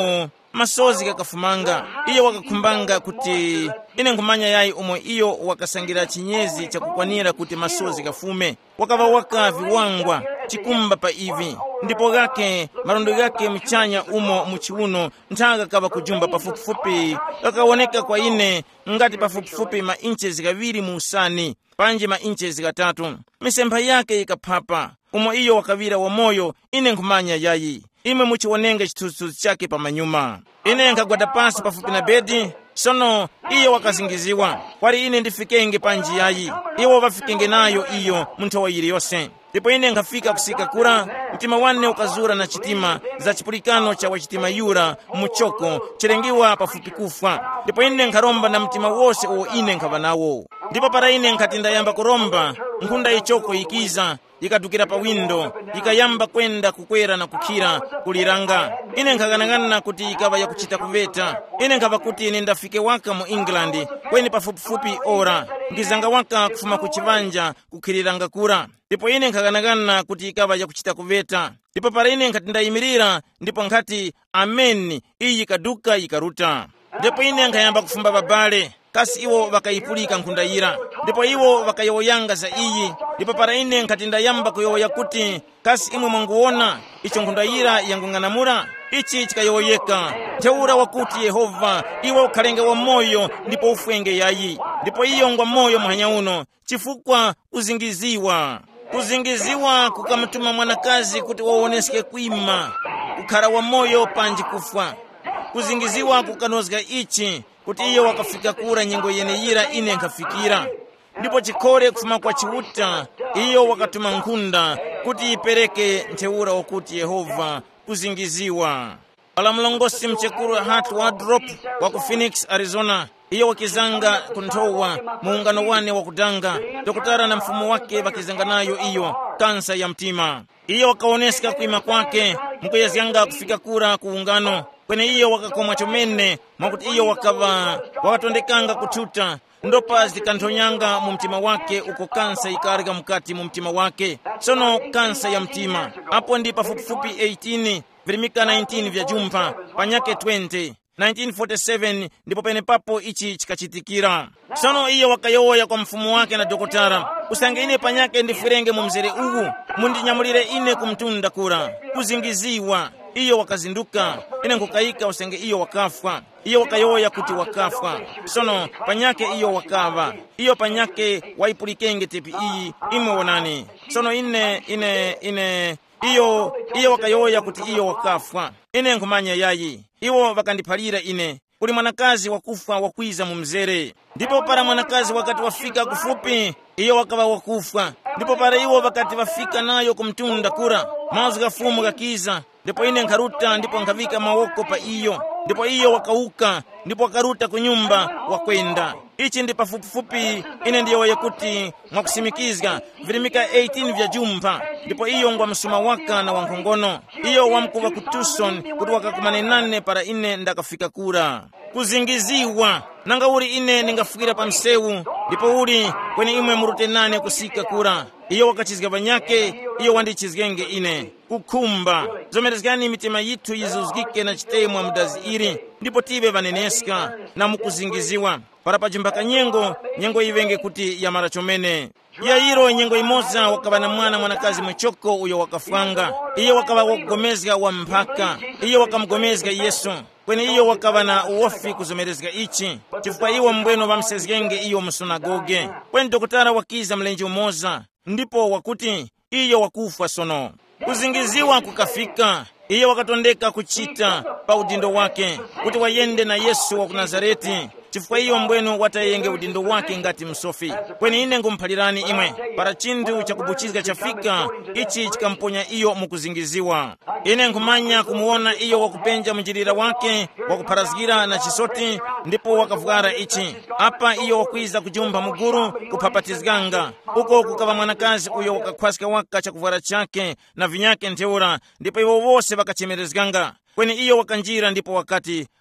masozi kakafumanga. Iyo wakakhumbanga kuti ine nkhumanya yayi omwe iyo wakasangira chinyezi chakukwanira kuti masozi kafume. Wakava waka viwangwa chikumba pa ivi, ndipo gake marondo gake mchanya umo muchiuno nthaka kava kujumba pafupifupi. Kakawoneka kwa ine ngati pafupifupi ma inches kaviri mu usani, panje ma inches katatu. Misempha yake ikaphapa umo iyo wakavira wa moyo. Ine nkhumanya yayi imwe muchiwonenge chithunzithunzi chake pamanyuma. Ine nkagwada pansi pafupi na bedi. Sono iyo wakazingiziwa kwali ine ndifikenge panji yayi. Iwo vafikenge nayo iyo munthawi iliyonse. Ndipo ine nkafika kusika kura, mtima wane ukazura na chitima za chipulikano cha wachitima yura muchoko chilengiwa pafupi kufa. Ndipo ine nkaromba na mtima wose uwo ine nkava nawo. Ndipo para ine nkati ndayamba kuromba, nkhunda ichoko ikiza ikadukira pa windo, ikayamba kwenda kukwera na kukhira kuliranga. Ine nkakanang'ana kuti ikava yakuchita kuveta. Ine nkava kuti ine ndafike waka mu England kweni pafupifupi ora, ngizanga waka kufuma kuchivanja kukhiriranga kura. Ndipo ine nkakanang'ana kuti ikava yakuchita kuveta. Ndipo para ine nkati ndayimirira, ndipo nkati amen iyi kaduka ikaruta. Ndipo ine nkayamba kufumba babale, kasi iwo vakayipulika nkhundayira. Ndipo iwo vakayowoyanga za iyi. Ndipo para ine nkati ndayamba kuyowoya kuti kasi imwe mwanguona icho nkhundayira yangung'anamura. Ichi chikayowoyeka ntheura wakuti Yehova iwe ukhalenge wa moyo ndipo ufwenge yayi. Ndipo iyo ngwa moyo muhanya uno chifukwa kuzingiziwa. Kuzingiziwa kukamtuma mwanakazi kuti wawoneseke kwima kukhala wa moyo panji kufa. Kuzingiziwa kukanozga ichi kuti iyo wakafika kura nyengo yeneyira ine nkafikira. Ndipo chikhole kufuma kwa chiuta iyo wakatuma nkhunda kuti ipereke ntheura wakuti Yehova. Kuzingiziwa. Pala mlongosi mchekuru Hart Wardrop wa ku Phoenix, Arizona, iyo wakizanga kunthowa muungano wane wakudanga. Dokotara na mfumo wake wakizanga nayo iyo kansa ya mtima. Iyo wakaoneska kuima kwake mkuyezyanga kufika kura kuungano. Kwene iyo wakakomwa chomene mwakuti iyo wakava wakatondekanga kututa. Ndopa zikanthonyanga mu mtima wake uko kansa ikarika mkati mu mtima wake. Sono kansa ya mtima. Apo ndi pafupifupi eighteen virimika nineteen vya jumpa panyake twenty nineteen forty-seven ndipo pene papo ichi chikachitikira. Sono iyo wakayowoya kwa mfumu wake na dokotara, kusange ine panyake ndifirenge mu mzere ugu mundinyamulire ine kumtunda kura. Kuzingiziwa. Iyo wakazinduka ine nkukayika usenge iyo wakafwa. Iyo wakayoya kuti wakafwa. Sono panyake iyo wakava. Iyo panyake waipulikenge tepi iyi imwe wonani. Sono ine ine ine iyo iyo wakayoya kuti iyo wakafwa. Ine nkumanya yayi. Iwo wakandiphalira ine kuli mwanakazi wakufa wakwiza mu mzere. Ndipo para mwanakazi wakati wafika kufupi iyo wakava wakufa. Ndipo para iwo wakati wafika nayo kumtunda kura mazu gafumu gakiza. Ndipo ine nkaruta ndipo nkavika mawoko pa iyo. Ndipo iyo wakauka ndipo wakaruta kunyumba wakwenda. Ichi ndi pafupifupi ine ndiyo yakuti mwakusimikizga virimika eighteen vya jumpa. Ndipo iyo ngwa msuma waka na wankongono. Iyo wamkuva ku Tucson kuti wakakumane nane para ine ndakafika kura. Kuzingiziwa. Nanga uri ine ningafikira pa msewu ndipo uri kweni imwe murute nane kusika kura. Iyo wakachizga banyake iyo wandichizgenge ine kukhumba. Zomerezgani mitima yitu yizuzgike na chitemwa mudazi iri ndipo tibe vaneneska na mukuzingiziwa. Para pajumbaka nyengo nyengo ivenge kuti yamara chomene. Yairo nyengo imoza wakaba na mwana mwanakazi mwechoko uyo wakafanga. Iyo wakaba wakugomezga wa mpaka. Iyo wakamgomezga Yesu. Kweni iyo wakaba na uofi kuzomerezga ichi. Chifukwa iwo mbweno vamsezgenge iyo msunagoge. Kweni dokotara wakiza mlenji umoza. Ndipo wakuti iyo wakufa sono. Kuzingiziwa kukafika. Iyo wakatondeka kuchita pa udindo wake kuti wayende na Yesu wa Nazareti. Chifukwa iyo mbwenu watayenge udindo wake ngati msofi. Kweni ine ngumphalirani imwe para chindu chakubuchizga chafika ichi chikamponya iyo mukuzingiziwa. Ine nkumanya kumuona iyo wakupenja mjirira wake wakupharazgira na chisoti ndipo wakavugara ichi. Apa iyo wakwiza kujumba muguru kupapatizganga. Uko kukava mwanakazi uyo wakakhwasika waka chakuvara chake na vinyake nteura ndipo iwo wose wakachemerezganga. Kweni iyo wakanjira ndipo wakati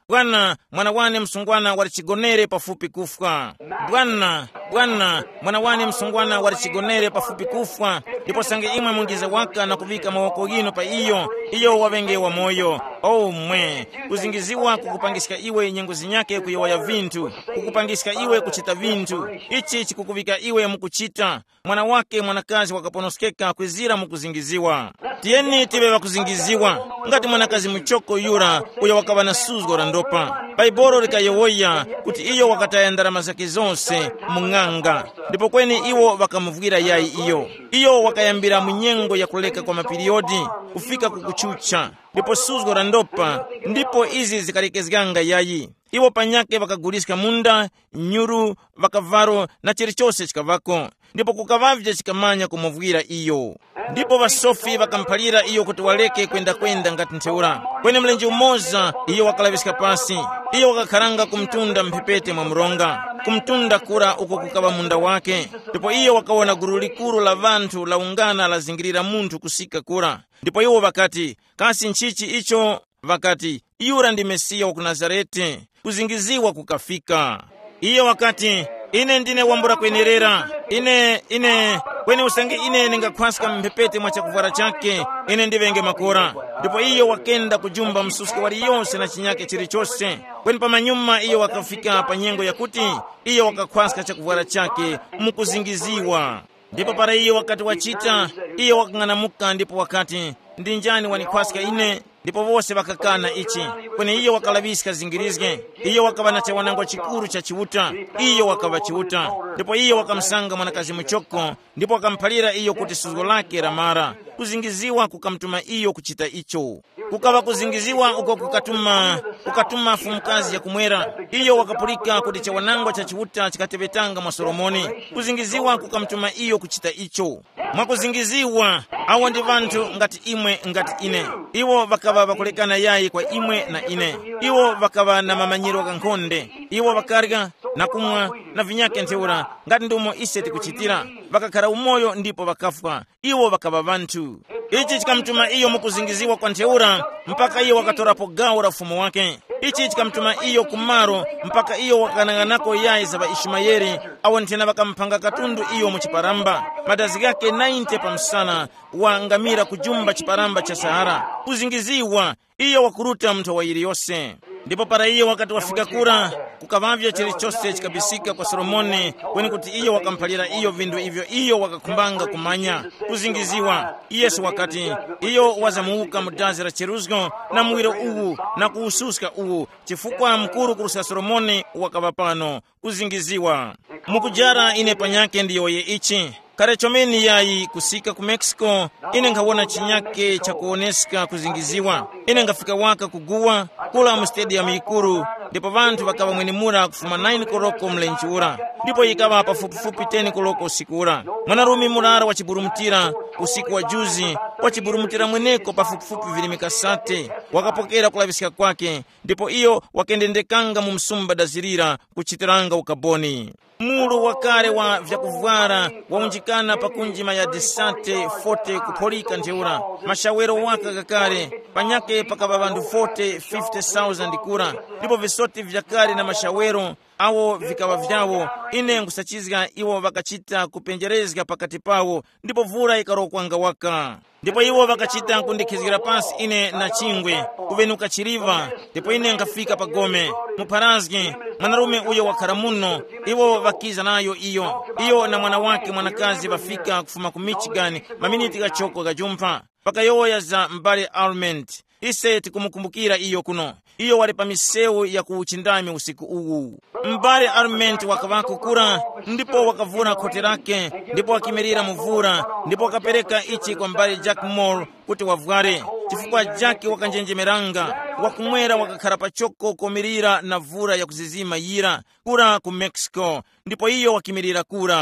Bwana, mwana wane msungwana wali chigonere pafupi kufa. Bwana, Bwana, mwana wane msungwana wali chigonere pafupi kufa. Ndipo sange imwe mungiza waka na kuvika mawoko gino pa iyo, iyo wavenge wa moyo. Oh mwe, kuzingiziwa kukupangisika iwe nyengozi nyake kuyawaya vintu, kukupangisika iwe kuchita vintu. Ichi chikukuvika iwe mukuchita. Mwana wake mwanakazi wakaponoskeka kwizira mukuzingiziwa. Tieni tibe wakuzingiziwa. Ngati mwanakazi mchoko yura uya wakabana suzgo randopa. Baiboro likayowoya kuti iyo wakataya ndarama zake zonse mung'anga. Ndipo kweni iwo wakamuvugira yai iyo. Iyo wakayambira munyengo ya kuleka kwa mapiriodi kufika kukuchucha. Ndipo suzgo randopa ndipo izi zikalekezganga yayi. Iwo panyake wakagulisika munda, nyuru, vakavaro na chirichose chikavako. Ndipo kukavavya chikamanya kumuvugira iyo. Ndipo vasofi vakampalira iyo kuti waleke kwenda kwenda ngati nteura. Kwene mlenji umoza iyo wakalavisika pasi. Iyo wakakharanga kumtunda mpepete mwa mronga. Kumtunda kura uko kukava munda wake. Ndipo iyo wakawona guru likuru la vantu la ungana la zingirira muntu kusika kura. Ndipo iyo vakati, kasi nchichi icho vakati, yura ndi Mesiya wa ku Nazareti, kuzingiziwa kukafika. Iyo wakati, ine ndine wambura kwenerera, ine, ine, kwene usangi ine ningakwasika mpepete mwa chakuvara chake, ine ndivenge makora. Ndipo iyo wakenda kujumba msusuko wali yonse na chinyake chirichose. Kweni pamanyuma iyo wakafika panyengo ya kuti, iyo wakakwasika chakuvara chake, mukuzingiziwa. Ndipo para iyo wakati wachita, iyo wakang'anamuka ndipo wakati, ndinjani wanikwasika ine, ndipo vose wakakana ichi. Kwene iyo wakalabisika zingirizge, iyo wakabana cha wanangwa chikuru cha chiuta, iyo wakava chiuta. Ndipo iyo wakamsanga mwanakazi mchoko, ndipo wakampalira iyo kuti suzgo lake ramara. Kuzingiziwa kukamtuma iyo kuchita icho. Kukava kuzingiziwa uko kukatuma, kukatuma fumukazi ya kumwera. Iyo wakapulika kuti cha wanangwa cha chiuta chikatebetanga mwa Solomoni. Kuzingiziwa kukamtuma iyo kuchita icho. Mwakuzingiziwa, awa ndi vantu ngati imwe ngati ine. Iwo vakava vakulekana yayi kwa imwe na ine. Iwo vakava na mamanyiro kankhonde. Iwo vakarga na kumwa na vinyake nteura ngati ndumo ise tikuchitira. Vakakhala umoyo ndipo vakafwa. Iwo vakava vantu. Ichi chikamtuma iyo mukuzingiziwa kwa nteura mpaka iyo wakatorapo gawo la ufumu wake. Ichi chikamtuma iyo kumaro mpaka iyo wakanang'anako yayi za Ishmaeli awo ntena vakampanga katundu iyo muchiparamba. Madazi gake nainte pamsana wa ngamira kujumba chiparamba cha Sahara. Kuzingiziwa iyo wakuruta mto wa Iliyose. Ndipo para iyo wakati wafika kura kukavavya chilichose chikabisika kwa Solomoni, kweni kuti iyo wakampalira iyo vindu ivyo iyo wakakumbanga kumanya. Kuzingiziwa Yesu wakati iyo wazamuuka mudazi la cheruzgo na mwiro uwu na kuususka uwu chifukwa mkuru kurusa Solomoni wakavapano. Kuzingiziwa mukujara ine panyake ndiyo ye ichi. Kare chomeni yayi kusika ku Mexico, ine ngawona chinyake cha kuoneska kuzingiziwa. Ine ngafika waka kuguwa, kula mu stadium ikuru, ndipo vantu vakava mwenimura kufuma nine koloko mlenchura. Ndipo ikawa pafupifupi ten koloko usikura. Mwanarumi murara wachiburumutira usiku wa juzi, wachiburumutira mweneko pafupifupi vilimika sate. Wakapokera kulavisika kwake, ndipo iyo wakendendekanga mu msumba dazirira kuchitiranga ukaboni. Mulu wakare wa vyakuvwara waunjikana pakunjima ya desate forte kupolika nteura. Mashawero waka kakare panyake pakava vandu forte fifty thousand kura. Ndipo visoti vyakare na mashawero awo vikava vyawo. Ine ngusachizga iwo vakachita kupenjerezga pakati pawo. Ndipo vura ikarokwanga waka. Ndipo iwo vakachita kundikizgira pasi ine na chingwe kuvenuka chiriva. Ndipo ine ngafika pagome muparazgi mwanarume uyo wakaramuno. Iwo vakiza nayo iyo iyo na mwana wake mwanakazi vafika kufuma ku Michigan maminiti gachoko gajumpa paka yoya za mbale Almond. Ise tikumukumbukira iyo kuno. Iyo wali pa miseu ya kuuchindami usiku uwu. Mbale Almond wakavako kura, ndipo wakavuna kote lake, ndipo wakimirira muvura, ndipo wakapereka ichi kwa mbale Jack Moore kuti wavware. Chifukwa Jack wakanjenjemeranga, wakumwera wakakhala pachoko komirira na vura ya kuzizima yira, kura ku Mexico, ndipo iyo wakimirira kura.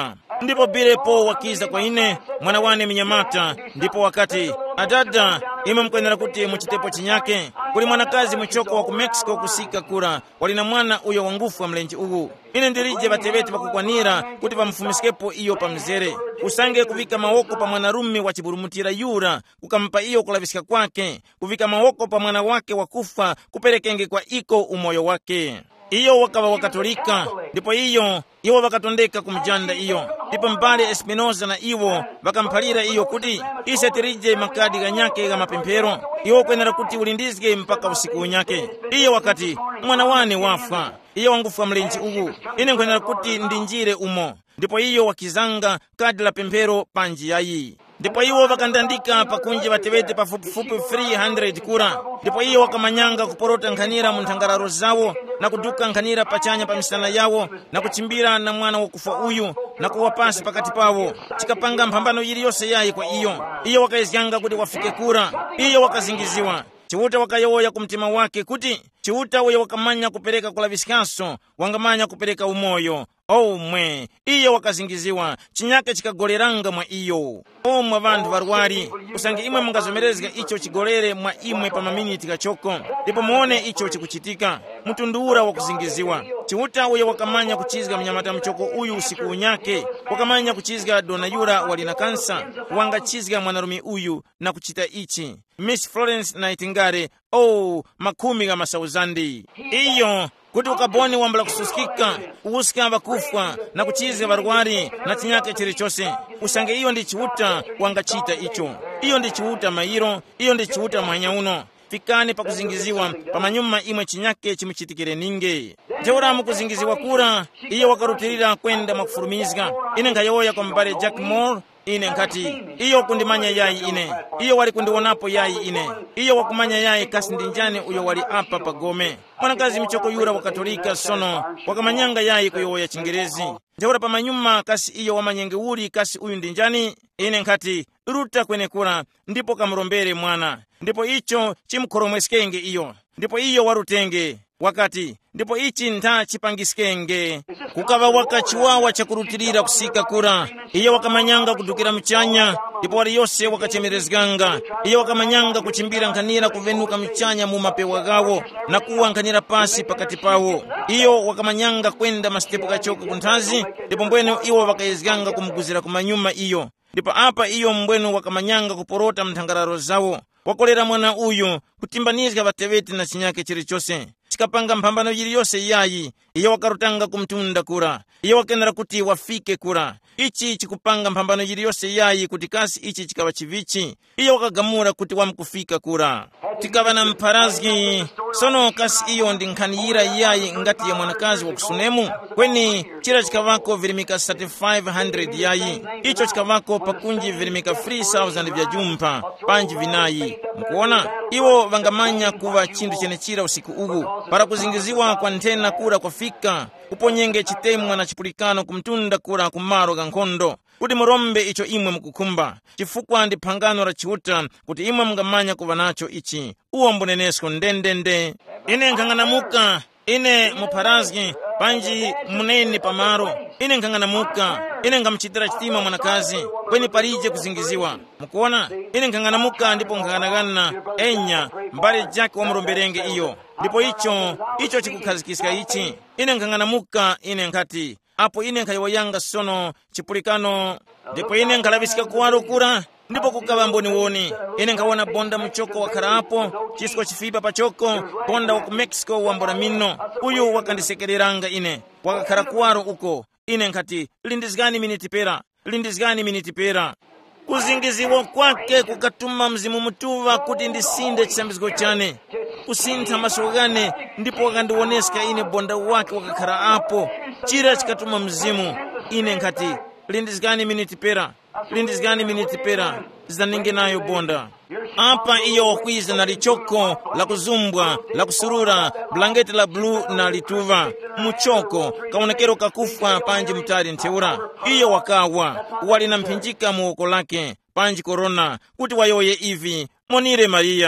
ndipo bilepo wakiza kwa ine mwana wane mnyamata, ndipo wakati adada ime mkwenera kuti muchitepo chinyake kuli mwanakazi mchoko wa ku Mexico kusika kura walina mwana uyo wangufu wa mlenji uwu. Ine ndirije batebeti bakukwanira kuti bamufumisikepo iyo pamzere usange kuvika mawoko pa mwanarume wa chiburumutira yura kukampa iyo kulavisika kwake, kuvika mawoko pa mwana wake wakufa kuperekenge kwa iko umoyo wake. Iyo wakaba wakatolika, ndipo iyo iwo wakatondeka kumjanda iyo, ndipo mbale Espinoza na iwo wakampalira iyo kuti ise tirije makadi ganyake ga mapempero iwo kwenera kuti ulindizike mpaka usiku unyake. Iyo wakati mwana wane wafa iyo wangufa mlenji ugu, ine nkwenera kuti ndinjire umo, ndipo iyo wakizanga kadi la pempero panji yayi. Ndipo iyo wakandandika pakunje batebete pafupifupi three hundred kura, ndipo iyo wakamanyanga kuporota nkhanira mu nthangararo zawo na kuduka nkhanira pachanya pa misana yawo na kuchimbira na mwana wakufa uyu na kuwa pasi pakati pawo, chikapanga mphambano ili yose yayi kwa iyo. Iyo wakaiziyanga kuti wafike kura, iyo wakazingiziwa chiuta wakayoya kumtima wake kuti chiuta uyo wakamanya kupereka kulavisikaso wangamanya kupereka umoyo. Omwe iyo wakazingiziwa chinyake chikagoleranga mwa iyo. Omwe vantu varwari usange imwe mungazomerezga icho chigolere mwa imwe pa maminiti kachoko, ndipo muone icho chikuchitika. Mtunduura wakuzingiziwa chiuta uyo wakamanya kuchizga mnyamata mchoko uyu usiku unyake, wakamanya kuchizga dona yura walina kansa, wanga chizga mwanarume uyu na kuchita ichi. Miss Florence Nightingale, oh makumi ga masauzandi iyo kuti ukaboni wambala kususikika uusika vakufa na kuchize varwari na chinyake chilichose usange iyo ndi chiuta wangachita icho. Iyo ndi chiuta mairo, iyo ndi chiuta mwanyauno. Fikani pa kuzingiziwa pamanyuma imwe chinyake chimuchitikire ninge. Jeura mukuzingiziwa kura iyo wakarutirira kwenda makufurumizga. Ine ngayoya kwa mbale Jack Moore, ine nkati iyo kundimanya yayi ine, iyo wali kundionapo yayi ine, iyo wakumanya yayi kasi ndinjane uyo wali apa pagome. Mwanakazi mchoko yura wakatolika sono wakamanyanga yayi kuyoya chingerezi. Jeura pamanyuma kasi iyo wamanyenge uri kasi uyu ndinjani, ine nkati ruta kwene kura ndipo kamurombere mwana, ndipo icho chimkoromweskenge iyo, ndipo iyo warutenge wakati ndipo ichi nta chipangiskenge. Kukava wakachiwawa chakurutirira kusika kura iyo wakamanyanga kudukira mchanya, ndipo wali yose wakachemerezganga. Iyo wakamanyanga kuchimbira nkhanira kuvenuka mchanya mu mapewa gawo na kuwa nkhanira pasi pakati pawo. Iyo wakamanyanga kwenda mastepu kachoko kunthazi, ndipo mbwenu iwo wakaizganga kumuguzira kumanyuma iyo, ndipo apa iyo mbwenu wakamanyanga kuporota mthangararo zawo wakolera mwana uyu kutimbanizga vateveti na chinyake chilichose chikapanga mphambano yili yose yayi. Iyo wakarutanga kumtunda kura, iyo wakenera kuti wafike kura. Ichi chikupanga mphambano yili yose yayi kuti kasi ichi chikawa chivichi. Iyo wakagamura kuti wamkufika kura tikava na mparazgi sono kasi iyo ndi nkhaniyira yayi ngati ya mwanakazi wa kusunemu kweni chira chikavako virimika thirty-five hundred yayi. Icho chikavako pakunji virimika three thousand vya jumpa panji vinayi. Mkuona iwo vangamanya kuva chindu chene chira usiku ugu para kuzingiziwa kwa ntena kura kwa fika uponyenge chitemwa na chipulikano kumtunda kura kumaro gankondo kuti murombe icho imwe mkukumba chifukwa ndi phangano la chiuta kuti imwe mungamanya kuva nacho ichi. Uwo mbunenesko ndendende ine nkanganamuka ine muparazgi panji munene pamaro, ine nkanganamuka ine ngamchitira chitima mwanakazi kweni parije kuzingiziwa. Mukuona ine nkanganamuka ndipo nkanganagana enya mbale Jack wa muromberenge iyo, ndipo icho icho chikukhazikisika ichi. Ine nkanganamuka ine nkati apo ine nkayawayanga sono chipulikano, ndipo ine nkalavisika kuwaro kura ndipo kukava mboni woni. Ine nkawona bonda mchoko wakhala apo chisko chifipa pachoko bonda wa ku Mexico wambona mino uyu wakandisekereranga ine wakakhala kuwaro uko. Ine nkati lindizgani minitipera lindizgani minitipera. Kuzingiziwa kwake kukatuma mzimu mutuva kuti ndisinde chisambizgo chane kusintha masogane, ndipo wakandiwoneska ine bonda wake wakakhala apo chira chikatuma mzimu. Ine nkati lindizgani minitipera lindizgani minitipera zaninge nayo bonda apa iyo wakwiza na lichoko la kuzumbwa la kusurura blanketi la blue na lituva muchoko kaonekero kakufa panji mtari nteura. Iyo wakawa wali na mpinjika muoko lake panji korona kuti wayoye ivi monire Maria.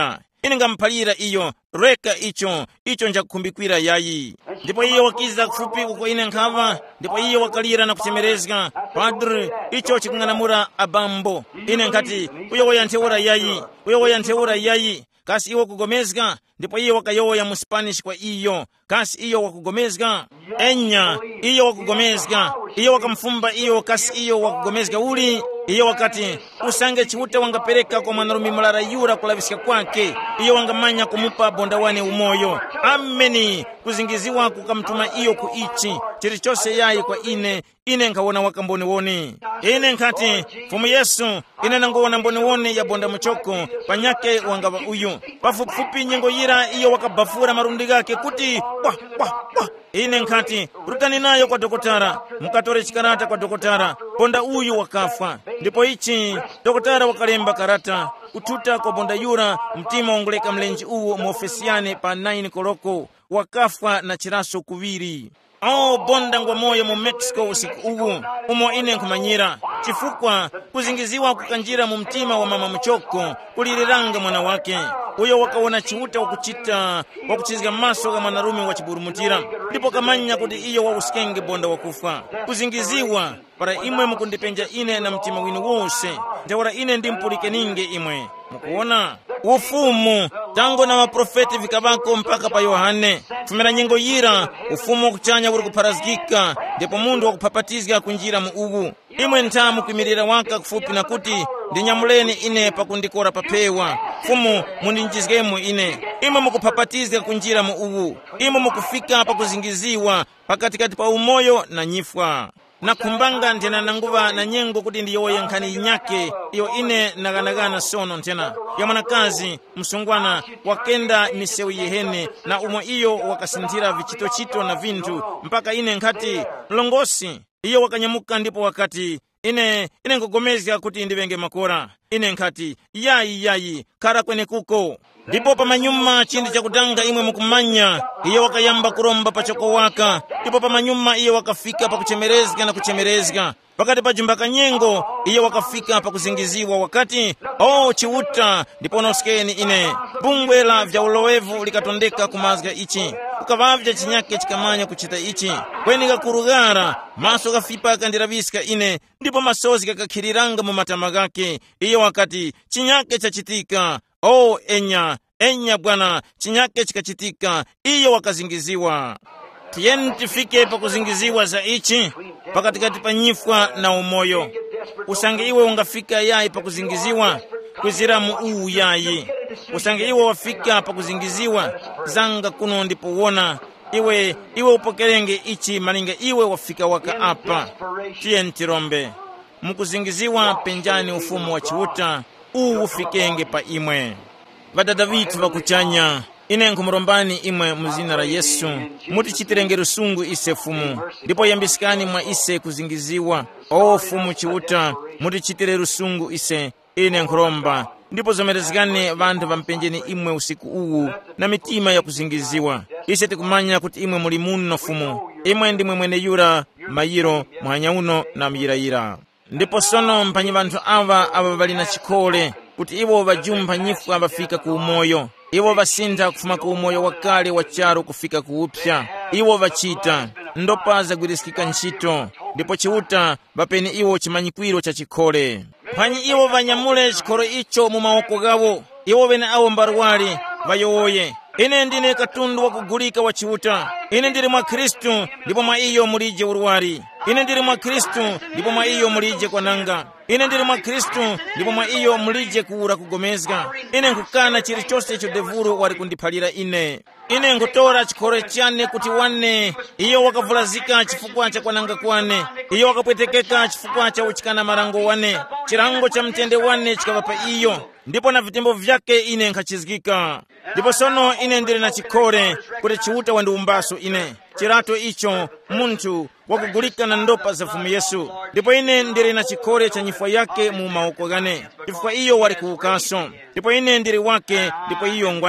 ine ngamphalira iyo reka icho icho njakukhumbikira yayi. Ndipo iyo wakiza kufupi uko ine nkhava, ndipo iyo wakalira na kuchemerezga. Padre, icho chikung'anamura abambo. Ine nkati uyo woyantheura yayi, uyo woyantheura yayi. Kasi iyo wakugomezga, ndipo iyo wakayoya mu Spanish kwa iyo. Kasi iyo wakugomezga, enya iyo wakugomezga, iyo wakamfumba iyo. Kasi iyo wakugomezga uli iyo wakati usange chiuta wangapereka kwa mwanarume mulara yura kulavisika kwake, iyo wangamanya kumupa bonda wane umoyo. Ameni kuzingiziwa kukamtuma iyo kuichi chiri chose yayi kwa ine ine nkawona wakamboni woni. Ine nkati fumu Yesu ine nangowona mboni woni ya bonda muchoko panyake wangava uyu pafupifupi nyengo yira iyo wakabafura marundi gake kuti wah wah wah. Ine nkati rutani nayo kwa dokotara, mukatore chikarata kwa dokotara, bonda uyu wakafa. Ndipo ichi dokotara wakalemba karata kututa kwa bonda yura mtima ongoleka mlenji uwo muofesiane pa nine koloko wakafa na chiraso kuviri. Oh, bonda ngwa moyo mu Mexico usiku uwu umo ine nkumanyira chifukwa kuzingiziwa kukanjira mu mtima wa mama muchoko kuliriranga mwana wake uyo wakaona chiuta wakuchita wakuchizga maso ga mwanarume wa chiburumutira. Ndipo kamanya kuti iyo wa usikenge bonda wakufa kuzingiziwa para imwe mukundipenja ine na mtima winu wose njawara ine ndimpulike ninge imwe. Mukuona ufumu tango na waprofeti vikavako mpaka pa Yohane fumira nyengo yira ufumu kuchanya uri kuparazgika, ndipo mundu wakupapatizga kunjira mu ubu. Imwe ntamu kumirira waka kufupi na kuti ndinyamuleni ine pakundikora papewa fumu mundinjizgemu ine. Imwe mukupapatizga kunjira mu ubu, imwe mukufika pakuzingiziwa pakatikati pa umoyo na nyifwa. Na kumbanga ntena nanguva na nyengo kuti ndiyo yankani inyake iyo ine naganagana sono ntena ya mwanakazi msungwana wakenda misewu yehene na umo iyo wakasintira vichito-chito na vintu mpaka ine nkati mlongosi iyo wakanyamuka. Ndipo wakati ine ine ngogomezga kuti ndivenge makora ine nkati yayi yayi kara kwene kuko. Ndipo pamanyuma chindi chakutanga imwe mukumanya iyo wakayamba kuromba pachoko waka. Ndipo pamanyuma iyo wakafika pakuchemerezga na kuchemerezga pakati pa jumba nyengo iyo wakafika pakuzingiziwa wakati oh chiuta. Ndipo noskeni ine bungwela vya ulowevu likatondeka kumazga ichi ukavavya chinyake chikamanya kuchita ichi kweni kakurugara maso kafipa kandiraviska ine. Ndipo masozi kakakhiriranga mu matama gake iyo wakati chinyake chachitika. Oh enya enya bwana chinyake chikachitika iyo wakazingiziwa. Tiyeni tifike pa kuzingiziwa za ichi pakatikati pa nyifwa na umoyo. Usange iwe ungafika yayi pa kuzingiziwa kwizira mu uu yayi. Usange iwe wafika pa kuzingiziwa zanga kuno ndipo wona iwe iwe upokelenge ichi malinga iwe wafika waka apa. Tiyeni tirombe mukuzingiziwa penjani ufumu wa chiuta uu ufikenge pa imwe. Vadada vitu vakuchanya ine nkumurombani imwe muzina la Yesu mutichitirenge rusungu ise fumu. Ndipo yambisikani mwa ise kuzingiziwa o fumu chiuta mutichitire rusungu ise ine nkuromba. Ndipo zomerezgane vantu vampenjeni imwe usiku uwu na mitima ya kuzingiziwa. Ise tikumanya kuti imwe muli muno fumu, imwe ndimwe mwene yura mayiro mwanya uno na miyirayira. Ndipo sono mpanyi vantu ava ava vali na chikole kuti iwo vajumba nyifwa vafika ku umoyo. Iwo vasinda kufuma ku umoyo wakale wa charo kufika kuupya. Iwo vachita ndopaza gwirisikika nchito. Ndipo chiuta vapeni iwo chimanyikwiro cha chikole. Mpanyi iwo vanyamule chikolo icho mu maoko gawo. Iwo vene awo mbarwali vayoye. Ine ndine katundu wa kugulika wa chiuta. Ine ndiri mwa Kristu ndipo mwa iyo mulije urwari. Ine ndiri mwa Kristu ndipo mwa iyo mulije kwa nanga. Ine ndiri mwa Kristu ndipo mwa iyo mulije kuura kugomezga. Ine nkukana chiri chose icho devuru wari kundiphalira ine. Ine nkutora chikole chane kuti wane. Iyo wakavulazika chifukwa cha kwa nanga kwane. Iyo wakapwetekeka chifukwa cha uchikana marango wane. Chirango cha mtende wane chikavapa iyo. Ndipo na vitembo vyake ine nkachizgika. Ndipo sono ine ndiri na chikole kuti chiuta wandu umbaso ine. Chirato icho muntu wakugulika na ndopa za fumu Yesu. Ndipo ine ndiri na chikole cha nyifwa yake mu maoko gane. Chifukwa iyo wali kuukaso. Ndipo ine ndiri wake ndipo iyo ngwane.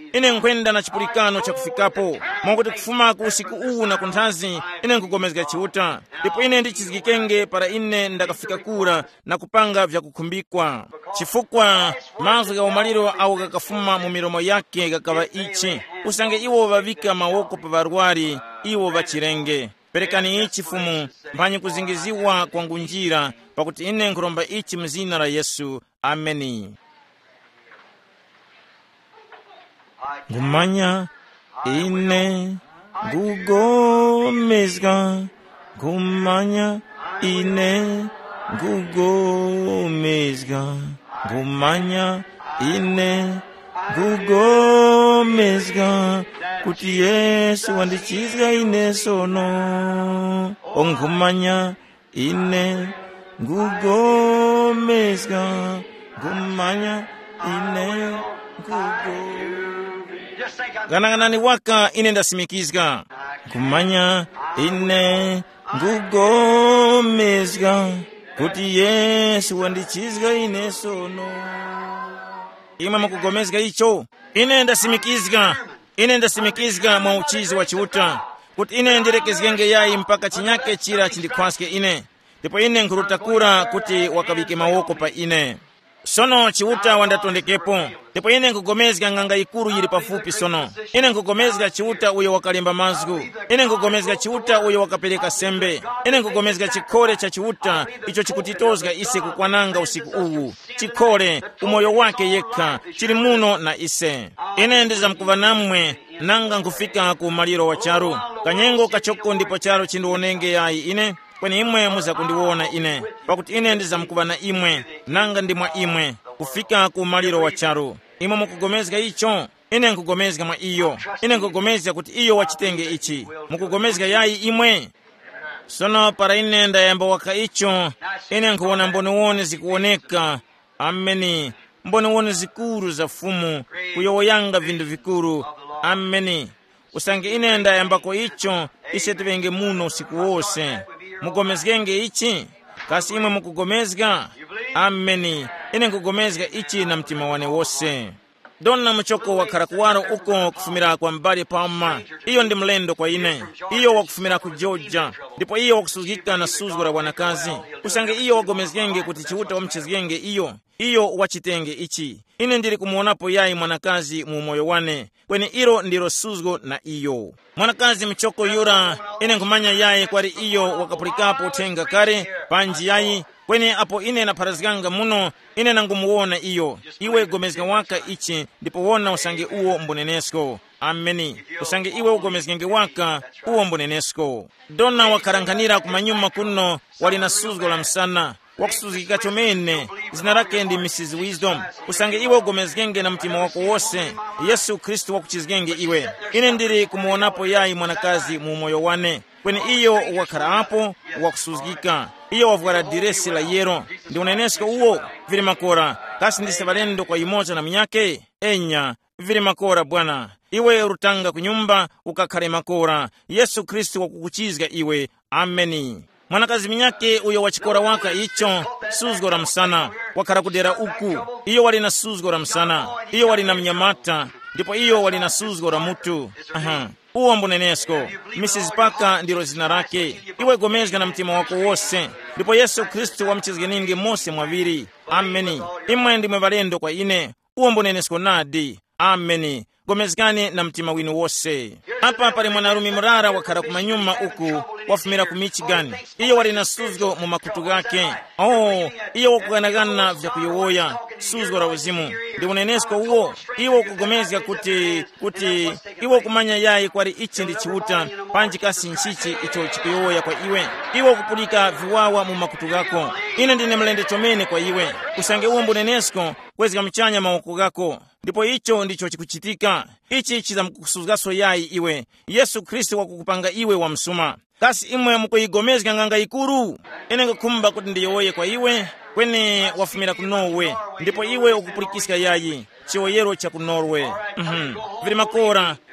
ine nkwenda na chipulikano chakufikapo mwakuti kufumaku usiku uwu na kunthazi ine nkugomezga chiuta ndipo ine ndichizikikenge para ine ndakafika kura na kupanga vyakukhumbikwa chifukwa mazwi ga umaliro awo gakafuma mu milomo yake gakava ichi usange iwo vavika mawoko pa varwari iwo vachirenge perekani ichi fumu mphanye kuzingiziwa kwa ngunjira pakuti ine nkulomba ichi mzina la Yesu. Ameni. Ngumanya ine ngugomezga, ngumanya ine ngugomezga, ngumanya ine ngugomezga, kuti Yesu wandichizga ine sono. Ongumanya ine ngugomezga, ngumanya ine ngugomezga. Ganagana ni waka ine ndasimikizga, ngumanya ine ngugomezga, kuti Yesu wandichizga ine sono. Ima mukugomezga icho ine ndasimikizga, ine ndasimikizga mwa uchizi wa chiuta kuti ine ndirekezgenge yayi mpaka chinyake chira chindikwaske ine ndipo ine nkurutakura kuti wakavike mawoko pa ine. Sono chiuta wandatondekepo ndipo ine nkugomezga nganga ikuru yili pafupi sono. Ine nkugomezga chiuta uyo wakalemba mazgu, ine nkugomezga chiuta uyo wakapeleka sembe, ine nkugomezga chikole cha chiuta icho chikutitozga ise kukwananga usiku uwu, chikole umoyo wake yekha chili muno na ise. Ine ndiza mkuva namwe nanga nkufika ku maliro wa charu kanyengo kachoko ndipo charu chindiwonenge yayi ine kweni imwe muza kundiwona ine pakuti ine ndiza mkuva na imwe nanga ndimwa imwe kufika ku maliro wa charu. Imwe mukugomezga icho ine nkugomezga mwa iyo, ine nkugomezga kuti iyo wachitenge ichi mukugomezga yayi imwe. Sono para ine ndayamba waka icho ine nkuwona mboniwone zikuoneka. Ameni. Mboniwone zikuru za fumu kuyowoyanga vindu vikuru. Ameni. Usange ine ndayambako icho ise tivenge muno usiku wose mugomezgenge ichi kasi imwe mukugomezga. Ameni. Ine nkugomezga ichi na mtima wane wose. Donna mchoko wa karakuwaro uko kufumira kwa mbali pama iyo ndi mlendo kwa ine, iyo wakufumira ku Georgia ndipo iyo wakusuzgika na suzgura wanakazi. Usange iyo wagomezgenge kuti chiuta wamchizgenge iyo iyo wachitenge ichi. Ine ndiri kumuonapo yayi mwanakazi mu moyo wane kweni iro ndiro suzgo na iyo mwanakazi mchoko yura. Ine nkumanya yayi kwari iyo wakapulikapo utenga kare panji yayi kweni apo ine na parazganga muno ine nangumuwona iyo iwe gomezga waka ichi ndipo wona usange uwo mbunenesko. Ameni. Usange iwe ugomezgenge waka uwo mbunenesko. Dona wakaranganira kumanyuma kuno wali na suzgo la msana wakusuzgika chomene zina lake ndi Missus Wisdom. Usange iwe ugomezgenge na mtima wako wose Yesu Kristo wakuchizgenge iwe. Ine ndiri kumuonapo yayi mwanakazi mu moyo wane kweni iyo wakarapo wakusuzgika iyo wavwara diresi la yero ndi unenesko uwo vili makora kasi ndise valendo kwa imoja na minyake enya vili makora bwana. Iwe urutanga kunyumba ukakhale makora Yesu Kristo wakukuchizga iwe. Ameni. Mwanakazi minyake uyo wachikora waka icho suzgora msana wakara kudera uku iyo wali na suzgora msana iyo wali na mnyamata ndipo iyo wali na suzgora mutu. Aha. Uwo mbunenesko Missus Paka ndiro zina lake. Iwe gomezga na mtima wako wose ndipo Yesu Kristo wamchizgeninge mose mwaviri. Ameni. Imwe ndimwe valendo kwa ine uwo mbunenesko nadi. Ameni. Gomezgane na mtima winu wose. Hapa pali mwanarumi murara wakara kumanyuma uku wafumira ku Michigan. Iyo wali na suzgo mu makutu gake. Oh, iyo wakuganagana vya kuyowoya suzgo la uzimu. Ndi unenesko uwo iwo kugomezga kuti kuti iwo kumanya yayi kwari ichi ndi chiuta panji kasi nchichi icho chikuyowoya kwa iwe. Iwo kupulika viwawa mu makutu gako. Ine ndine mlende chomene kwa iwe. Usange uwo mbunenesko kwezga mchanya mawoko gako ndipo icho ndicho chikuchitika. Ichi chiza mkusuzgaso yayi iwe Yesu Kristo wakukupanga iwe wa msuma. Kasi imwe mukuyigomezga nganga ikuru. Ine ngakumba kuti ndiyowoye kwa iwe kweni wafumira ku Norway ndipo iwe ukupulikiska yayi chiwoyero cha ku Norway. Mhm. Vili makora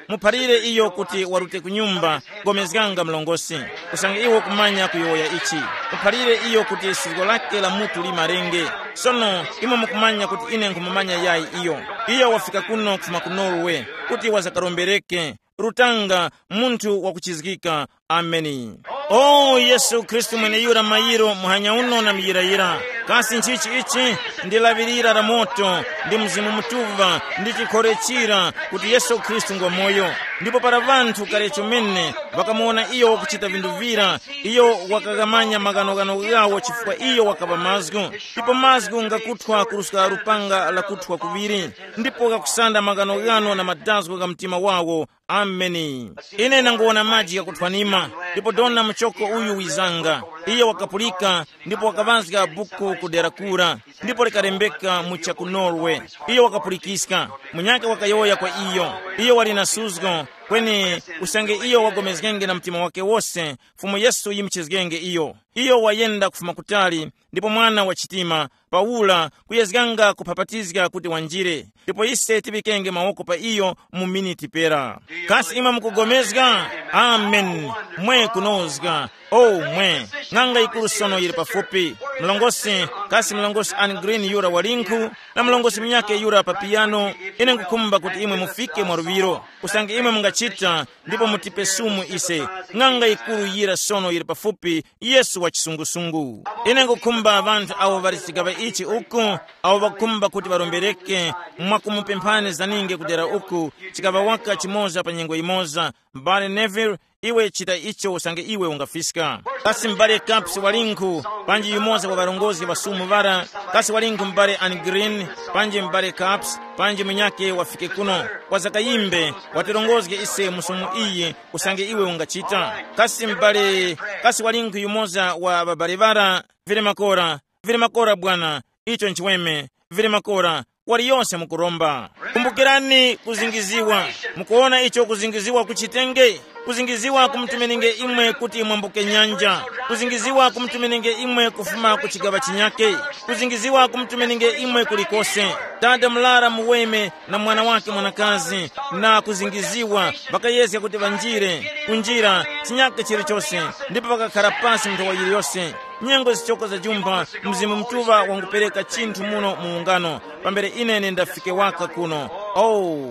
muphalire iyo kuti warute kunyumba gomezganga mlongosi kusange iwo kumanya kuyoya ichi muphalire iyo kuti siko lake la mutu li marenge sono imo mukumanya kuti ine nkumamanya yayi iyo iyo wafika kuno kufuma ku Norway kuti wazakarombereke rutanga muntu wakuchizikika. Ameni. Oh Yesu Kristu mwene yura mayiro muhanya uno na miyirayira kasi nchichi ichi ndilavirira la moto ndi mzimu mutuva ndi chikorecira kuti Yesu Kristu ngwa moyo ndipo para vantu karecho mene wakamuona iyo wakuchita vindu vira iyo wakagamanya maganogano gawo chifukwa iyo wakaba mazgu ndipo mazgu ngakutwa kuruska rupanga la kutwa kuviri ndipo kakusanda maganogano na madazgo ga mtima wawo. Ameni. Ine nangoona maji ya kutwanima ndipo dona mchoko uyu wizanga iyo wakapulika ndipo wakavazga buku kuderakura ndipo likarembeka mucha ku Norway iyo wakapulikiska munyaka wakayoya kwa iyo iyo walinasuzgo kweni usange iyo wagomezgenge na mtima wake wose fumu Yesu yimchezgenge iyo iyo wayenda kufuma kutali ndipo mwana wa chitima Paula kuyezganga kupapatizga kuti wanjire ndipo ise tibikenge maoko pa iyo mu miniti pera kasi ima mukugomezga. Amen. Mwe kunozga oh mwe nganga ikulu sono yiri pafupi mlongosi kasi mlongosi Ann Green yura walinku na mlongosi mnyake yura papiano ine ngukumba kuti imwe mufike mwaruviro usange imwe mungachita ndipo mutipe sumu ise nganga ikulu yira sono yiri pafupi Yesu wa chisungusungu. Ine ngukumba abantu awo varisigaba ichi uku awo bakumba kuti barombereke mwakumupempane zaninge kudera uku chikaba waka chimoza pa nyengo imoza mbale Neville iwe chita icho usange iwe ungafiska kasi mbale Caps walinku panji yumoza wa barongozi wa sumu vara kasi walinku mbale Ann Green panji mbale Caps panji mnyake wafike kuno wazakayimbe watirongozi ise musumu iyi usange iwe ungachita kasi mbale kasi walinku yumoza wa babarevara vile makora vile makora bwana icho nchiweme vile makora wali yonse mukuromba kumbukirani kuzingiziwa mukuona icho kuzingiziwa kuchitenge kuzingiziwa kumtumeninge imwe kuti imwambuke nyanja kuzingiziwa kumtumeninge imwe kufuma kuchigaba chinyake kuzingiziwa kumtumeninge imwe kulikose dada mlara muweme na mwana wake mwanakazi na kuzingiziwa bakayezya kuti vanjire kunjira chinyake chiri chose ndipo bakakarapasi mtu wayiri yose nyengo zichoko za jumba mzimu mtuva wangupereka chintu muno muungano pambere inene ndafike waka kuno. Oh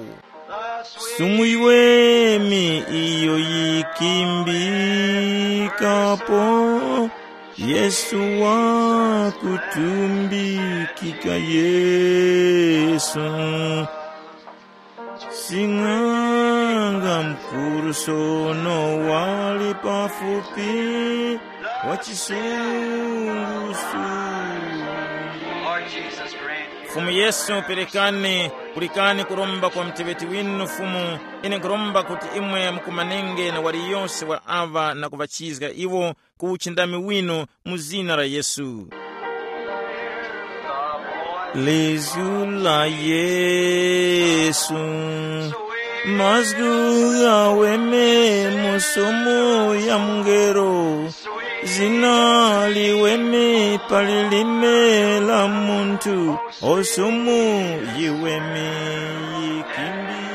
sumu iwemi iyo yikimbikapo Yesu wa kutumbikika Yesu singanga mkuru sono wali pafupi wachisungusungu. Fumu Yesu perekane kulikani kuromba kwa mtebeti winu fumu ine kuromba kuti imwe mkumanenge na wali yonse wa ava na kuvachizga iwo kuuchindami winu muzina la Yesu. Lezu la Yesu mazgu yaweme musomo ya mungero zina liweme palilime la muntu osumu yiweme yikimbika.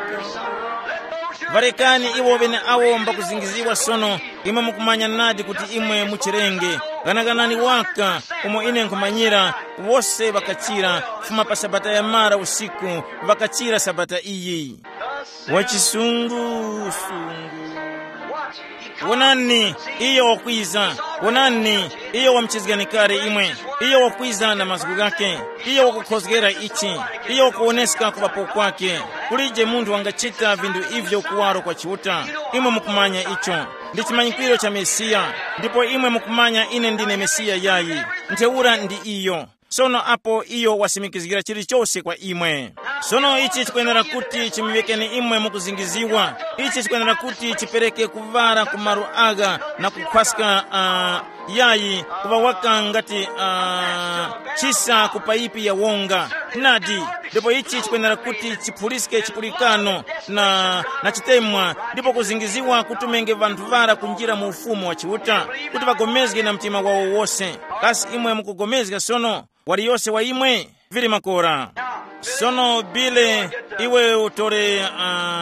Varekani iwo bene awo mba kuzingiziwa sono imwe mukumanya nadi kuti imwe muchirenge ganaganani waka umo ine nkumanyira wose bakachira fuma pa sabata ya mara usiku bakachira sabata iyi wachisungu sungu. Wonani iyo wakwiza wonani iyo wamchizgani kare imwe iyo wakwiza na masiku gake iyo wakukozgera ichi iyo kuoneska kubapo kwake kulije mundu wangachita vindu ivyo kuwaro kwa chiuta imwe mukumanya icho ndichimanyikiro cha Mesia ndipo imwe mukumanya ine ndine Mesia yayi nteura ndi iyo sono apo iyo wasimikizigira chiri chose kwa imwe sono ichi chikwenera kuti chimiwekeni imwe mukuzingiziwa ichi chikwenera kuti chipereke kuvara kumaru aga na kukwaska uh, yayi kuvawaka ngati uh, chisa kupaipi ya wonga nadi ndipo ichi chikwenera kuti chipuliske chipulikano na, na chitemwa ndipo kuzingiziwa kutumenge vantu vara kunjira mu ufumu wa chiuta kuti vagomezge na mtima wawo wose kasi imwe mukugomezga sono wali yose wa imwe vili makora sono bile iwe utore uh,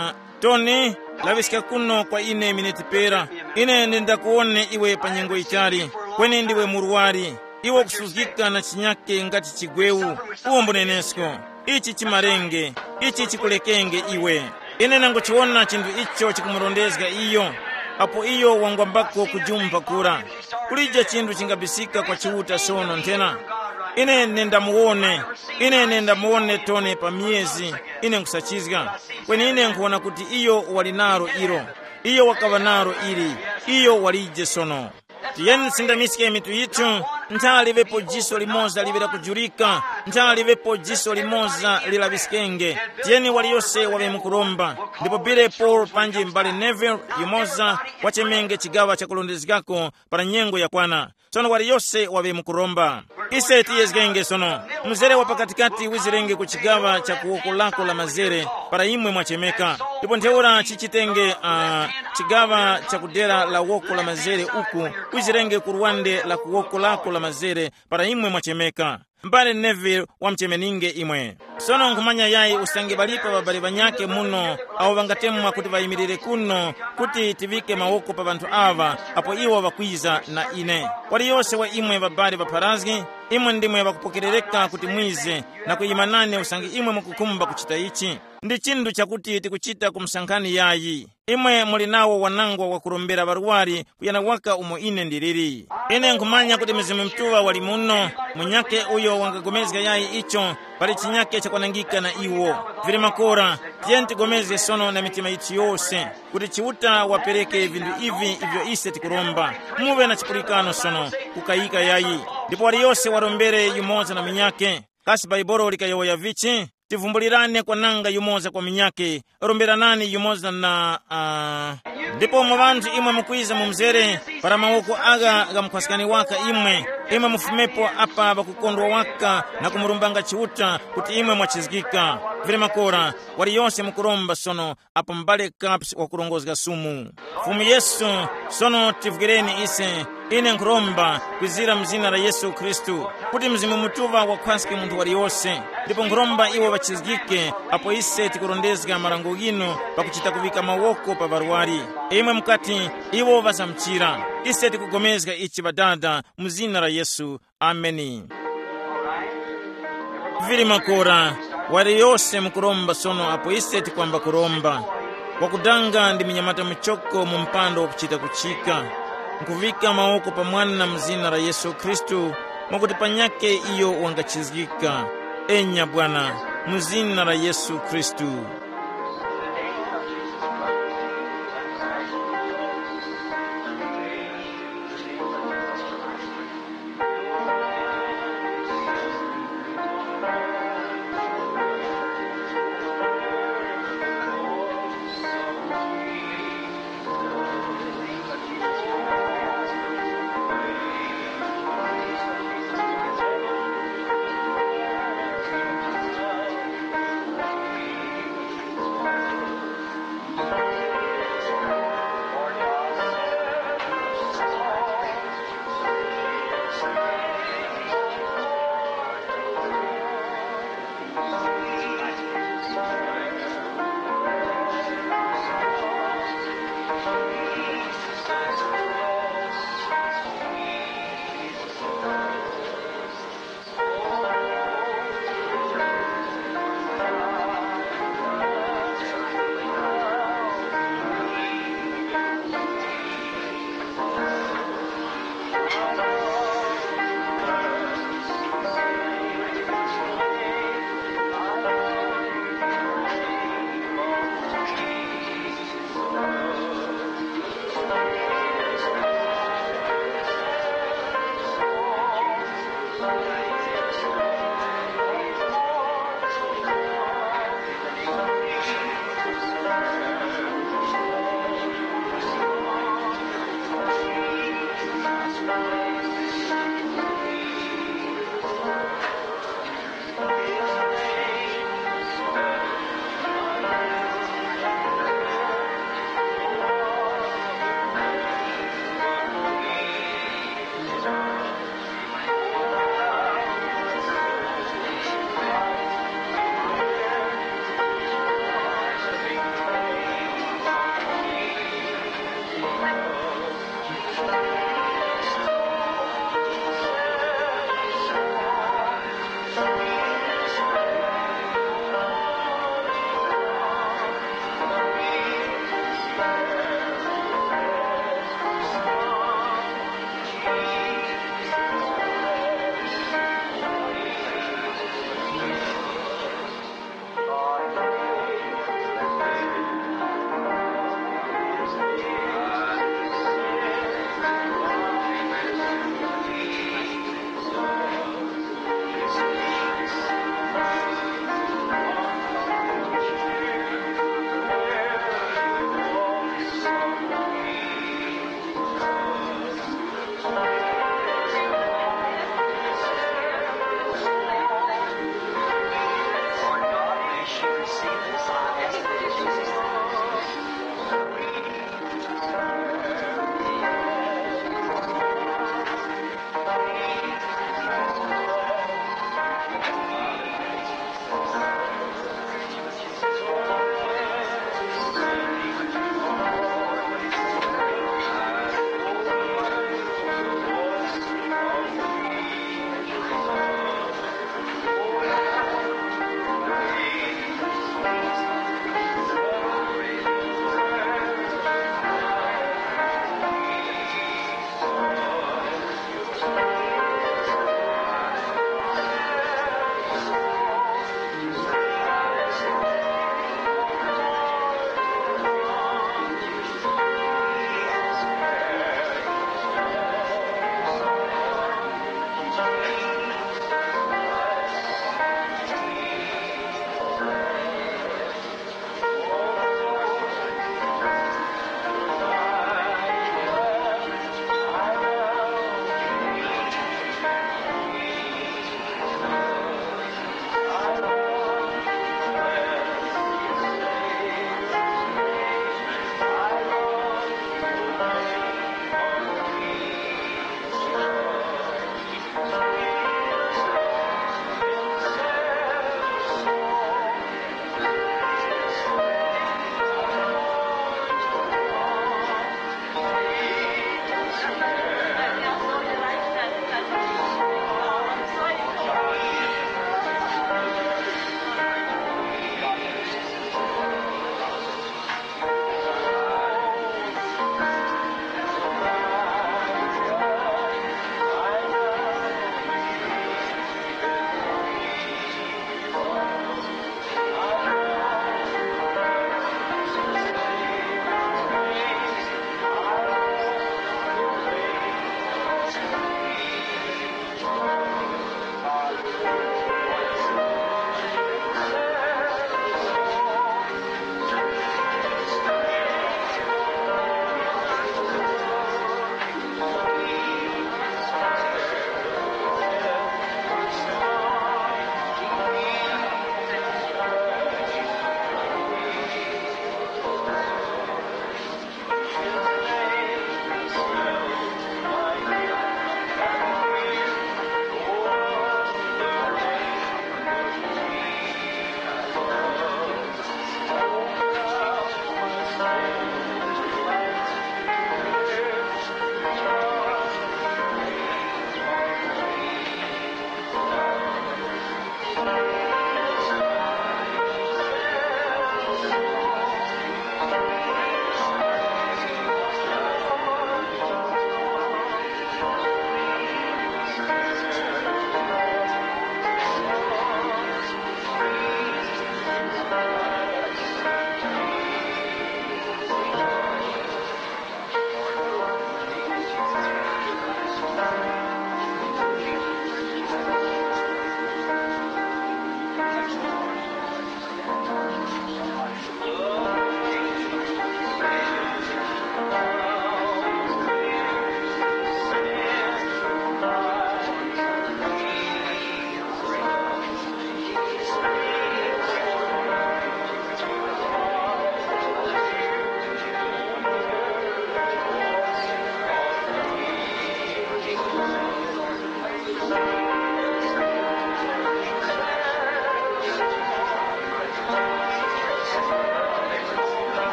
Tony, lavisika kuno kwa ine miniti pera. Ine ndakuone iwe panyengo itali. Kweni ndiwe muruwari. Iwe kusuzgika na chinyake ngati chigwewu. Uombo nenesko. Ichi chimarenge. Ichi chikulekenge iwe. Ine nangochiona chindu icho chikumurondezga iyo. Apo iyo wangwambako kujumba kura. Kulija chindu chingabisika kwa chiuta sono ntena. Ine nenda muone. Ine nenda muone Tony pa miezi. Ine nkusachizga. Kweni ine nkuona kuti iyo walinaro iro. Iyo wakavanaro ili. Iyo walije sono. Tiyeni sindamisike mitu yitu. Ntali vepo jiso limoza livira kujurika. Ntali vepo jiso limoza lilaviskenge. Tiyeni wali yose wawe mkuromba. Ndipo bile Paul panji mbali Neville yumoza wachemenge chigawa cha kulondezgako para nyengo ya kwana. Sono wali yose wawe mkuromba. Ise tiyezgenge sono. Mzere wapakatikati wizirenge kuchigawa cha kuwoko lako la mazere para imwe mwachemeka. Ndipo nteura chichitenge uh, chigawa cha kudera la woko la mazere uku. Wizirenge kuruwande la kuwoko lako la mazere para imwe mwachemeka. Mbale Neville wa mchemeninge imwe. Sono nkumanya yai usangi balipa babali banyake muno au bangatemwa kuti bayimirire kuno kuti tivike mawoko pa bantu ava apo iwo bakwiza na ine. Wali yose wa imwe babali baparazgi imwe ndimwe bakupokerereka kuti mwize na kuyimanane usangi imwe mukukumba kuchita ichi. Ndi chindu chakuti tikuchita kumsankani yayi. Imwe mulinawo wanangwa wakurombera baruwari kuyana waka umo ine ndiriri. Ine nkumanya kuti mizimu mtuwa wali muno munyake uyo wangagomezga yayi icho pali chinyake chakwanangika na iwo. Vili makora tiyenti gomezge sono na mitima iti yose kuti chiuta wapereke vindu ivi ivyo ise tikuromba. Muve na chipulikano sono kukaika yayi. Ndipo wali yose warombere yumoza na minyake. Kasi baiboro likayowa ya vichi. Tivumbulirane kwa nanga yumoza kwa minyake. Romberanani yumoza na uh... Ndipo mwabantu imwe mukwiza mumzere para mawoko aga gamkwasikani waka imwe. Imwe mufumepo apa bakukondwa waka na kumurumbanga chiuta kuti imwe mwachizgika. Vile makora wali yose mukuromba sono apa mbale kaps wakurongozga sumu. Fumu Yesu sono tivugireni ise. Ine nkuromba kwizira mzina la Yesu Kristu kuti mzimu mutuva wakwaske muntu wali yose. Ndipo nkuromba iwo bachizgike apo ise tikurondezga marango gino pakuchita kuvika mawoko pa baruwari. Imwe mkati iwo basamchira. Ise tikugomezga ichi badada mzina la Yesu. Ameni. Vili makora wali yose mkuromba sono apo ise tikwamba kuromba. Wakudanga ndi minyamata mchoko mumpando wakuchita kuchika. Nkuvika mawoko pa mwana mzina la Yesu Kristu mwakuti panyake iyo wangachizgika. Enya Bwana mzina la Yesu Kristu.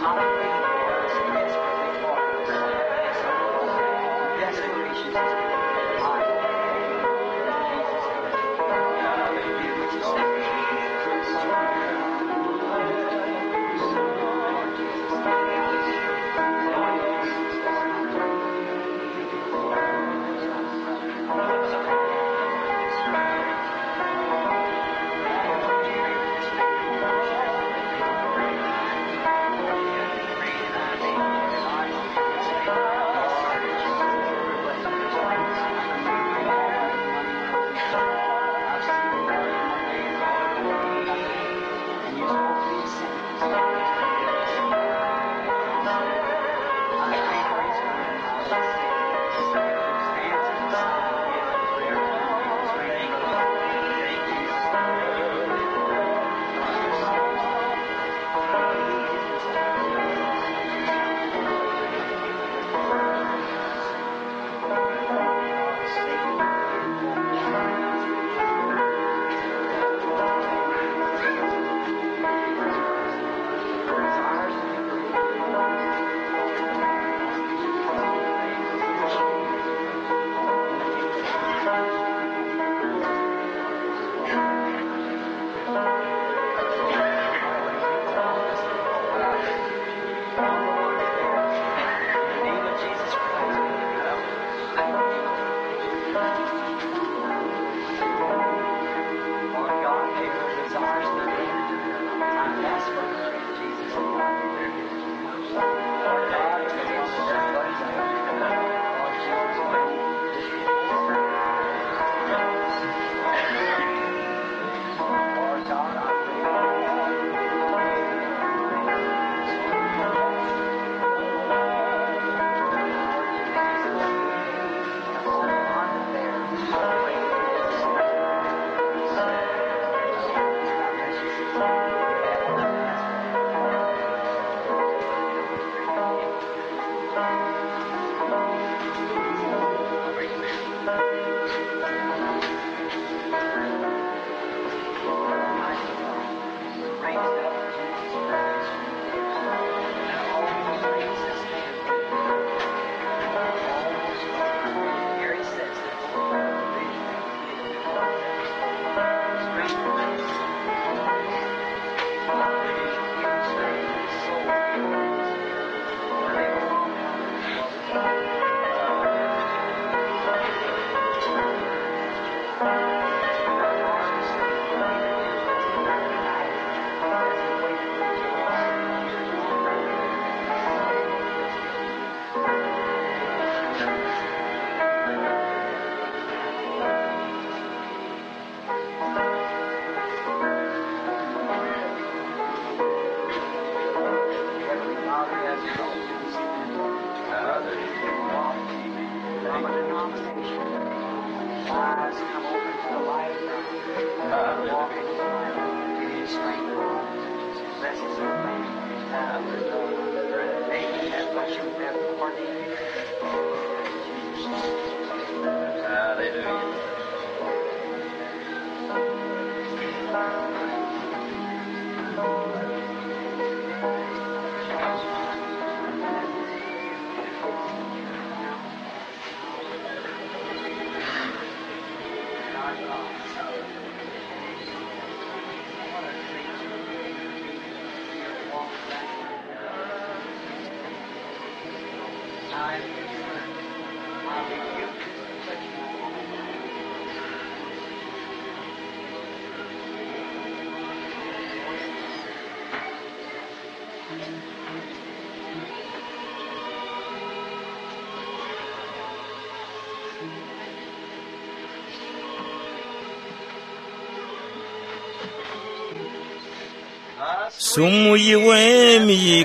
Sumu yiwe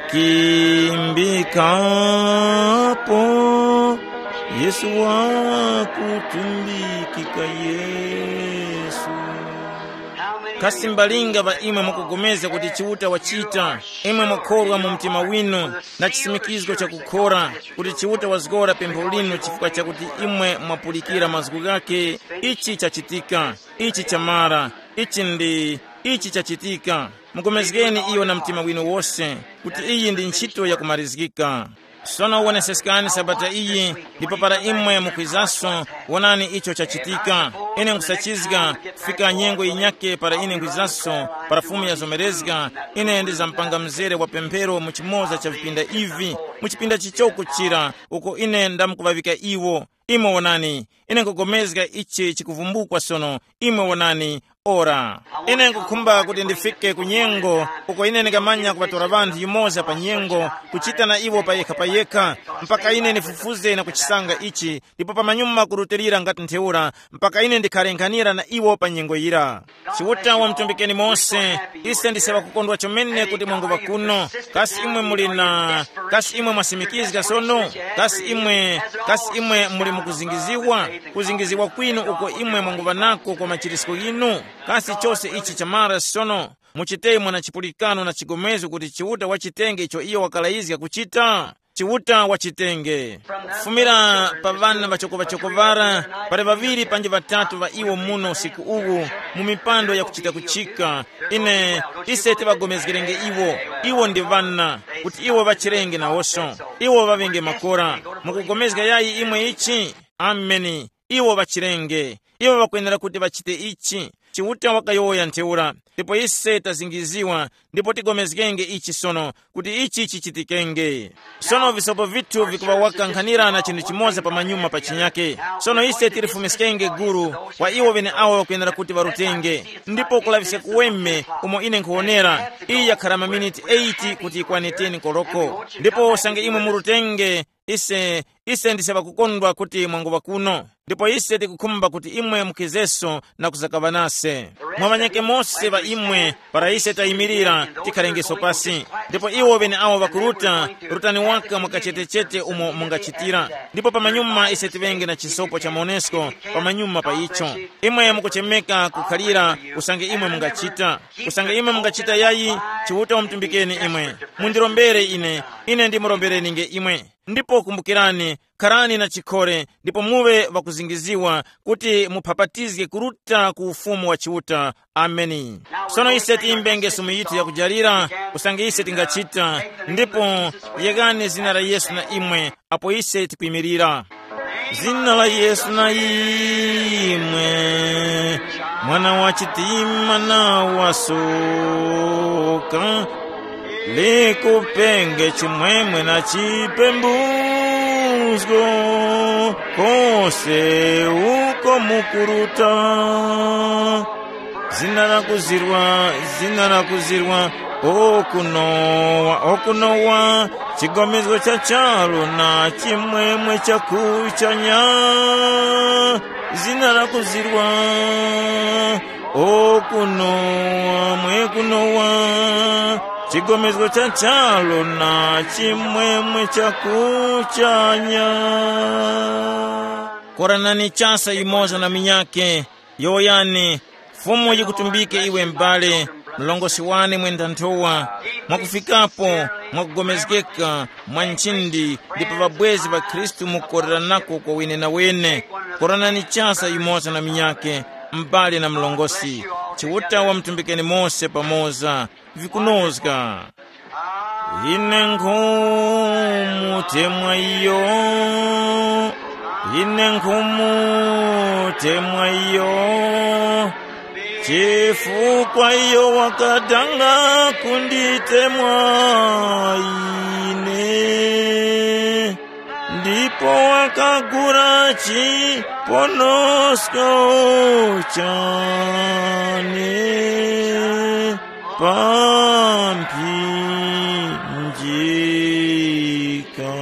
miyikimbikapo Yesu wa kutumbikika Yesu. Kasimbalinga ba imwe mukugomeza kuti chiuta wachita imwe mukorwa mu mtima wino na chisimikizgo cha kukora kuti chiuta wazgora pempho lino chifukwa chakuti imwe mwapulikira mazgu gake. Ichi chachitika, ichi chamara, ichi ndi ichi chachitika. mugomezgeni iyo na mtima winu wose kuti iyi ndi ntchito ya kumalizika. Sono uonesesekani sabata iyi ndipo para imwe mukwizaso wonani icho chachitika. Ine nkusachizga kufika nyengo inyake para ine nkwizaso para fumu ya zomerezga. Ine ndi zampanga mzere wa pemphero muchimoza cha vipinda ivi muchipinda chichoko chira uko ine ndamukuvavika iwo. Imwe wonani ine nkugomezga ichi chikuvumbukwa sono. Imwe wonani ora ine nkukhumba kuti ndifike kunyengo uko ine nikamanya kupatora vanthu yumoza pa nyengo kuchita na iwo payekha payekha mpaka ine nifufuze na kuchisanga ichi ndipo pamanyuma kurutirira ngati ntheura mpaka ine ndikharenkhanira na iwo pa nyengo ira. Chiuta wa mtumbikeni Mose ise ndiseva kukondwa chomene kuti mwanguva kuno kasi imwe muli na kasi imwe mwasimikizga sono kasi imwe kasi imwe muli mukuzingiziwa kuzingiziwa kwinu uko imwe mwanguva nako kwa machirisiko yinu kasi chose ichi chamara sono muchitei mwana chipulikano na chigomezo kuti chiuta wachitenge icho iyo wakalaizga kuchita. Chiuta wachitenge fumira pavana vachokovachovara pale vaviri panje vatatu va iwo muno usiku uwu mumipando ya kuchita kuchika. Ine isete vagomezgerenge iwo iwo ndi vana kuti iwo vachirenge na oso iwo vavenge makora mukugomezga yayi imwe ichi. Ameni. Iwo vachirenge iwo vakuyenera kuti vachite ichi. Chiuta wakayoya ntheura ndipo ise tazingiziwa ndipo tigomezgenge ichi sono kuti ichi chichitikenge. Sono visopo vitu vikuvawakankhanira na chinthu chimoza pamanyuma pa chinyake. Sono ise tirifumiskenge guru wa iwo vene awo wakuyenera kuti varutenge ndipo kulavisika kuweme umo ine nkuonera iyi yakhala maminiti eighty kuti ikwaniteni koloko ndipo sange imwe murutenge. Ise ise ndiseva kukondwa kuti mwanguva kuno ndipo ise tikukhumba kuti imwe mukizeso na kuzakavanase mwamanyake Mose va imwe para ise tayimirira tikhalengeso pasi ndipo iwo vene awo vakuruta rutani waka mwakachetechete umo mungachitira ndipo pamanyuma ise tivenge na chisopo cha Monesco pamanyuma pa icho. Imwe mukuchemeka kukhalira usange imwe mungachita usange imwe mungachita yayi. Chiuta wamtumbikeni imwe mundirombere ine ine ndimurombereni nge imwe ndipo kumbukirani kharani na chikhore ndipo muve vakuzingiziwa kuti muphapatizge kuruta ku ufumu wa chiuta. Ameni. Sono ise tiimbenge sumu yitu ya kujalira usange ise tingachita ndipo yekani zina la Yesu na imwe apo ise tikuyimirira. Zina la Yesu na imwe mwana wa chitima na wasoka likupenge chimwemwe na chipembuzgo kose uko mukuruta. Zina la kuzirwa zina la kuzirwa okunowa okunowa chigomezgo cha chalo na chimwemwe cha kuchanya. Zina la kuzirwa okunowa mwekunowa chigomezgo cha chalo na chimwemwe cha kuchanya. Koranani chasa imoza na minyake yoyani fumu yikutumbike iwe mbale mlongosi wane mwendantowa mwakufikapo mwakugomezgeka mwanchindi ndipo vabwezi va Kristu mukoranako kwa wene na wene. Koranani chasa imoza na minyake mbale na mlongosi. Chiuta wa mtumbikeni Mose pamoza vikunozga. Ine nkhumu temwa iyo ine nkhumu temwa iyo chifukwa iyo wakadanga kunditemwa ine ndipo wakagura chiponosko chane pampinjika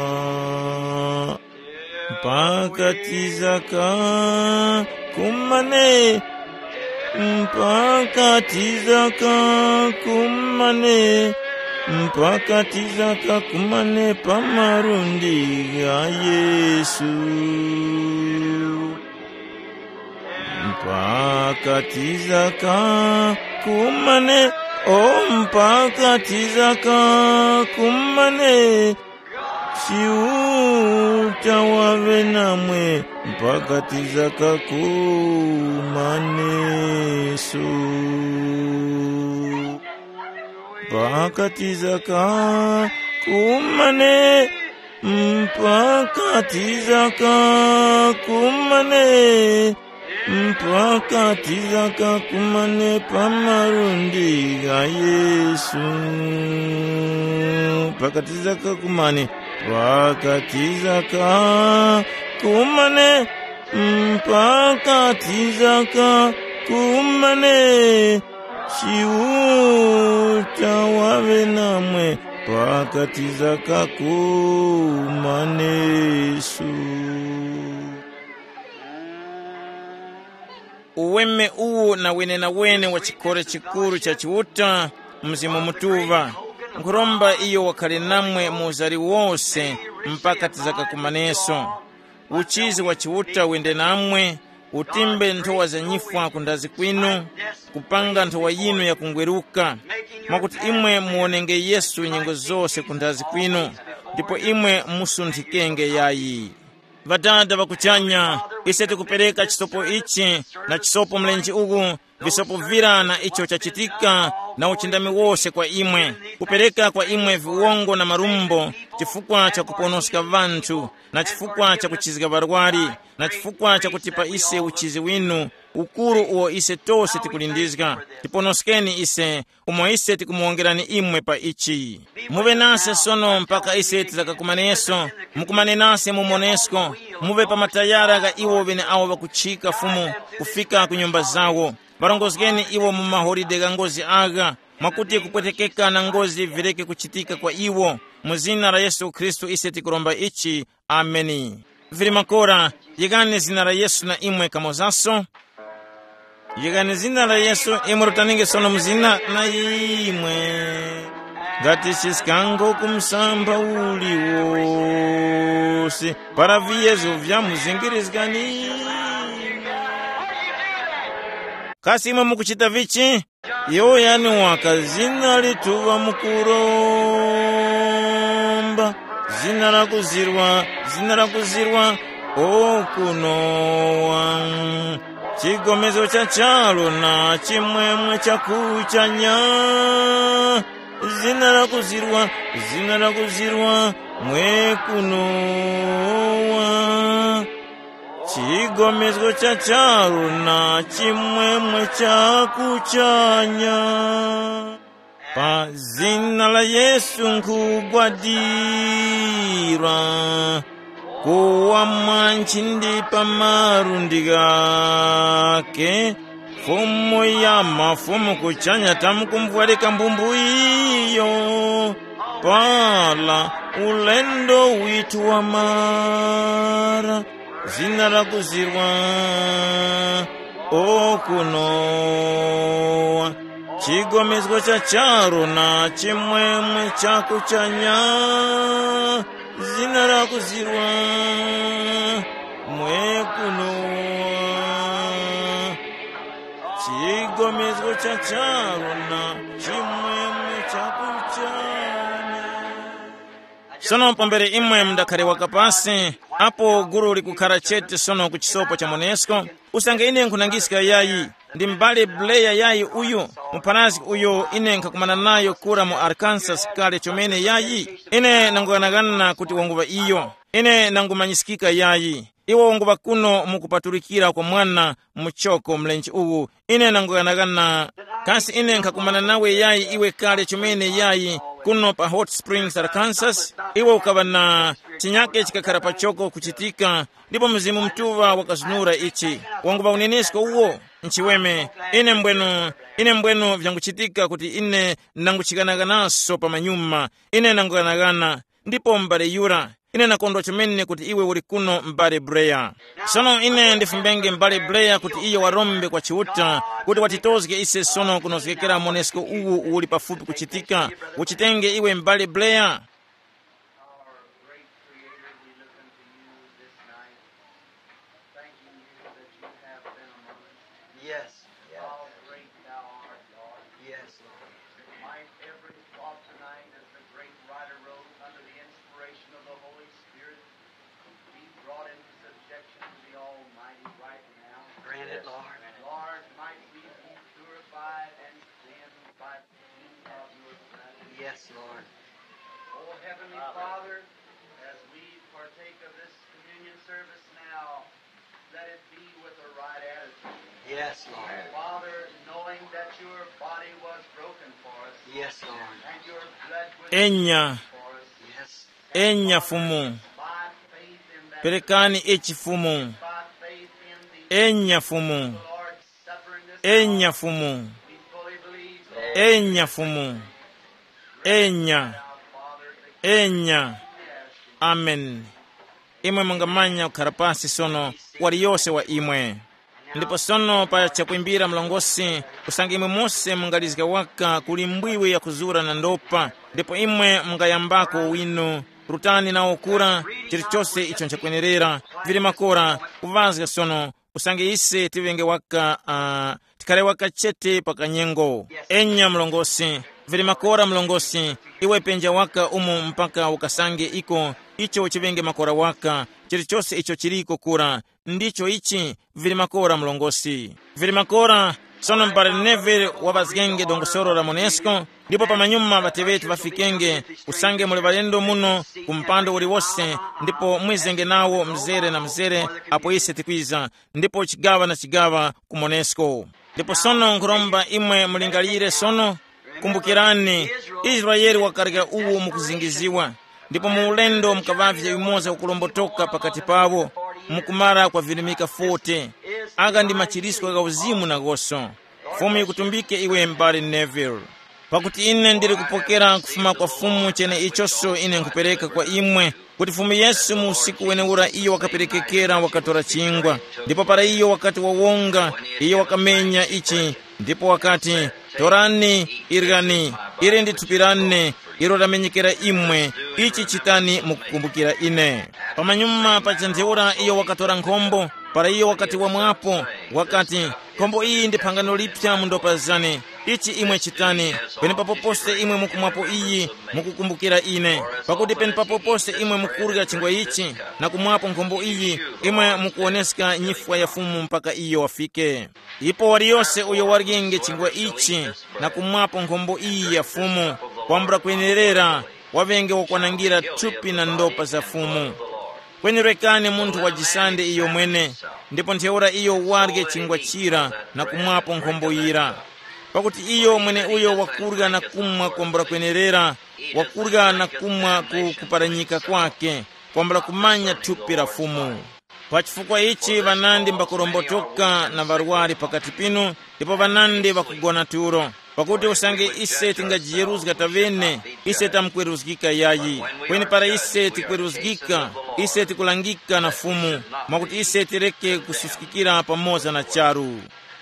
mpakatizaka kumane mpakatizaka kumane mpakatizaka kumane pamarundi ya Yesu mpakatizaka kumane o mpakatizaka kumane chiuta wave namwe mpakatizaka kumane su pakatiza kakumane, pakatiza kakumane, pakatiza kakumane pamarundi ga Yesu, pakatiza kakumane, pakatiza kakumane, pakatiza kakumane, chiuta wave namwe, pakatiza kakumanesu. Uweme uwu na wene na wene wa chikore chikuru cha chiuta mzimu mutuva nkuromba iyo wakali namwe muzari wose mpakatiza kakumaneso. Uchizi wa chiuta wende namwe, utimbe ntowa za nyifwa kundazi kwinu, kupanga ntowa yinu ya kungweruka, makuti imwe muonenge Yesu nyengo zose kundazi kwinu, ndipo imwe musunthikenge yayi. Vadada vakuchanya, ise tukupereka chisopo ichi na chisopo mlenji ugu, visopo vira na icho chachitika na uchindami wose kwa imwe. Kupereka kwa imwe viwongo na marumbo, chifukwa cha kuponosika vantu, na chifukwa cha kuchizika varwari, na chifukwa cha kutipa ise uchizi winu, ukuru uo ise tose tikulindizika. Tiponoskeni ise, umo ise tikumuongerani imwe pa ichi. Muve nase sono mpaka ise tizakakumaneso, mukumane nase mumonesko, muve pa matayara ga iwo vene awo vakuchika fumu, kufika kunyumba zawo. Varongozgeni iwo mumahoride ga ngozi aga, makuti kupwetekeka na ngozi vireke kuchitika kwa iwo. Muzina la Yesu Kristu ise tikuromba ichi, ameni. Vili makora, yegane zina la Yesu na imwe kamozaso. Yegane zina la Yesu, imurutaninge sono muzina na imwe. Ngati chiskango kumsamba uliwosi, para viezo vya muzingirizgani. Kasi imwe mukuchita vichi, yo yani waka zina lituva mukuromba. Zina la kuzirwa, zina la kuzirwa, okunowa. Chigomezo cha chalo na chimwemwe cha kuchanya. Zina la kuzirwa, zina la kuzirwa, mwekunowa. Chigomezo cha chalo na chimwemwe cha kuchanya. Pa zina la Yesu nkugwadira, kuwa manchindi pa marundi gake. Fumu ya mafumu kuchanya tamu kumvuarika mbumbu iyo, pala ulendo witu wa mara. Zina la kuzirwa, okunowa. Chigomezgo cha charo na chimwemwe cha kuchanya. Zina la kuzirwa, mwekunowa. Chigomezgo cha charo na chimwemwe cha kuchanya. Sono pambere imwe mdakare wakapasi, apo guru likukara chete sono kuchisopo cha monesko. Usange ine nkunangisika yayi, ndi mbale bleya yayi uyu, mpanazi uyu ine nkakumana nayo kura mu Arkansas kale chomene yayi. Ine nanguganagana kuti wanguva iyo, ine nangumanyisikika yayi. Iwo wanguva kuno mukupaturikira kwa mwana mchoko mlenchi ugu. Ine nanguganagana, kasi ine nkakumana nawe yayi iwe kale chomene yayi, kuno pa Hot Springs, Arkansas. Iwe ukava na chinyake chikakara pachoko kuchitika, ndipo mzimu mtuva wakazunura ichi. Wanguva unenesko uwo, nchiweme. Ine mbwenu, ine mbwenu vyanguchitika kuti ine nanguchikanaganaso pa manyuma. Ine nanguganagana, ndipo mbale yura. Ine nakondwa chomene kuti iwe uli kuno mbale Breya. Sono ine ndifumbenge mbale Breya kuti iyo warombe kwa chiuta, kuti watitozge ise sono kunozgekera monesko uwu uli pafupi kuchitika. Uchitenge iwe mbale Breya. Lord, might we be purified and cleansed by the peace of your Lord. Oh, Heavenly Father, as we partake of this communion service now, let it be with the right attitude. Yes, Lord. Father, knowing that your body was broken for us, Yes, Lord. and your blood was Enya, for us, Yes. enya fumu, by faith in that, perekani echifumu, by faith in the enya fumu, Lord's Supper in this enya hour, fumu, we fully believe, Lord, enya fumu, enya, Father, enya, amen. Imwe mungamanya ukharapasi sono wali yose wa imwe. Ndipo sono pa chakwimbira mlongosi usange imwe mose mungalizika waka kuli mbwiwe ya kuzura na ndopa, ndipo imwe mungayambako winu rutani na okura chilichose icho nchakwenerera vili makora kuvazga sono usange ise tivenge waka uh, tikale waka chete pakanyengo. Enya mlongosi vili makora mlongosi iwe penja waka umu mpaka ukasange iko icho chivenge makora waka chilichose icho chiliko kura ndicho ichi vili makora mlongosi vili makora sono mpare Neville wabazgenge dongosoro la Monesco ndipo pamanyuma batevetu bafikenge usange muli balendo muno kumpando uli wose ndipo mwizenge nawo mzere na mzere apo ise tikwiza ndipo chigava na chigava ku Monesco. Ndipo sono nkuromba imwe mulingalire sono kumbukirani Israeli wakarika uwu mukuzingiziwa ndipo muulendo mukavavya yumoza ukulombotoka pakati pavo mukumara kwa vilimika forty aga ndi machirisiko ga uzimu na goso fumu ikutumbike iwe mbali Neville pakuti ine ndiri kupokera kufuma kwa fumu chene ichoso ine nkupereka kwa imwe kuti fumu Yesu mu usiku weneura iyo wakaperekekera wakatora chingwa ndipo para iyo wakati wawonga iyo wakamenya ichi ndipo wakati torani irgani iri nditupirane iro lamenyekera imwe ichi chitani mukukumbukira ine. Pamanyuma pachantheura iyo wakatora nkhombo para iyo wakati wamwapo wakati nkhombo iyi ndi phangano lipya mundopazane ichi imwe chitani pene papopose imwe mukumwapo iyi mukukumbukira ine pakuti pene papopose imwe mukurya chingwa ichi na kumwapo nkhombo iyi imwe mukuoneska nyifwa ya fumu mpaka iyo wafike. Ipo waliyose uyo wargenge chingwa ichi na kumwapo nkhombo iyi ya fumu kwambura kwenerera wavenge wakwanangira chupi na ndopa za fumu kwenerekane munthu wajisande iyo mwene ndipo ntheura iyo warge chingwa chira na kumwapo nkhombo ira pakuti iyo mwene uyo wakurga na kumwa kwambura kwenerera wakurga na kumwa ku kuparanyika kwake kwambura kumanya thupi la fumu. Pachifukwa ichi vanandi mbakurombotoka na varwari pakati pinu ndipo vanandi vakugona turo pakuti usange ise tingajiyeruzika tavene ise tamkweruzgika yayi kweni para ise tikweruzgika ise tikulangika na fumu mwakuti ise tireke kususikikira pamoza na charu.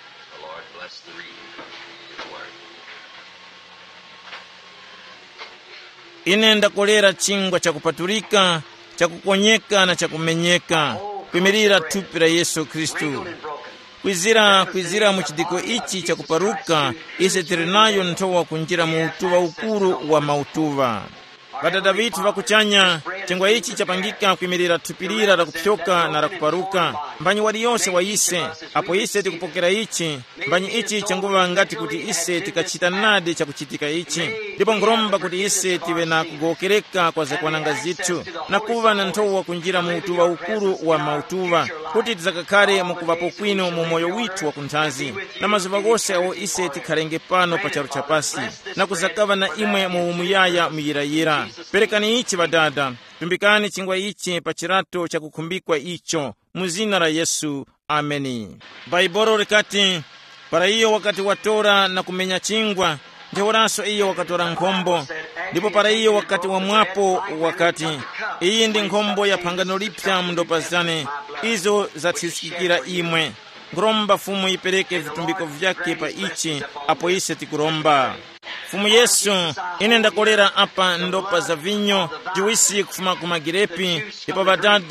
Ine ndakolera chingwa chakupatulika chakukonyeka na chakumenyeka kwimirira thupi la Yesu Kristu kwizira kwizira muchidiko ichi chakuparuka ise tirinayo nthowa kunjira mu utuva ukuru wa mautuva. Vatata vithu vakuchanya chingwa ichi chapangika kwimirira thupilira la kupyoka na la kuparuka mbanyi waliyonse wa ise apo ise tikupokera ichi mbanyi ichi changuva ngati kuti ise tikachita nadi chakuchitika ichi ndipo nkuromba kuti ise tive na kugokereka kwa zakwananga zithu na kuva na nthowa kunjira mu utuva ukuru wa mautuva kuti tizakakhale mukuvapo kwino mu moyo withu wa kunthazi na mazuva gose awo ise tikhalenge pano pa charo chapasi na kuzakava na imwe mu umuyaya muyirayira. Perekani ichi vadada tumbikani chingwa ichi pa chirato cha kukhumbikwa icho muzina la Yesu, ameni. Baibolo likati para iyo wakati watora na kumenya chingwa ntheoranso iyo wakatora nkhombo ndipo para iyo wakati wamwapo wakati iyi ndi nkhombo ya phangano lipya mundopazane izo zathisikikira imwe nkuromba fumu ipereke vitumbiko vyake pa ichi apo ise tikuromba. Fumu Yesu ine ndakolera apa ndopa za vinyo juisi kufuma kumagirepi ndipo badada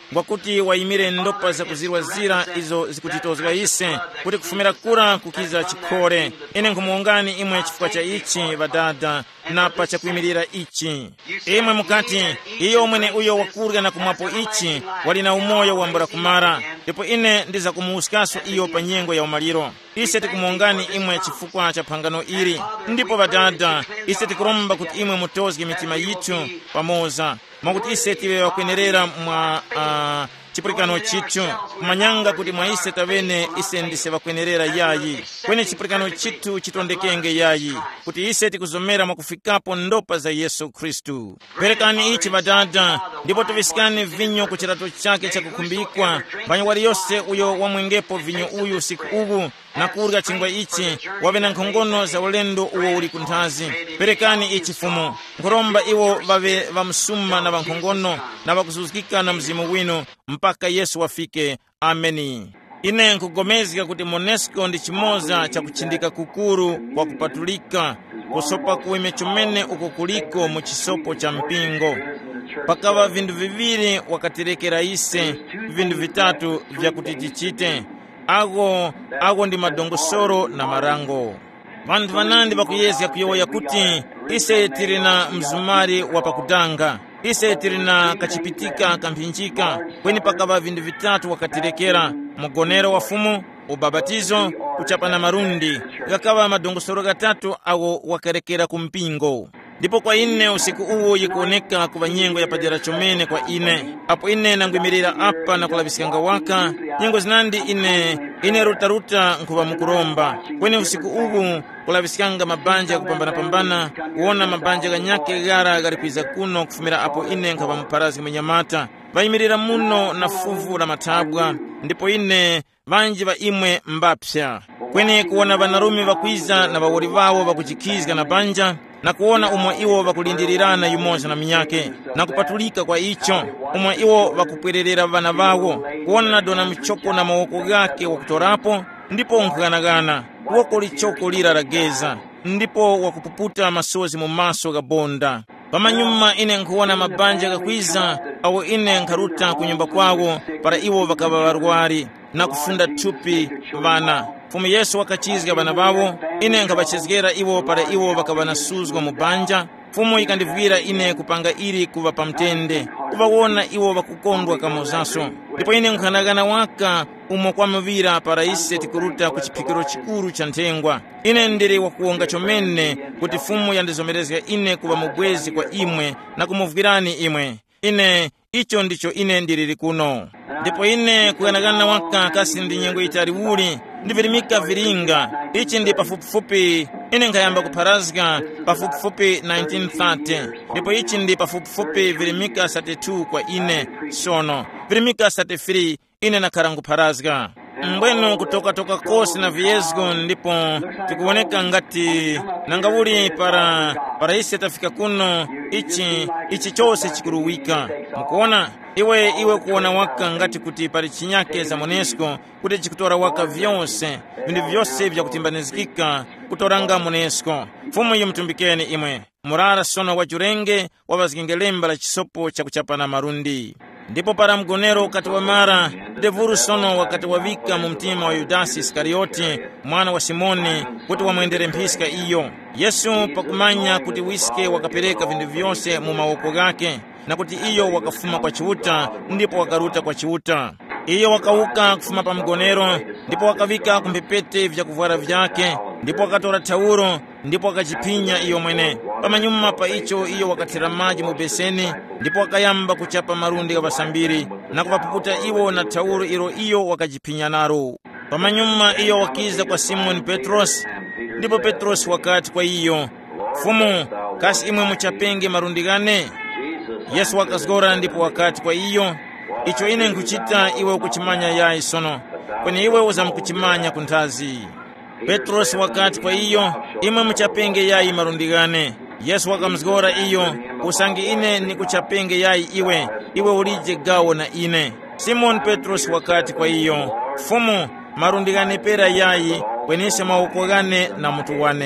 ngwakuti wayimire ndopa zakuzirwazira izo zikutitozwa ise kuti kufumira kura kukiza chikhore. Ine nkumuungani imwe chifukwa cha ichi vadada napa chakuyimirira ichi. Imwe mukati iyo omwene uyo wakurya na kumwapo ichi wali na umoyo wambura kumara, ndipo ine ndiza kumuusikaso iyo pa nyengo ya umaliro. Ise tikumuungani imwe chifukwa cha phangano ili. Ndipo vadada ise tikuromba kuti imwe mutozge mitima yitu pamoza mwakuti ise tive wakwenerera mwa uh, chipulikano chitu kumanyanga kuti mwa ise tavene ise ndise vakwenerera yayi kwene chipulikano chitu chitondekenge yayi kuti ise tikuzomera mwakufikapo ndopa za Yesu Kristu. Perekani ichi vadada, ndipo tuvisikani vinyo kuchirato chake cha kukumbikwa banyi wali yose uyo wamwengepo vinyo uyu siku ugu na kurga chingwa ichi wawe na nkhongono za ulendo uwo uli kunthazi. Perekani ichi fumu nkuromba iwo vawe vamsuma na vankhongono na vakuzuzikika na mzimu wino mpaka Yesu wafike. Ameni. Ine nkugomezika kuti Monesco ndi chimoza cha kuchindika kukuru kwa kupatulika kusopa kuime chomene uko kuliko mu chisopo cha mpingo. Pakava vindu viviri wakatirekera ise vindu vitatu vya kuti tichite. Ago, ago ndi madongosoro na marango. Vandu vanandi vakuyezya kuyoya kuti ise tiri na mzumari wapakutanga, ise tiri na kachipitika kamphinjika, kweni pakava vindu vitatu wakatirekera: mugonero wa fumu, ubabatizo, kuchapana marundi. Kakava madongosoro gatatu ago wakarekera kumpingo. Ndipo kwa ine usiku uwo yikuoneka kuva nyengo ya padera chomene kwa ine. Apo ine nangwimirira apa na kulavisikanga waka nyengo zinandi ine ine rutaruta nkuva mukuromba. Kweni usiku uwu kulavisikanga mabanja ya kupambana-pambana, uona mabanja ganyake gara garikwiza kuno kufumira apo ine nkava muparazi mwenyamata vayimirira muno na fuvu la matabwa. Ndipo ine vanji va imwe mbapsya kweni kuona vanarumi vakwiza na vawori vawo vakuchikizga na banja na kuona umwe iwo vakulindirirana yumoza na minyake na kupatulika kwa icho umwe iwo vakupwererera vana vawo kuona dona mchoko na mawoko gake wakutorapo. Ndipo nkugana-gana woko lichoko lirarageza, ndipo wakupuputa masozi mu maso gabonda. Pamanyuma ine nkuona mabanja gakwiza awo ine nkaruta kunyumba kwawo para iwo vakava varwari na kufunda thupi vana. Fumu Yesu wakachizga vana vawo, ine nkavachezgera iwo para iwo vakava nasuzgwa mubanja. Fumu ikandivira ine kupanga ili kuva pamtende kuvawona iwo vakukondwa kamozaso. Ndipo ine nkhanagana waka umo kwa mvira para ise tikuruta kuchipikiro chikuru cha ntengwa. Ine ndiri wakuonga chomene kuti fumu yandizomerezga ine kuva mubwezi kwa imwe na kumuvugirani imwe. Ine icho ndicho ine ndiriri kuno. Ndipo ine kuganagana waka kasi ndi nyengo itari uli ndivirimika viringa. Ichi ndi pafupifupi ine nkayamba kuparazga pafupifupi nineteen thirty. Ndipo ichi ndi pafupifupi virimika thirty-two kwa ine sono. Virimika thirty-three ine nakarangu parazga. Mbwenu kutoka toka kosi na viezgo ndipo tikuoneka ngati nangawuli para para ise tafika kuno ichi ichi chose chikuruwika. Mkuona iwe iwe kuona waka ngati kuti pali chinyake za Monesco kuti chikutora waka vyonse vindu vyose vya kutimbanizikika kutoranga Monesco. Fumu iyo mtumbikeni imwe murara sono wa jurenge wavazikingelemba la chisopo cha kuchapana marundi. Ndipo para mgonero wakati wa mara devuru sono wakati wavika mumtima wa Yudasi Iskarioti mwana wa Simoni kuti wamwendere mpisika iyo. Yesu pakumanya kuti wiske wakapereka vindu vyose mu mawoko gake na kuti iyo wakafuma kwa chiuta, ndipo wakaruta kwa chiuta. Iyo wakauka kufuma pa mgonero, ndipo wakavika kumpepete vya kuvwara vyake, ndipo wakatora tauro, ndipo wakajipinya iyo mwene. Pamanyuma pa icho iyo wakatira maji mu beseni, ndipo wakayamba kuchapa marundi ga basambiri na kuvapuputa iwo na tauro iro iyo wakajipinya naro. Pamanyuma iyo wakiza kwa Simon Petros, ndipo Petros wakati kwa iyo, fumu kasi imwe muchapenge marundi gane? Yesu wakasgora ndipo wakati kwa iyo, icho ine nkuchita iwe ukuchimanya yai sono, kwenye iwe uza mkuchimanya kuntazi. Petros wakati kwa iyo, imwe muchapenge yai marundi gane? Yesu wakamsgora iyo, usangi ine ni kuchapenge yai iwe, iwe ulije gawo na ine. Simon Petros wakati kwa iyo, fumu marundi gane pera yai kwenisha mauko gane na mtu wane?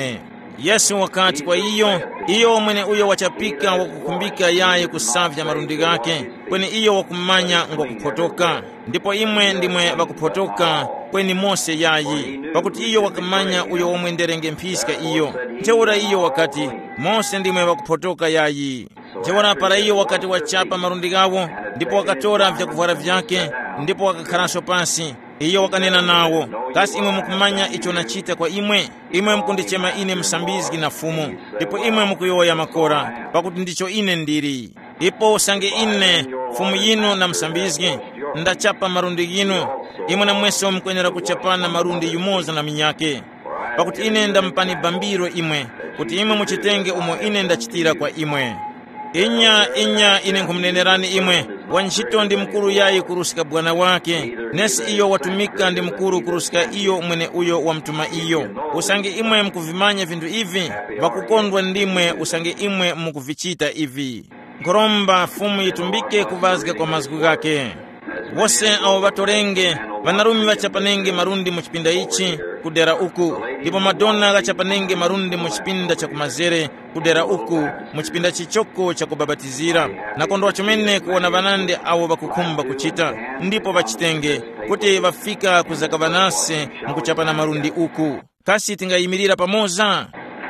Yesu wakati kwa iyo iyo mwene uyo wachapika wakukumbika yaye kusavya marundi gake kweni iyo wakumanya ngwa kupotoka ndipo imwe ndimwe wakupotoka kweni Mose yayi pakuti iyo wakamanya uyo womwenderenge mpisika iyo njeura iyo wakati Mose ndimwe wakupotoka yayi njeura para iyo wakati wachapa marundi gawo ndipo wakatora vya kuvara vyake ndipo wakakaraso pasi iyo wakanena nawo kasi imwe mukumanya icho nachita kwa imwe imwe mkundichema ine msambizi na fumu ndipo imwe mukuyoya makora pakuti ndicho ine ndiri ipo sange ine fumu yinu na msambizi ndachapa marundi yinu imwe na mweso mkwenera kuchapana marundi yumoza na minyake pakuti ine ndampani bambiro imwe kuti imwe muchitenge umo ine ndachitira kwa imwe inya inya ine nkumnenerani imwe wanchito ndi mkuru yayi kurusika bwana wake nesi iyo watumika ndi mkuru kurusika iyo mwene uyo wa mtuma iyo usange imwe mkuvimanya vindu ivi vakukondwa ndimwe usange imwe mukuvichita ivi nkoromba fumu itumbike kuvazika kwa mazgu gake wose awo vatorenge vanarumi vachapanenge marundi muchipinda ichi kudera uku ndipo madonna gachapanenge marundi muchipinda cha kumazere kudera uku muchipinda chichoko cha kubabatizira nakondwa chomene kuona vanande awo vakukumba kuchita ndipo vachitenge kuti vafika kuzaka vanase mukuchapana marundi uku kasi tingayimirira pamoza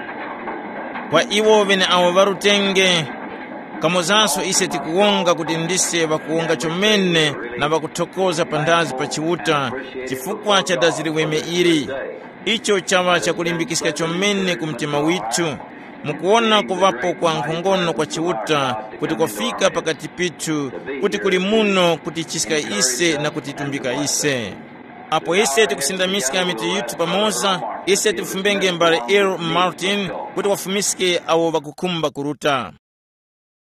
kwa iwo vene awo varutenge kamozaso ise tikuwonga kuti ndise vakuwonga chomene na vakuthokoza pandazi pa chiwuta chifukwa cha dazi liweme iri icho chava chakulimbikisika chomene kumtima witu mukuona kuvapo kwa nkhongono kwa chiwuta kuti kwafika pakati pitu kuti kuli muno kuti chisika ise na kutitumbika ise apo ise tikusindamisika mitu yitu pamoza ise tifumbenge mbale Earl Martin kuti wafumisike awo vakukumba kuruta